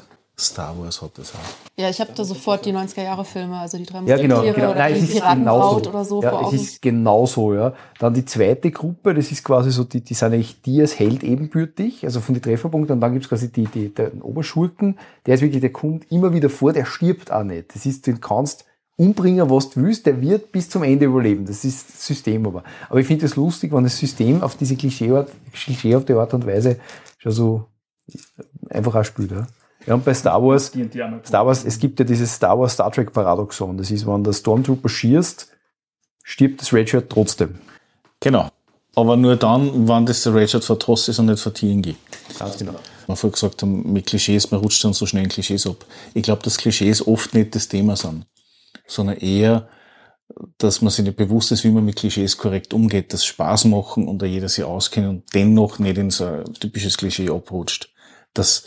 Speaker 3: Star Wars hat das auch.
Speaker 4: Ja, ich habe da sofort die neunziger-Jahre-Filme, also die drei
Speaker 5: Ja, genau,
Speaker 4: Musketiere
Speaker 5: genau.
Speaker 4: oder
Speaker 5: Nein,
Speaker 4: die
Speaker 5: es ist
Speaker 4: Piratenbraut
Speaker 5: genauso.
Speaker 4: oder so
Speaker 5: Ja,
Speaker 4: vor
Speaker 5: es
Speaker 4: Augen.
Speaker 5: ist genauso, ja. Dann die zweite Gruppe, das ist quasi so, die, die sind eigentlich die als Held ebenbürtig, also von den Trefferpunkten. Und dann gibt's quasi die, die, den Oberschurken, der ist wirklich, der kommt immer wieder vor, der stirbt auch nicht. Das ist, den kannst umbringen, was du willst, der wird bis zum Ende überleben. Das ist das System aber. Aber ich finde es lustig, wenn das System auf diese Klischeeart, klischeehafte Art und Weise schon so einfach auch spielt, ja. Ja, und bei Star Wars,
Speaker 6: Die und die anderen
Speaker 5: Star Wars, es gibt ja dieses Star Wars Star Trek Paradoxon. Das ist, wenn der Stormtrooper schießt, stirbt das Redshirt trotzdem.
Speaker 3: Genau. Aber nur dann, wenn das der Redshirt von T O S ist und nicht von T N G.
Speaker 5: Ganz genau.
Speaker 3: Man vorher gesagt haben, mit Klischees, man rutscht dann so schnell in Klischees ab. Ich glaube, dass Klischees oft nicht das Thema sind, sondern eher, dass man sich nicht bewusst ist, wie man mit Klischees korrekt umgeht, dass Spaß machen und da jeder sich auskennt und dennoch nicht in so ein typisches Klischee abrutscht. Das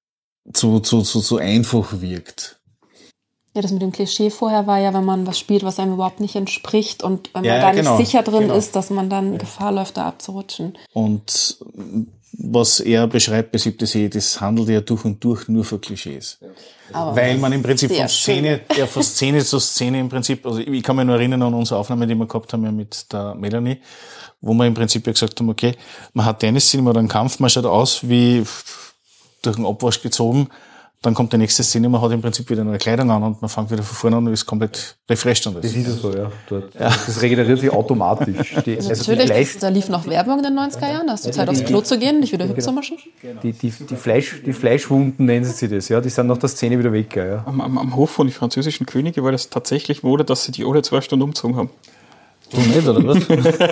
Speaker 3: zu, zu, zu, zu einfach wirkt.
Speaker 4: Ja, das mit dem Klischee vorher war ja, wenn man was spielt, was einem überhaupt nicht entspricht und wenn man
Speaker 3: Ja,
Speaker 4: da
Speaker 3: ja, genau.
Speaker 4: nicht sicher drin
Speaker 3: Genau.
Speaker 4: ist, dass man dann Gefahr läuft, da abzurutschen.
Speaker 3: Und was er beschreibt bei Siebte See, das handelt ja durch und durch nur von Klischees.
Speaker 4: Aber
Speaker 3: Weil man im Prinzip
Speaker 4: sehr
Speaker 3: von Szene, ja, von Szene zu Szene im Prinzip, also ich kann mich nur erinnern an unsere Aufnahme, die wir gehabt haben ja mit der Melanie, wo wir im Prinzip ja gesagt haben, okay, man hat eine Szene, man hat einen Kampf, man schaut aus wie durch den Abwasch gezogen, dann kommt die nächste Szene, man hat im Prinzip wieder eine Kleidung an und man fängt wieder von vorne an und ist komplett refreshed. Und
Speaker 5: Das ist ja so, ja. Dort. Das regeneriert sich automatisch. Die, also die,
Speaker 4: natürlich,
Speaker 5: Fleisch,
Speaker 4: da lief noch Werbung in den neunziger Jahren, da hast du Zeit aufs Klo zu gehen, dich wieder hübsch zu mischen.
Speaker 5: die, die, die, Fleisch, die Fleischwunden nennen sie das, ja. Die sind nach der Szene wieder weg, ja.
Speaker 6: Am, am, am Hof von den französischen Könige war das tatsächlich Mode, dass sie die alle zwei Stunden umgezogen haben.
Speaker 3: Du nicht, oder was?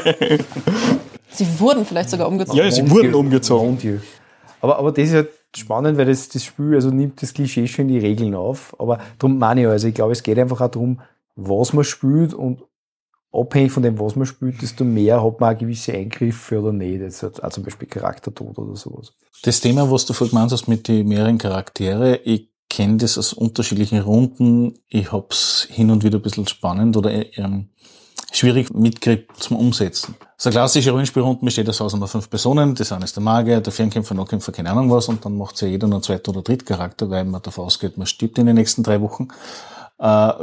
Speaker 4: Sie wurden vielleicht sogar umgezogen.
Speaker 6: Ja, sie wurden umgezogen.
Speaker 5: Mon Dieu. Aber, aber das ist halt spannend, weil das, das Spiel also nimmt das Klischee schon in die Regeln auf. Aber darum meine ich, also ich glaube, es geht einfach auch darum, was man spielt und abhängig von dem, was man spielt, desto mehr hat man auch gewisse Eingriffe oder nicht. Jetzt hat auch zum Beispiel Charaktertod oder sowas.
Speaker 3: Das Thema, was du vorhin gemeint hast mit den mehreren Charaktere, ich kenne das aus unterschiedlichen Runden. Ich hab's hin und wieder ein bisschen spannend oder ähm, schwierig mitgekriegt zum Umsetzen. So eine klassische Rollenspielrunde besteht aus aus fünf Personen. Das eine ist der Magier, der Fernkämpfer, Nahkämpfer, keine Ahnung was. Und dann macht ja jeder noch einen zweiten oder dritten Charakter, weil man davon ausgeht, man stirbt in den nächsten drei Wochen. Äh,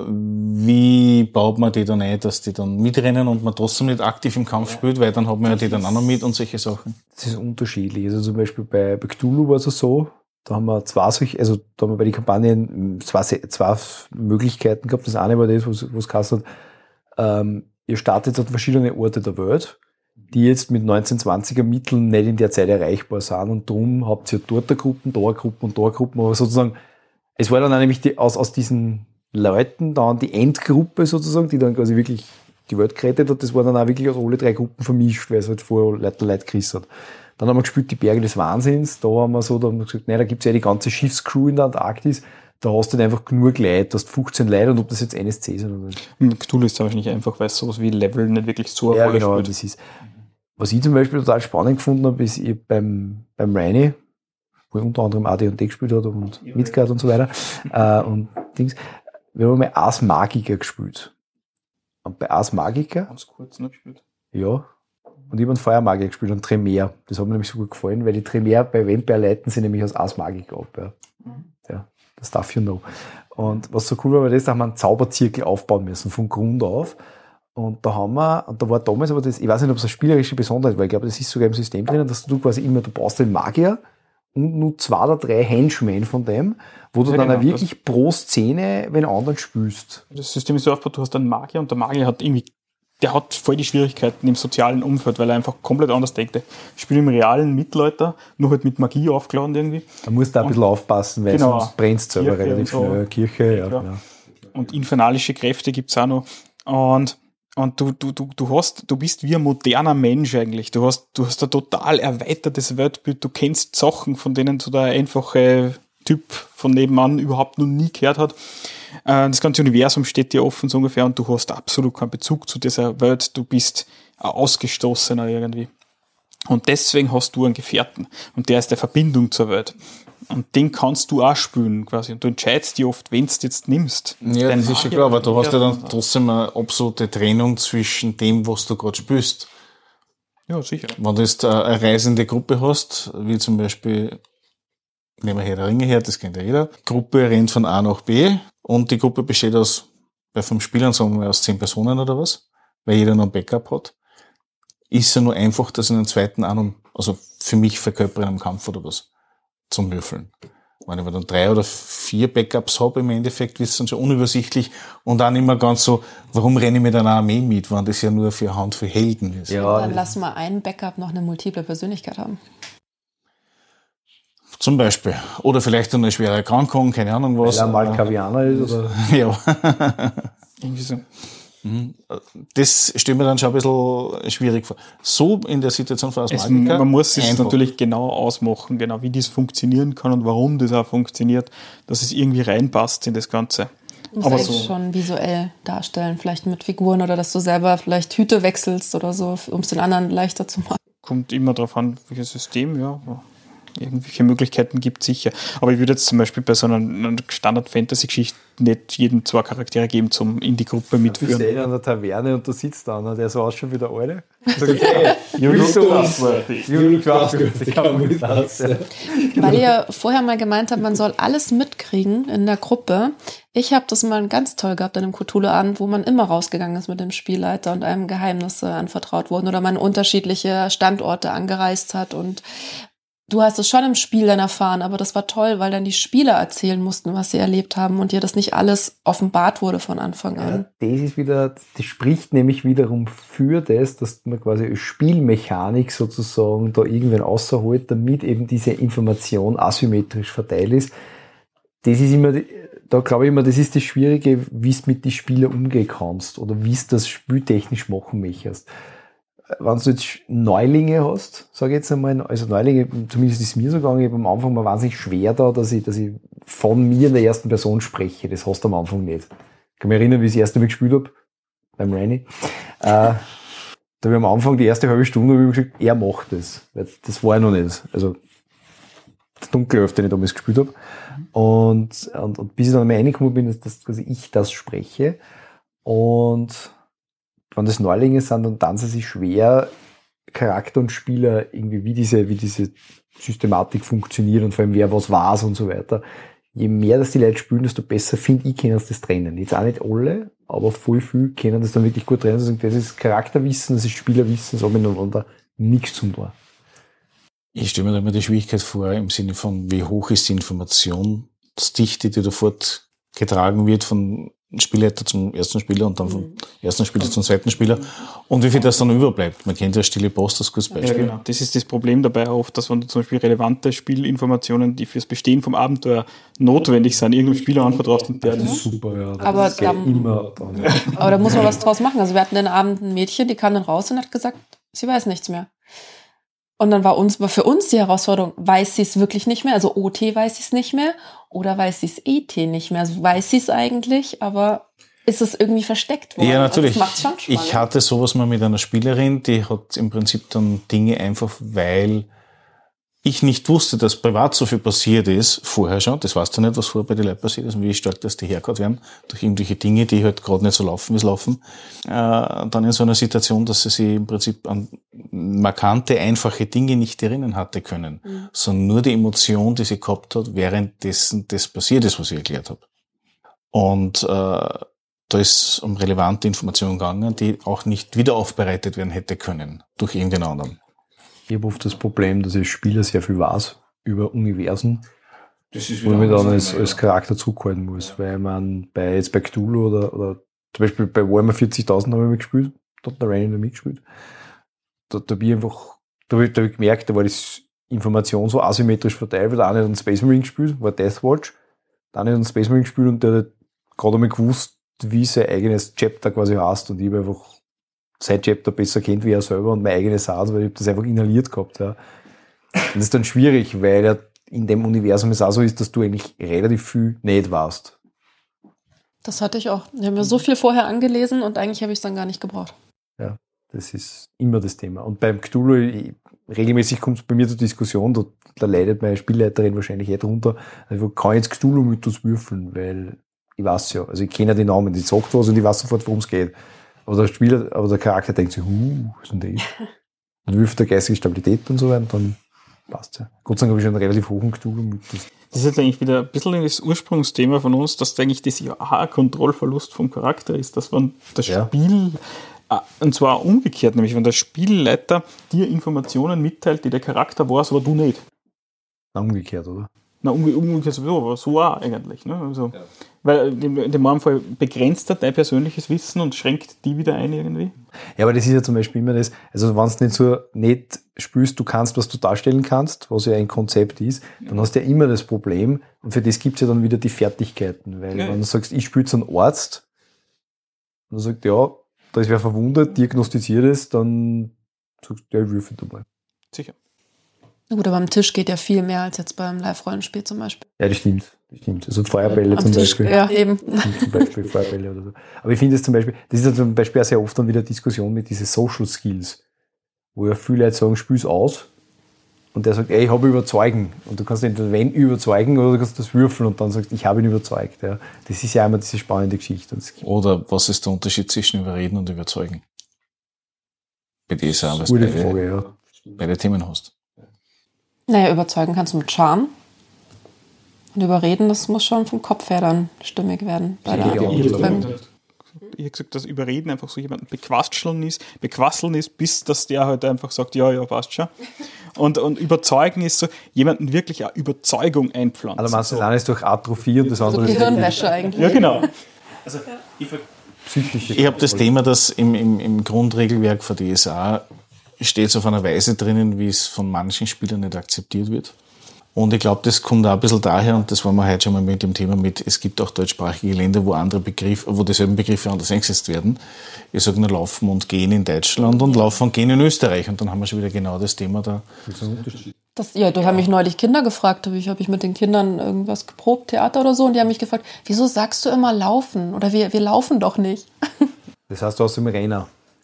Speaker 3: wie baut man die dann ein, dass die dann mitrennen und man trotzdem nicht aktiv im Kampf spielt, weil dann hat man ja die dann auch noch mit und solche Sachen.
Speaker 5: Das ist unterschiedlich. Also zum Beispiel bei, bei Cthulhu war es so, da haben wir zwei solche, also da haben wir bei den Kampagnen zwei, zwei Möglichkeiten gehabt. Das eine war das, wo es geheißen hat, ähm, ihr startet an verschiedene Orte der Welt, die jetzt mit neunzehnhundertzwanziger Mitteln nicht in der Zeit erreichbar sind und darum habt ihr dort Gruppen, da Gruppen und da Gruppen, aber sozusagen, es war dann auch nämlich die, aus, aus diesen Leuten dann die Endgruppe sozusagen, die dann quasi wirklich die Welt gerettet hat, das war dann auch wirklich aus alle drei Gruppen vermischt, weil es halt vorher Leute, Leute gerissen hat. Dann haben wir gespielt die Berge des Wahnsinns, da haben wir so, da haben wir gesagt, nein, da gibt's ja die ganze Schiffscrew in der Antarktis, da hast du dann einfach genug Leute, du hast fünfzehn Leute und ob das jetzt N S C sind oder nicht.
Speaker 6: Cthulhu ist aber nicht einfach, weil sowas wie Level nicht wirklich so eine
Speaker 5: ja,
Speaker 6: Rolle
Speaker 5: genau,
Speaker 6: spielt.
Speaker 5: das ist. Was ich zum Beispiel total spannend gefunden habe, ist ich beim, beim Rainy, wo ich unter anderem A D und D gespielt hat und ja, Midgard und so weiter, äh, und Dings, wir haben mal Ars Magica gespielt. Und bei Ars Magica.
Speaker 6: Ganz kurz noch gespielt.
Speaker 5: Ja. Und ich habe einen Feuermagier gespielt, einen Tremere. Das hat mir nämlich so gut gefallen, weil die Tremere bei Vampire-Leuten sind nämlich aus Ars Magica ab. Ja. Mhm. Ja, das darf you know. Und was so cool war, war das, da haben wir einen Zauberzirkel aufbauen müssen, von Grund auf. Und da haben wir, und da war damals aber das, ich weiß nicht, ob es eine spielerische Besonderheit war, ich glaube, das ist sogar im System drinnen, dass du quasi immer, du baust den Magier und nur zwei oder drei Henchmen von dem, wo du ja, dann genau, auch wirklich pro Szene wenn anderen spielst.
Speaker 6: Das System ist so aufgebaut, du hast einen Magier und der Magier hat irgendwie, der hat voll die Schwierigkeiten im sozialen Umfeld, weil er einfach komplett anders denkt. Ich spiele im realen Mittelalter, nur halt mit Magie aufgeladen irgendwie.
Speaker 5: Da musst du auch ein bisschen aufpassen, weil
Speaker 6: genau,
Speaker 5: sonst brennst du selber relativ
Speaker 6: so.
Speaker 5: schnell. Kirche, ja. ja.
Speaker 6: Und infernalische Kräfte gibt's auch noch. Und Und du, du, du, du hast, du bist wie ein moderner Mensch eigentlich. Du hast, du hast ein total erweitertes Weltbild. Du kennst Sachen, von denen du der einfache Typ von nebenan überhaupt noch nie gehört hat. Das ganze Universum steht dir offen so ungefähr und du hast absolut keinen Bezug zu dieser Welt. Du bist ein Ausgestoßener irgendwie. Und deswegen hast du einen Gefährten. Und der ist der Verbindung zur Welt. Und den kannst du auch spielen, quasi. Und du entscheidest dich oft, wenn du jetzt nimmst.
Speaker 3: Ja, das ist schon klar, aber du hast ja dann trotzdem eine absolute Trennung zwischen dem, was du gerade spielst.
Speaker 6: Ja, sicher.
Speaker 3: Wenn du jetzt eine reisende Gruppe hast, wie zum Beispiel, nehmen wir Herr der Ringe her, das kennt ja jeder. Gruppe rennt von A nach B und die Gruppe besteht aus, bei fünf Spielern sagen wir aus zehn Personen oder was, weil jeder noch ein Backup hat. Ist ja nur einfach, dass ich einen zweiten an und, also für mich verkörpere in einem Kampf oder was. Zum Würfeln. Wenn ich dann drei oder vier Backups habe, im Endeffekt wird es dann schon unübersichtlich und auch nicht mehr ganz so, warum renne ich mit einer Armee mit, wenn das ja nur für eine Handvoll Helden ist.
Speaker 4: Ja, dann lassen wir einen Backup noch eine multiple Persönlichkeit haben.
Speaker 3: Zum Beispiel. Oder vielleicht eine schwere Erkrankung, keine Ahnung was.
Speaker 5: Weil er mal Kavianer ist, oder?
Speaker 3: Ja.
Speaker 6: Irgendwie so.
Speaker 3: Das stellt mir dann schon ein bisschen schwierig vor. So in der Situation von Ars Magica.
Speaker 6: Man muss es natürlich genau ausmachen, genau wie das funktionieren kann und warum das auch funktioniert, dass es irgendwie reinpasst in das Ganze.
Speaker 4: Du musst so schon visuell darstellen, vielleicht mit Figuren oder dass du selber vielleicht Hüte wechselst oder so, um es den anderen leichter zu machen.
Speaker 6: Kommt immer darauf an, welches System, ja. Irgendwelche Möglichkeiten gibt es sicher. Aber ich würde jetzt zum Beispiel bei so einer, einer Standard-Fantasy-Geschichte nicht jedem zwei Charaktere geben, zum in die Gruppe mitführen.
Speaker 5: Du bist eh an der Taverne und du sitzt da einer, der so ausschaut wie der Alte. Okay, you look trustworthy. You look trustworthy.
Speaker 4: Weil ihr vorher mal gemeint habt, man soll alles mitkriegen in der Gruppe. Ich habe das mal ganz toll gehabt an einem Cthulhu-Abend, wo man immer rausgegangen ist mit dem Spielleiter und einem Geheimnisse anvertraut wurden oder man unterschiedliche Standorte angereist hat und du hast es schon im Spiel dann erfahren, aber das war toll, weil dann die Spieler erzählen mussten, was sie erlebt haben und dir das nicht alles offenbart wurde von Anfang an.
Speaker 5: Ja, das ist wieder, das spricht nämlich wiederum für das, dass man quasi als Spielmechanik sozusagen da irgendwann außerholt, damit eben diese Information asymmetrisch verteilt ist. Das ist immer, da glaube ich immer, das ist das Schwierige, wie du mit den Spielern umgehen kannst oder wie du das spieltechnisch machen möchtest. Wenn du jetzt Neulinge hast, sage ich jetzt einmal, also Neulinge, zumindest ist es mir so gegangen, ich habe am Anfang mal wahnsinnig schwer da, dass ich, dass ich von mir in der ersten Person spreche. Das hast du am Anfang nicht. Ich kann mich erinnern, wie ich das erste Mal gespielt habe, beim Rainy. Äh, da habe ich am Anfang die erste halbe Stunde hab ich gesagt, er macht das. Weil das war ja noch nicht. Also das Dunkelelf, den ich damals gespielt habe. Und, und, und bis ich dann mal reingekommen bin, dass, dass quasi ich das spreche. Und wenn das Neulinge sind, dann tun sie sich schwer, Charakter und Spieler irgendwie, wie diese, wie diese Systematik funktioniert und vor allem wer was weiß und so weiter. Je mehr das die Leute spielen, desto besser, finde ich, können sie das trennen. Jetzt auch nicht alle, aber voll viel können das dann wirklich gut trennen. Also das ist Charakterwissen, das ist Spielerwissen, das hat miteinander nichts zu tun.
Speaker 3: Ich stelle mir da immer die Schwierigkeit vor, im Sinne von, wie hoch ist die Informationsdichte, die da fortgetragen wird von Spielleiter zum ersten Spieler und dann vom mhm. ersten Spieler zum zweiten Spieler und wie viel das dann überbleibt. Man kennt ja Stille Post als gutes Beispiel.
Speaker 6: Ja, genau. Das ist das Problem dabei oft, dass wenn du zum Beispiel relevante Spielinformationen, die fürs Bestehen vom Abenteuer notwendig sind, irgendeinem Spieler anvertraut werden.
Speaker 5: Das ist super, ja. Das
Speaker 4: aber,
Speaker 5: ist
Speaker 4: da,
Speaker 5: immer
Speaker 4: aber da muss man was draus machen. Also wir hatten den Abend ein Mädchen, die kam dann raus und hat gesagt, sie weiß nichts mehr. Und dann war uns, war für uns die Herausforderung, weiß sie es wirklich nicht mehr? Also O T weiß sie es nicht mehr oder weiß sie es E T nicht mehr? Also weiß sie es eigentlich, aber ist es irgendwie versteckt worden?
Speaker 3: Ja, natürlich.
Speaker 4: Das macht's schon spannend.
Speaker 3: Ich hatte sowas mal mit einer Spielerin, die hat im Prinzip dann Dinge einfach, weil ich nicht wusste, dass privat so viel passiert ist, vorher schon, das weißt du nicht, was vorher bei den Leuten passiert ist und wie stark das die hergehauen werden, durch irgendwelche Dinge, die halt gerade nicht so laufen, wie es laufen, äh, dann in so einer Situation, dass sie sich im Prinzip an markante, einfache Dinge nicht erinnern hatte können, mhm. sondern nur die Emotion, die sie gehabt hat, währenddessen das passiert ist, was ich erklärt habe. Und äh, da ist um relevante Informationen gegangen, die auch nicht wieder aufbereitet werden hätte können durch irgendeinen anderen.
Speaker 5: Ich habe oft das Problem, dass ich Spieler sehr viel weiß über Universen,
Speaker 3: das ist
Speaker 5: wo ich mich dann als, als Charakter zurückhalten muss, weil man bei, jetzt bei Cthulhu oder, oder zum Beispiel bei Warhammer vierzigtausend habe ich mitgespielt, da hat der Ryan noch mitgespielt. Da, da habe ich einfach, da habe ich, da hab ich gemerkt, da war die Information so asymmetrisch verteilt, weil der eine hat einen Space Marine gespielt, war Deathwatch, der eine hat einen Space Marine gespielt und der hat gerade einmal gewusst, wie sein eigenes Chapter quasi heißt und ich habe einfach sein Chapter besser kennt wie er selber und mein eigenes Saß, weil ich das einfach inhaliert gehabt. Ja. Und das ist dann schwierig, weil ja in dem Universum es auch so ist, dass du eigentlich relativ viel nicht weißt.
Speaker 4: Das hatte ich auch. Ich habe mir so viel vorher angelesen und eigentlich habe ich es dann gar nicht gebraucht.
Speaker 5: Ja, das ist immer das Thema. Und beim Cthulhu, ich, regelmäßig kommt es bei mir zur Diskussion, da, da leidet meine Spielleiterin wahrscheinlich eh drunter, also ich kann jetzt Cthulhu-Mythos würfeln, weil ich weiß ja, also ich kenne ja die Namen, die sagt was und ich weiß sofort, worum es geht. Aber der Spieler, aber der Charakter denkt sich, huh, was ist denn das? Und wirft der geistige Stabilität und so weiter, und dann passt ja. Gott sei Dank habe ich schon einen relativ hohen Cthulhu-Mythos.
Speaker 6: Das ist jetzt eigentlich wieder ein bisschen das Ursprungsthema von uns, dass eigentlich das ja auch ein Kontrollverlust vom Charakter ist, dass man das
Speaker 5: ja.
Speaker 6: Spiel, und zwar umgekehrt, nämlich wenn der Spielleiter dir Informationen mitteilt, die der Charakter weiß, aber du nicht.
Speaker 5: Na, umgekehrt, oder?
Speaker 6: Na, um, umgekehrt sowieso, aber so auch eigentlich. Ne? Also, ja. Weil in dem einen Fall begrenzt er dein persönliches Wissen und schränkt die wieder ein irgendwie.
Speaker 5: Ja, aber das ist ja zum Beispiel immer das, also wenn du nicht so nicht spürst, du kannst, was du darstellen kannst, was ja ein Konzept ist, dann ja. hast du ja immer das Problem, und für das gibt es ja dann wieder die Fertigkeiten, weil ja. wenn du sagst, ich spiele zu einem Arzt, und er sagt, ja, da ist wer verwundet, diagnostiziert es, dann sagst du, ja, ich würfel du mal.
Speaker 6: Sicher.
Speaker 4: Gut, aber am Tisch geht ja viel mehr als jetzt beim Live-Rollenspiel zum Beispiel.
Speaker 5: Ja, das stimmt. Das stimmt. Also Feuerbälle
Speaker 4: am
Speaker 5: zum
Speaker 4: Tisch,
Speaker 5: Beispiel.
Speaker 4: Ja, eben.
Speaker 5: Zum Beispiel Feuerbälle oder so. Aber ich finde es zum Beispiel, das ist ja zum Beispiel auch sehr oft dann wieder Diskussion mit diesen Social Skills, wo ja viele Leute sagen, spiel's aus. Und der sagt, ey, ich habe überzeugen. Und du kannst entweder wenn überzeugen oder du kannst das würfeln und dann sagst, ich habe ihn überzeugt. Ja. Das ist ja immer diese spannende Geschichte.
Speaker 3: Oder was ist der Unterschied zwischen überreden und überzeugen? Bei dir ist ja alles
Speaker 5: gute
Speaker 3: beide,
Speaker 5: Frage, ja.
Speaker 3: beide Themen hast.
Speaker 4: Naja, überzeugen kannst du mit Charme. Und überreden, das muss schon vom Kopf her dann stimmig werden. Bei der,
Speaker 6: ja, ich habe gesagt, dass Überreden einfach so jemanden bequasteln ist, bequasseln ist, bis dass der halt einfach sagt, ja, ja, passt schon. Und, und überzeugen ist so, jemanden wirklich eine Überzeugung einpflanzen.
Speaker 5: Also meinst du, das eine ist durch Atrophie und das andere
Speaker 4: also
Speaker 5: ist...
Speaker 4: Gehirnwäsche eigentlich.
Speaker 6: Ja, genau. Also,
Speaker 3: ich psychische ich habe das Thema, das im, im, im Grundregelwerk von D S A steht auf einer Weise drinnen, wie es von manchen Spielern nicht akzeptiert wird. Und ich glaube, das kommt auch ein bisschen daher, und das waren wir heute schon mal mit dem Thema mit, es gibt auch deutschsprachige Länder, wo andere Begriffe, wo dieselben Begriffe anders eingesetzt werden. Ich sage nur Laufen und Gehen in Deutschland und Laufen und Gehen in Österreich. Und dann haben wir schon wieder genau das Thema da.
Speaker 4: Das, ja, da haben mich neulich Kinder gefragt, habe ich, hab ich mit den Kindern irgendwas geprobt, Theater oder so, und die haben mich gefragt, wieso sagst du immer Laufen? Oder wir, wir laufen doch nicht.
Speaker 5: Das heißt, du hast im Renner.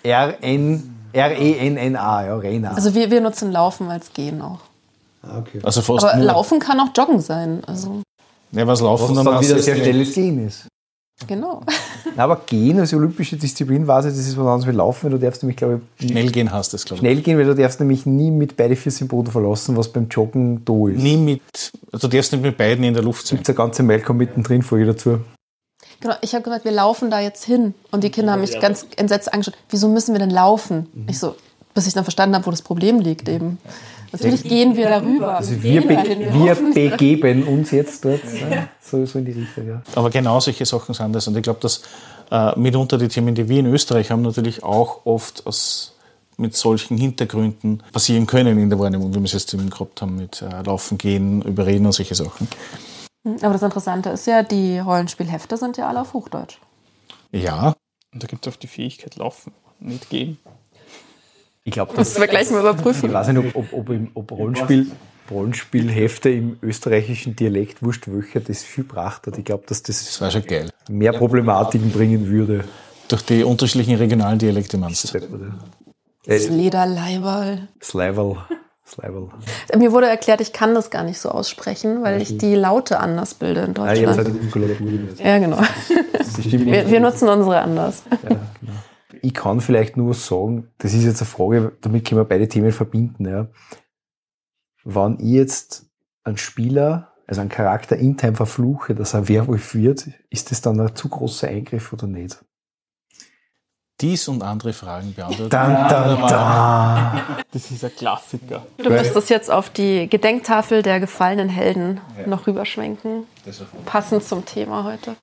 Speaker 5: R N R E N N A, ja, Rena.
Speaker 4: Also wir, wir nutzen Laufen als Gehen auch.
Speaker 5: Ah, okay.
Speaker 3: Also fast
Speaker 4: Aber
Speaker 3: nur,
Speaker 4: Laufen kann auch Joggen sein. Also
Speaker 3: ja, was Laufen
Speaker 5: Was dann wieder
Speaker 3: ist,
Speaker 5: sehr schnelles Gehen ist.
Speaker 4: genau.
Speaker 5: Na, aber Gehen als olympische Disziplin, weiß ich, das ist was anderes wie Laufen, weil du darfst nämlich, glaube ich,
Speaker 3: schnell gehen hast das, glaube ich.
Speaker 5: schnell gehen, weil du darfst nämlich nie mit beide Füße im Boden verlassen, was beim Joggen da ist.
Speaker 3: Nie mit, also du darfst nicht mit beiden in der Luft sein.
Speaker 5: Gibt es eine ganze Mailcom mittendrin, Folge dazu.
Speaker 4: Genau, ich habe gesagt, wir laufen da jetzt hin. Und die Kinder haben mich ganz entsetzt angeschaut. Wieso müssen wir denn laufen? Ich so, bis ich dann verstanden habe, wo das Problem liegt eben. Natürlich gehen wir darüber.
Speaker 5: Also wir, be wir begeben uns jetzt dort, ja, so, so in die Richtung, ja.
Speaker 3: Aber genau solche Sachen sind das. Und ich glaube, dass äh, mitunter die Themen, die wir in Österreich haben, natürlich auch oft aus, mit solchen Hintergründen passieren können in der Wahrnehmung, wie wir es jetzt eben gehabt haben mit äh, Laufen, Gehen, Überreden und solche Sachen.
Speaker 4: Aber das Interessante ist ja, die Rollenspielhefte sind ja alle auf Hochdeutsch.
Speaker 3: Ja.
Speaker 6: Und da gibt es auch die Fähigkeit laufen, nicht gehen.
Speaker 5: Ich glaube,
Speaker 4: Das müssen wir gleich mal überprüfen.
Speaker 5: Ich weiß nicht, ob, ob, ob, im, ob Rollenspiel, Rollenspielhefte im österreichischen Dialekt, wurscht welcher, das viel gebracht hat. Ich glaube, dass das,
Speaker 3: Das war schon geil.
Speaker 5: mehr Problematiken bringen würde.
Speaker 3: Durch die unterschiedlichen regionalen Dialekte meinst du?
Speaker 4: Das Lederleiberl.
Speaker 5: Slivel. Slivel.
Speaker 4: Mir wurde erklärt, ich kann das gar nicht so aussprechen, weil ich die Laute anders bilde in
Speaker 5: Ah, jetzt hat
Speaker 4: Deutschland.
Speaker 5: die Muskulatur nicht.
Speaker 4: Ja, genau. Wir, wir nutzen unsere anders.
Speaker 5: Ja, genau. Ich kann vielleicht nur sagen, das ist jetzt eine Frage, damit können wir beide Themen verbinden. Ja. Wenn ich jetzt einen Spieler, also einen Charakter intern verfluche, dass er Werwolf wird, ist das dann ein zu großer Eingriff oder nicht?
Speaker 3: Dies und andere Fragen beantworten.
Speaker 5: Dann, dann, dann.
Speaker 6: Das ist ein Klassiker.
Speaker 4: Du müsstest jetzt auf die Gedenktafel der gefallenen Helden noch rüberschwenken. Passend zum Thema heute.